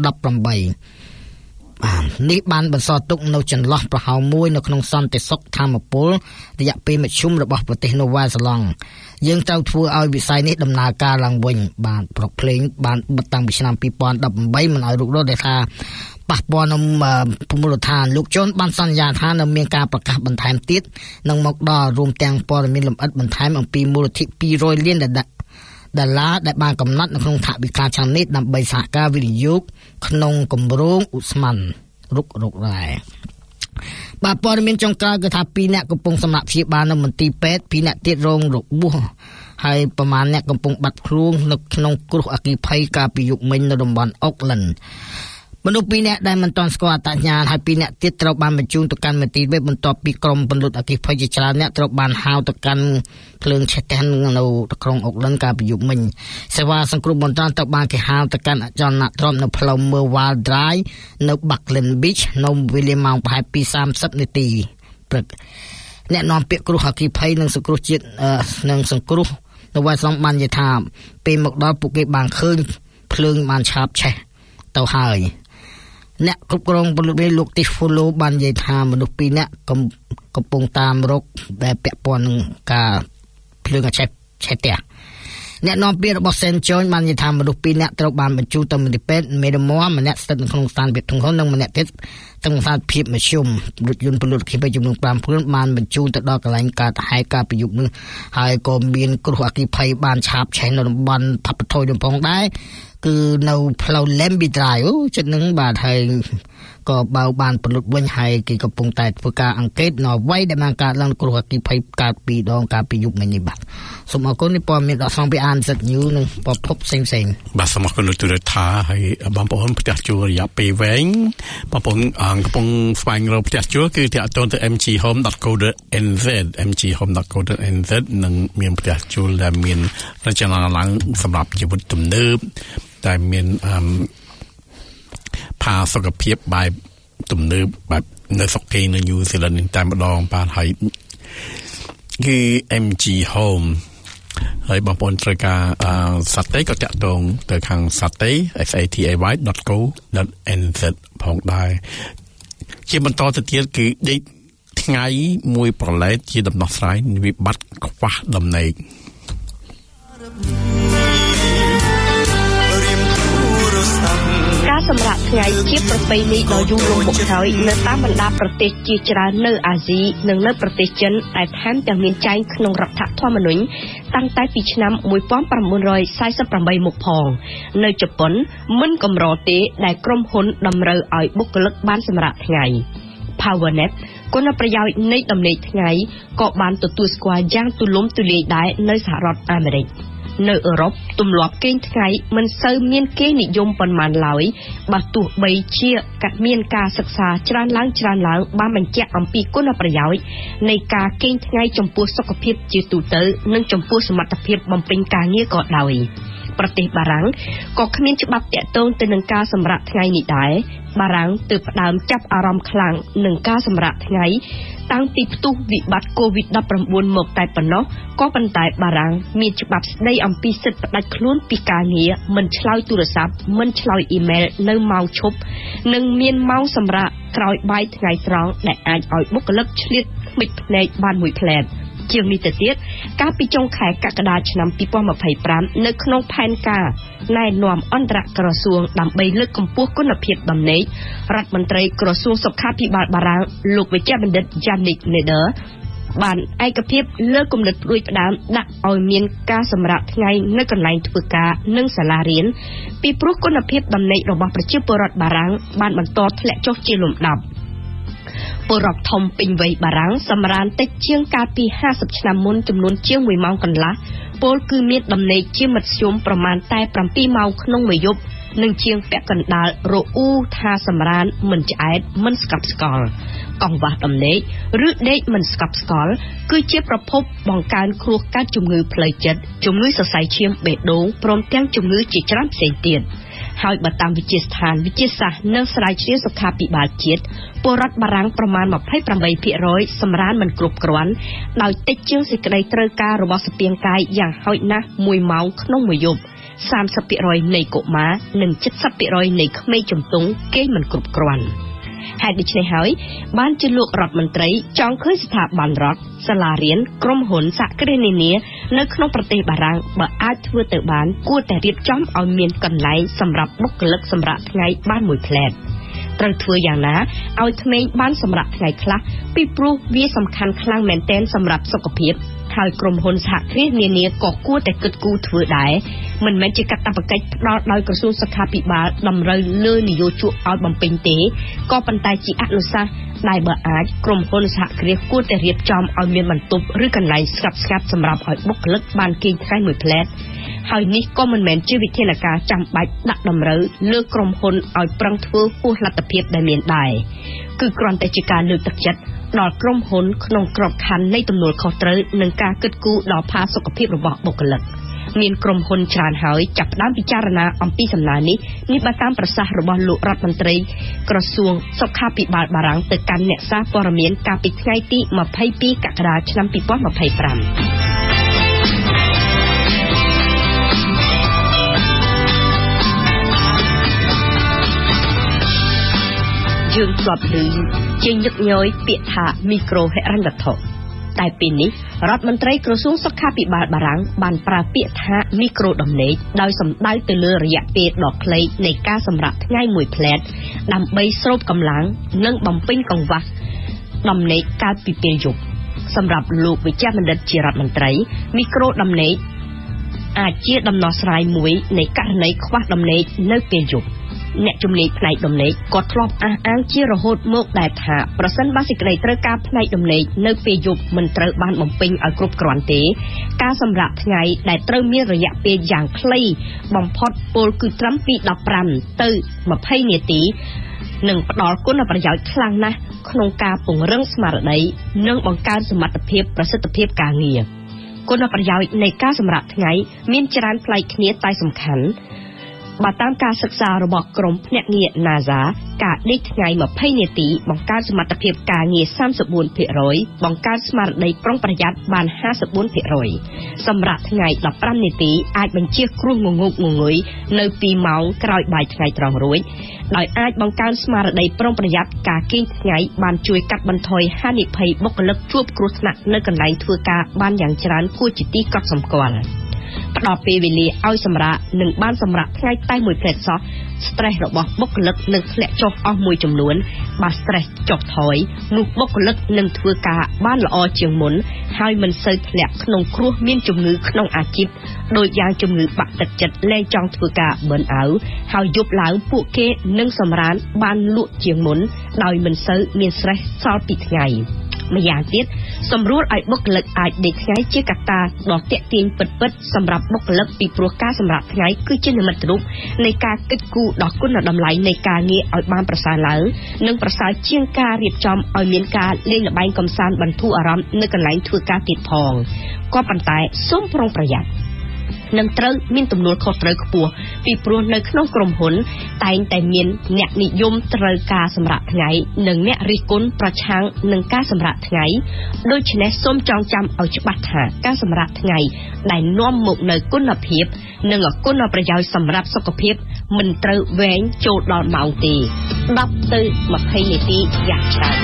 Speaker 9: 2018នេះបានបន្សល់ទុកនៅចន្លោះប្រហោងមួយនៅក្នុងសន្តិសុខធម្មពលរយៈពេលមធ្យមរបស់ប្រទេសនូវែលសេឡង់យើងត្រូវធ្វើឲ្យវិស័យនេះដំណើរការឡើងវិញបានប្រកភ្លេងបានបិទតាំងពីឆ្នាំ2018មិនឲ្យរុករកដែលថាប៉ះពាល់នៅមូលដ្ឋានលោកជុនបានសន្យាថានឹងមានការប្រកាសបន្ថែមទៀតនឹងមកដល់រួមទាំងព័ត៌មានលម្អិតបន្ថែមអំពីមូលនិធិ200លានដុល្លារដែលបានកំណត់នៅក្នុងថវិកាឆ្នាំនេះដើម្បីសហការវិនិយោគក្នុងគម្រោងឧស្ម័នរុករករ៉ែបាទព័ត៌មានចុងក្រោយគឺថា2អ្នកកំពុងសម្រាប់ព្យាបាលនៅមន្ទីរពេទ្យ2អ្នកទៀតរងរបួសហើយប្រមាណអ្នកកំពុងបាត់ខ្លួននៅក្នុងគ្រោះអគ្គិភ័យកាលពីយប់មិញនៅតំបន់អូកឡែនមនុស្ស2នាក់ដែលមិនទាន់ស្គាល់អត្តសញ្ញាណហើយ2នាក់ទៀតត្រូវបានបញ្ជូនទៅកាន់មន្ទីរពេទ្យបន្ទាប់ពីក្រុមពន្លត់អគ្គិភ័យជាច្រើនអ្នកត្រូវបានហៅទៅកាន់ភ្លើងឆេះទាំងនៅក្រុងអូកឡែនកាលពីយប់មិញសេវាសង្គ្រោះបន្ទាន់ត្រូវបានគេហៅទៅកាន់អចលនទ្រព្យនៅផ្លូវ Merwal Drive នៅ Buckland Beach នៅវេលាម៉ោងប្រហែល 2:30 នាទីព្រឹកអ្នកនាំពាក្យគ្រោះអគ្គិភ័យនិងសង្គ្រោះជាតិនិងសង្គ្រោះនៅទៅវាយស្រង់បាននិយាយថាពេលមកដល់ពួកគេបានឃើញភ្លើងបានឆាបឆេះទៅហើយអ្នកគ្រប់គ្រងពលរដ្ឋលោកទី follow បាននិយាយថាមនុស្ស2នាក់កំពុងតាមរកដែលពាក់ព័ន្ធនឹងការភ្លើងឆេះផ្ទះអ្នកនាំពាក្យរបស់ Saint John បាននិយាយថាមនុស្ស2នាក់ត្រូវបានបញ្ជូនទៅមន្ទីរពេទ្យមេរមាម្នាក់ស្ថិតនៅក្នុងស្ថានភាពធ្ងន់ធ្ងរនិងម្នាក់ទៀតក្នុងស្ថានភាពមធ្យមរថយន្តពលរដ្ឋขี่ចំនួន5គ្រឿងបានបញ្ជូនទៅដល់កន្លែងការថែការប្រយុទ្ធនោះហើយក៏មានគ្រោះអគ្គិភ័យបានឆាបឆេះនៅតំបន់ផាប់ថយនឹងផងដែរគឺនៅផ្លូវ Lemby Drive ចិត្តនឹងបាទហើយក៏បើបានពលរដ្ឋវិញហើយគេកំពុងតែធ្វើការអង្កេតនៅអ្វីដែលបានកើតឡើងគ្រោះអគ្គិភ័យកើតពីដងការប្រយុទ្ធនេះបាទសូមអរគុណនេះព័ត៌មានដកស្រង់ពីអានសិតញូនិងប្រភពផ្សេងបាទសូមអរគុណលោកទូរទស្សន៍ហើយបងប្អូនផ្ទះជួលរយៈពេលវែងបងប្អូនកំពុងស្វែងរកផ្ទះជួលគឺទាក់ទងទៅ mghome.co.nz mghome.co.nz និងមានផ្ទះជួលដែលមានរចនាឡើងសម្រាប់ជីវិតទំនើបតែមានផាសុខភាពបែបទំនើបបែបនៅស្រុកគេនៅ New Zealand តែម្ដងបាទហើយគឺ MG Home ហើយបងប្អូនត្រូវការសត្វទេក៏តាក់ទងទៅខាងសត្វទេ satay.co.nz ផងដែរជាបន្តទៅទៀតគឺដេកថ្ងៃមួយប្រឡែកជាដំណោះស្រាយវិបត្តិខ្វះដំណេក
Speaker 10: ការសម្រាកថ្ងៃជាប្រពៃណីដ៏យូរលង់មកហើយនៅតាមបណ្ដាប្រទេសជាច្រើននៅអាស៊ីនិងនៅប្រទេសចិនដែលថែមទាំងមានចែងក្នុងរដ្ឋធម្មនុញ្ញតាំងតែពីឆ្នាំ1948មកផងនៅជប៉ុនមិនកម្រទេដែលក្រុមហ៊ុនតម្រូវឲ្យបុគ្គលិកបានសម្រាកថ្ងៃ PowerNap គុណប្រយោជន៍នៃដំណេកថ្ងៃក៏បានទទួលស្គាល់យ៉ាងទូលំទូលាយដែរនៅសហរដ្ឋអាមេរិកនៅអឺរ៉ុបទម្លាប់គេងថ្ងៃមិនសូវមានគេនិយមប៉ុន្មានឡើយបើទោះបីជាមានការសិក្សាច្រើនឡើងបានបញ្ជាក់អំពីគុណប្រយោជន៍នៃការគេងថ្ងៃចំពោះសុខភាពជាទូទៅនិងចំពោះសមត្ថភាពបំពេញការងារក៏ដោយប្រទេសបារាំងក៏គ្មានច្បាប់ទាក់ទងទៅនឹងការសម្រាកថ្ងៃនេះដែរបារាំងទើបផ្ដើមចាប់អារម្មណ៍ខ្លាំងនឹងការសម្រាកថ្ងៃតាំងពីផ្ទុះវិបត្តិ COVID-19 មកតែប៉ុណ្ណោះក៏ប៉ុន្តែបារាំងមានច្បាប់ស្ដីអំពីសិទ្ធិផ្ដាច់ខ្លួនពីការងារមិនឆ្លើយទូរស័ព្ទមិនឆ្លើយអ៊ីមែលនៅម៉ោងឈប់និងមានម៉ោងសម្រាកក្រោយបាយថ្ងៃត្រង់ដែលអាចឲ្យបុគ្គលិកឆ្លៀតខ្មិចភ្នែកបានមួយផ្លែតជាងនេះទៅទៀតកាលពីចុងខែកក្កដាឆ្នាំ2025នៅក្នុងផែនការណែនាំអន្តរក្រសួងដើម្បីលើកកម្ពស់គុណភាពដំណេករដ្ឋមន្ត្រីក្រសួងសុខាភិបាលបារាំងលោកវេជ្ជបណ្ឌិត Yannick Neder បានឯកភាពលើគំនិតផ្ដួចផ្ដើមដាក់ឲ្យមានការសម្រាកថ្ងៃនៅកន្លែងធ្វើការនិងសាលារៀនពីព្រោះគុណភាពដំណេករបស់ប្រជាពលរដ្ឋបារាំងបានបន្តធ្លាក់ចុះជាលំដាប់ពលរដ្ឋធំពេញវ័យបារាំងសម្រានតិចជាងកាលពី50ឆ្នាំមុនចំនួនជាង1ម៉ោងកន្លះពលគឺមានដំណេកជាមធ្យមប្រមាណតែ7ម៉ោងក្នុងមួយយប់និងជាងពាក់កណ្ដាលរអ៊ូថាសម្រានមិនឆ្អែតមិនស្កប់ស្កល់កង្វះដំណេកឬដេកមិនស្កប់ស្កល់គឺជាប្រភពបង្កើនគ្រោះកាត់ជំងឺផ្លូវចិត្តជំងឺសរសៃឈាមបេះដូងព្រមទាំងជំងឺជាច្រើនផ្សេងទៀតហើយបើតាមវិទ្យាស្ថានវិទ្យាសាស្ត្រនិងស្រាវជ្រាវសុខាភិបាលជាតិពលរដ្ឋបារាំងប្រមាណ 28% សម្រានមិនគ្រប់គ្រាន់ដោយតិចជាងសេចក្តីត្រូវការរបស់ស្ពាងកាយយ៉ាងហោចណាស់1ម៉ោងក្នុងមួយយប់ 30% នៃកុមារនិង 70% នៃក្មេងជំទង់គេមិនគ្រប់គ្រាន់ហេតុដូច្នេះហើយបានជាលោករដ្ឋមន្ត្រីចង់ឃើញស្ថាប័នរដ្ឋសាលារៀនក្រុមហ៊ុនសហគ្រាសនានានៅក្នុងប្រទេសបារាំងបើអាចធ្វើទៅបានគួរតែរៀបចំឲ្យមានកន្លែងសម្រាប់បុគ្គលិកសម្រាកថ្ងៃបានមួយផ្លែតត្រូវធ្វើយ៉ាងណាឲ្យក្មេងបានសម្រាកថ្ងៃខ្លះពីព្រោះវាសំខាន់ខ្លាំងមែនទែនសម្រាប់សុខភាពហើយក្រុមហ៊ុនសហគ្រាសនានាក៏គួរតែគិតគូរធ្វើដែរមិនមែនជាកាតព្វកិច្ចផ្ដល់ដោយក្រសួងសុខាភិបាលតម្រូវលើនយោជកឲ្យបំពេញទេក៏ប៉ុន្តែជាអនុសាសន៍ដែលបើអាចក្រុមហ៊ុនសហគ្រាសគួរតែរៀបចំឲ្យមានបន្ទប់ឬកន្លែងស្ងាត់សម្រាប់ឲ្យបុគ្គលិកបានគេងថ្ងៃមួយផ្លែតហើយនេះក៏មិនមែនជាវិធានការចាំបាច់ដាក់តម្រូវលើក្រុមហ៊ុនឲ្យប្រឹងធ្វើហួសលទ្ធភាពដែលមានដែរគឺគ្រាន់តែជាការលើកទឹកចិត្តដល់ក្រុមហ៊ុនក្នុងក្របខ័ណ្ឌនៃទំនួលខុសត្រូវនិងការគិតគូរដល់ផាសុកភាពរបស់បុគ្គលិកមានក្រុមហ៊ុនច្រើនហើយចាប់ផ្ដើមពិចារណាអំពីសំណើនេះបើតាមប្រសាសន៍របស់លោករដ្ឋមន្ត្រីក្រសួងសុខាភិបាលបារាំងទៅកាន់អ្នកសារព័ត៌មានកាលពីថ្ងៃទី22កក្កដាឆ្នាំ2025 យើងធ្លាប់ឮជាញឹកញយពាក្យថាមីក្រូហិរញ្ញវត្ថុតែពេលនេះរដ្ឋមន្ត្រីក្រសួងសុខាភិបាលបារាំងបានប្រើពាក្យថាមីក្រូដំណេកដោយសំដៅទៅលើរយៈពេលដ៏ខ្លីនៃការសម្រាកថ្ងៃមួយផ្លែតដើម្បីស្រូបកម្លាំងនិងបំពេញកង្វះដំណេកកាលពីពេលយប់សម្រាប់លោកវិជ្ជបណ្ឌិតជារដ្ឋមន្ត្រីមីក្រូដំណេកអាចជាដំណោះស្រាយមួយនៃករណីខ្វះដំណេកនៅពេលយប់អ្នកជំនាញផ្នែកដំណេកក៏ធ្លាប់អះអាងជារហូតមកដែរថាប្រសិនបើសេចក្តីត្រូវការផ្នែកដំណេកនៅពេលយប់មិនត្រូវបានបំពេញឲ្យគ្រប់គ្រាន់ទេការសម្រាកថ្ងៃដែលត្រូវមានរយៈពេលយ៉ាងខ្លីបំផុតពលគឺត្រឹមពី15ទៅ20នាទីនឹងផ្ដល់គុណប្រយោជន៍ខ្លាំងណាស់ក្នុងការពង្រឹងស្មារតីនិងបង្កើនសមត្ថភាពប្រសិទ្ធភាពការងារគុណប្រយោជន៍នៃការសម្រាកថ្ងៃមានច្រើនប្លែកគ្នាតែសំខាន់បើតាមការសិក្សារបស់ក្រុមភ្នាក់ងារ NASA ការដេកថ្ងៃ20នាទីបង្កើនសមត្ថភាពការងារ 34% បង្កើនស្មារតីប្រុងប្រយ័ត្នបាន 54% សម្រាប់ថ្ងៃ15នាទីអាចបញ្ជៀសគ្រោះងងឹកងងុយនៅ2ម៉ោងក្រោយបាយថ្ងៃត្រង់រួចដោយអាចបង្កើនស្មារតីប្រុងប្រយ័ត្នការគេងថ្ងៃបានជួយកាត់បន្ថយហានិភ័យបុគ្គលិកជួបគ្រោះថ្នាក់នៅកន្លែងធ្វើការបានយ៉ាងច្រើនគួរជាទីកត់សម្គាល់ផ្ដល់ពេលវេលាឲ្យសម្រាកនិងបានសម្រាកថ្ងៃតែមួយផ្លែតសោះ stress របស់បុគ្គលិកនឹងធ្លាក់ចុះអស់មួយចំនួនបើ stress ចុះថយនោះបុគ្គលិកនឹងធ្វើការបានល្អជាងមុនហើយមិនសូវធ្លាក់ក្នុងគ្រោះមានជំងឺក្នុងអាជីពដូចយ៉ាងជំងឺបាក់ទឹកចិត្តលែងចង់ធ្វើការburn outហើយយប់ឡើងពួកគេនឹងសម្រានបានលក់ជាងមុនដោយមិនសូវមាន stress សល់ពីថ្ងៃម្យ៉ាងទៀតសម្រួលឲ្យបុគ្គលិកអាចដេកថ្ងៃជាកត្តាដ៏ទាក់ទាញពិតៗសម្រាប់បុគ្គលិកពីព្រោះការសម្រាប់ថ្ងៃគឺជានិមិត្តរូបនៃការគិតគូរដល់គុណតម្លៃនៃការងារឲ្យបានប្រសើរឡើងនិងប្រសើរជាងការរៀបចំឲ្យមានការលេងល្បែងកម្សាន្តបន្ធូរអារម្មណ៍នៅកន្លែងធ្វើការទៀតផងក៏ប៉ុន្តែសូមប្រុងប្រយ័ត្ននឹងត្រូវមានទំនួលខុសត្រូវខ្ពស់ពីព្រោះនៅក្នុងក្រុមហ៊ុនតែងតែមានអ្នកនិយមត្រូវការសម្រាប់ថ្ងៃនិងអ្នករិះគន់ប្រឆាំងនឹងការសម្រាប់ថ្ងៃដូច្នេះសូមចងចាំឲ្យច្បាស់ថាការសម្រាប់ថ្ងៃដែលនាំមកនៅគុណភាពនិងគុណប្រយោជន៍សម្រាប់សុខភាពមិនត្រូវវែងចូលដល់ម៉ោងទេ10ទៅ20នាទីយ៉ាងច្រើន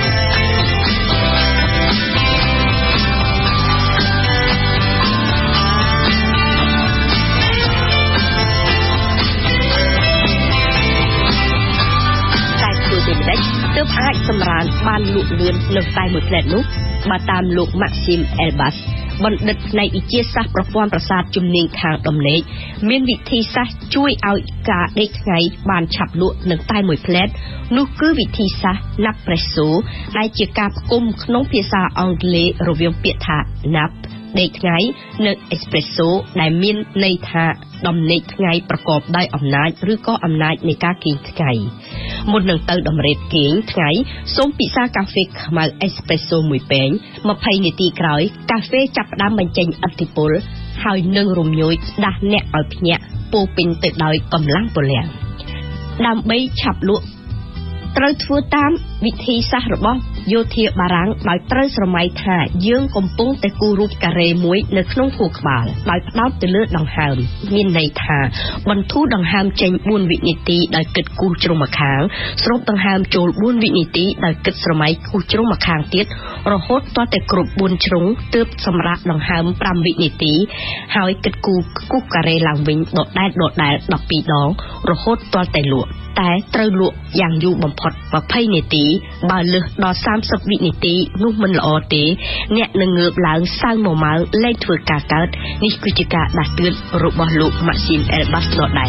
Speaker 10: ទើបអាចសម្រានបានលក់លឿននៅតែមួយផ្លែតនោះបើតាមលោក Maxime Elbas បណ្ឌិតផ្នែកវិទ្យាសាស្ត្រប្រព័ន្ធប្រសាទជំនាញខាងដំណេកមានវិធីសាស្ត្រជួយឲ្យការដេកថ្ងៃបានឆាប់លក់នៅតែមួយផ្លែតនោះគឺវិធីសាស្ត្រ Napresso ដែលជាការផ្គុំក្នុងភាសាអង់គ្លេសរវាងពាក្យថា nap ដេកថ្ងៃនិង espresso ដែលមានន័យថាដំណេកថ្ងៃប្រកបដោយអំណាចឬក៏អំណាចនៃការគេងថ្ងៃមុននឹងទៅតម្រេបគេងថ្ងៃសូមពិសាកាហ្វេខ្មៅ espresso មួយពែង20នាទីក្រោយកាហ្វេចាប់ផ្ដើមបញ្ចេញឥទ្ធិពលហើយនឹងរំញោចដាស់អ្នកឲ្យភ្ញាក់ពោពេញទៅដោយកម្លាំងពលំដើម្បីឆាប់លក់ត្រូវធ្វើតាមវិធីសាស្ត្ររបស់យោធាបារាំងដោយត្រូវស្រមៃថាយើងកំពុងតែគូររូបការ៉េមួយនៅក្នុងខួរក្បាលដោយផ្ដោតទៅលើដង្ហើមមានន័យថាបន្ធូរដង្ហើមចេញ4វិនាទីដោយគិតគូសជ្រុងម្ខាងស្រូបដង្ហើមចូល4វិនាទីដោយគិតស្រមៃគូសជ្រុងម្ខាងទៀតរហូតទាល់តែគ្រប់4ជ្រុងទើបសម្រាប់ដង្ហើម5វិនាទីហើយគិតគូសការ៉េឡើងវិញដដែល12ដងរហូតទាល់តែលក់តែត្រូវលក់យ៉ាងយូរបំផុត20នាទីបើលើសដល់30វិនាទីនោះមិនល្អទេអ្នកនឹងងើបឡើងសើមម៉ៅលែងធ្វើការកើតនេះគឺជាការដាស់តឿនរបស់លោក Maxime Elbas ដដែល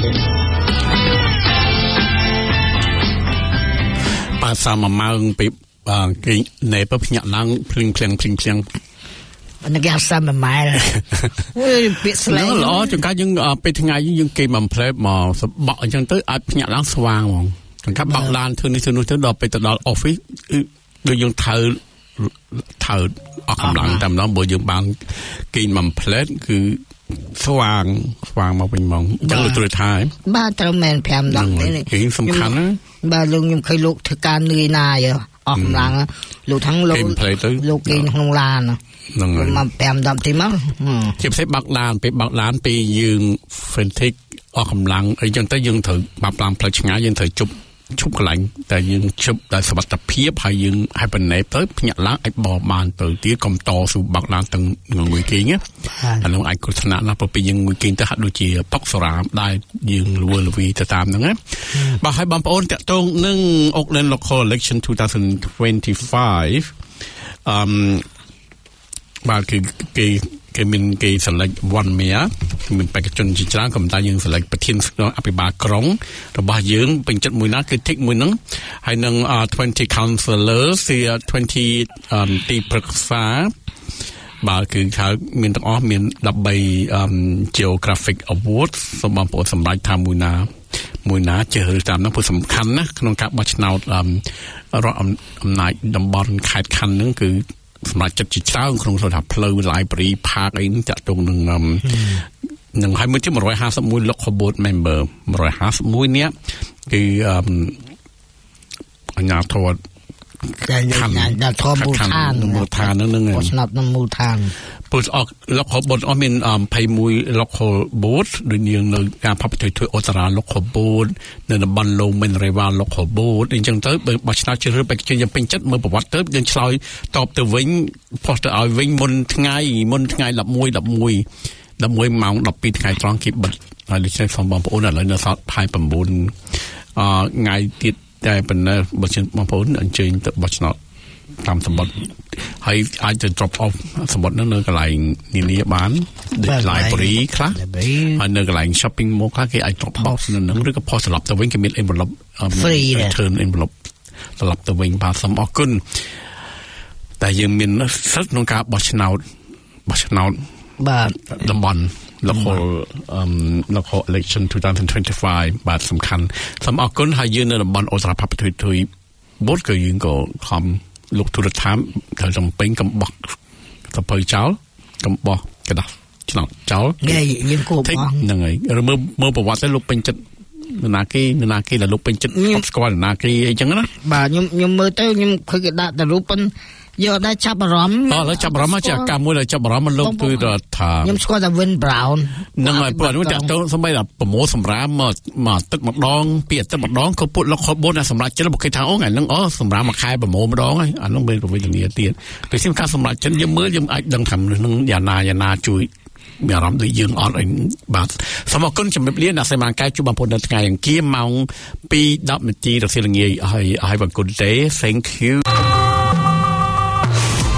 Speaker 3: បើសើមម៉ៅពីគេណែបើភ្ញាក់ឡើងភ្លឹង
Speaker 9: អនគេសាមម៉ែលពាក្យស្លែង
Speaker 3: ល្អចង្ការយើងពេលថ្ងៃយើងគេបំផ្លែមកសបកអញ្ចឹងទៅអាចភ្ញាក់ឡើងស្វាងហ្មងចង្ការបោកឡានធ្វើនេះធ្វើនោះទៅដល់ពេលទៅដល់ office ដូចយើងថើអស់កម្លាំងតែម្ដងបើយើងបានគេបំផ្លែគឺស្វាងមកវិញហ្មងអញ្ចឹងលោកត្រូវថា
Speaker 9: បាទត្រូវមែន5ដងទេ
Speaker 3: គេសំខាន់ណា
Speaker 9: បាទលោកខ្ញុំឃើញលោកធ្វើការនឿយណាយអស់កម្លាំងលោកทั้งលោកគេក្នុងឡាន
Speaker 3: នឹង
Speaker 9: មក5 10ទីមក
Speaker 3: ជាពិសេសបើកឡានពេលយើង frantic អស់កម្លាំងអីចឹងទៅយើងត្រូវបាប់ឡានផ្លូវឆ្ងាយយើងត្រូវជប់ឈប់កន្លែងតែយើងឈប់ដោយសមត្ថភាពហើយយើងឲ្យបណ្ណេទៅភ្ញាក់ឡើងអាចបបបានទៅទៀតកុំតស៊ូបាក់ឡើងទាំងងុយគេងអានោះអាចគ្រោះថ្នាក់ណាស់ព្រោះពេលយើងងុយគេងទៅហាក់ដូចជាផុកសរ៉ាមដែលយើងលួលវីទៅតាមហ្នឹងណាបាទហើយបងប្អូនតាក់ទងនឹង Auckland Local Election 2025បាទគេមានគេ select one mayor មានបេក្ខជនជាច្រើនក៏តែយើង select ប្រធានអភិបាលក្រុងរបស់យើងពេញចិត្តមួយណាគឺ tick មួយហ្នឹងហើយនឹង20 councillors ជា20ទីប្រឹក្សាបាទគឺថាមានទាំងអស់មាន13 geographic awards សូមបងប្អូនសម្រាប់ថាមួយណាជ្រើសរើសតាមនោះព្រោះសំខាន់ណាក្នុងការបោះឆ្នោតរដ្ឋអំណាចតំបន់ខេត្តខណ្ឌហ្នឹងគឺសម្រាប់ចិត្តជាច្រើនក្នុងថាផ្លូវ library park អីហ្នឹងតាក់ទងនឹងហើយមួយទៀត151 local board member 151នាក់គឺអញ្ញាធរ
Speaker 8: ដល់ធម៌មូលដ្ឋាន
Speaker 3: ហ្នឹង
Speaker 8: ស្នាប់នឹងមូលដ្ឋាន
Speaker 3: ពុទ្ធអក local board អស់មាន21 local board ដូចយើងនៅការផាប់ទៅធ្វើអូតារ៉ា local board នៅតំបន់ Low Mineral local board អញ្ចឹងទៅបើឆ្នោតជ្រើសរើសបេក្ខជនយ៉ាងពេញចិត្តមើលប្រវត្តិទៅយើងឆ្លើយតបទៅវិញផុសទៅឲ្យវិញមុនថ្ងៃ11ម៉ោង 12ថ្ងៃត្រង់គេបិទហើយដូច្នេះសូមបងប្អូនឥឡូវនៅសល់29ថ្ងៃទៀតតែប៉ុន្តែបើបងប្អូនអញ្ជើញទៅបោះឆ្នោតតាមសម្បត្តិហើយអាចទៅ drop off សម្បត្តិនៅកន្លែងនានាបានដូច library ខ្លះហើយនៅកន្លែង shopping mall ខ្លះគេអាច drop off នៅនឹងឬក៏ផុសត្រឡប់ទៅវិញគេមាន envelope
Speaker 8: free
Speaker 3: return envelope ត្រឡប់ទៅវិញបាទសូមអរគុណតែយើងមានសិទ្ធិក្នុងការបោះឆ្នោត
Speaker 8: បាទ
Speaker 3: តំបន់local election 2025 បាទសំខាន់សូមអរគុណហើយយើងនៅតំបន់អូស្ត្រាផាប់ទុយបូតក៏យើងក៏ខំលោកទូរទស្សន៍ត្រូវចំពេញកំបោះសភៅចោលកំបោះกระดาษឆ្នោតចោល
Speaker 8: យើងគួរបោះ
Speaker 3: ហ្នឹងហើយមើលប្រវត្តិទៅលោកពេញចិត្តនរណាគេដែលលោកពេញចិត្តស្គាល់នរណាគេអីចឹងណា
Speaker 8: បាទខ្ញុំមើលទៅខ្ញុំឃើញគេដាក់តែរូបប៉ុនយកដែរចាប់អារម្មណ៍
Speaker 3: ឥឡូវចាប់អារម្មណ៍ជាកម្មមួយដែលចាប់អារម្មណ៍លោកគឺថា
Speaker 8: ខ្ញុំស្គាល់តែ Win Brown
Speaker 3: ហ្នឹងហើយព្រោះនោះតាក់ទងសម្បីតែប្រមូលសម្រាមមកទឹកម្ដងពីទឹកម្ដងក៏ពុតលោកខបូនសម្រាប់ចិត្តបើគេថាអូថ្ងៃហ្នឹងសម្រាមមួយខែប្រមូលម្ដងហើយអានោះមានប្រវត្តិនាទៀតដូចជាការសម្រាប់ចិត្តយើងមើលយើងអាចដឹងថានឹងយ៉ាងណាជួយមានអារម្មណ៍ដូចយើងអត់អីបាទសូមអរគុណជំរាបលាអ្នកសេមាកាយជួបបងប្អូននៅថ្ងៃអង្គារម៉ោង 2:10 នាទីរសៀលល្ងាចហើយhave a good day thank you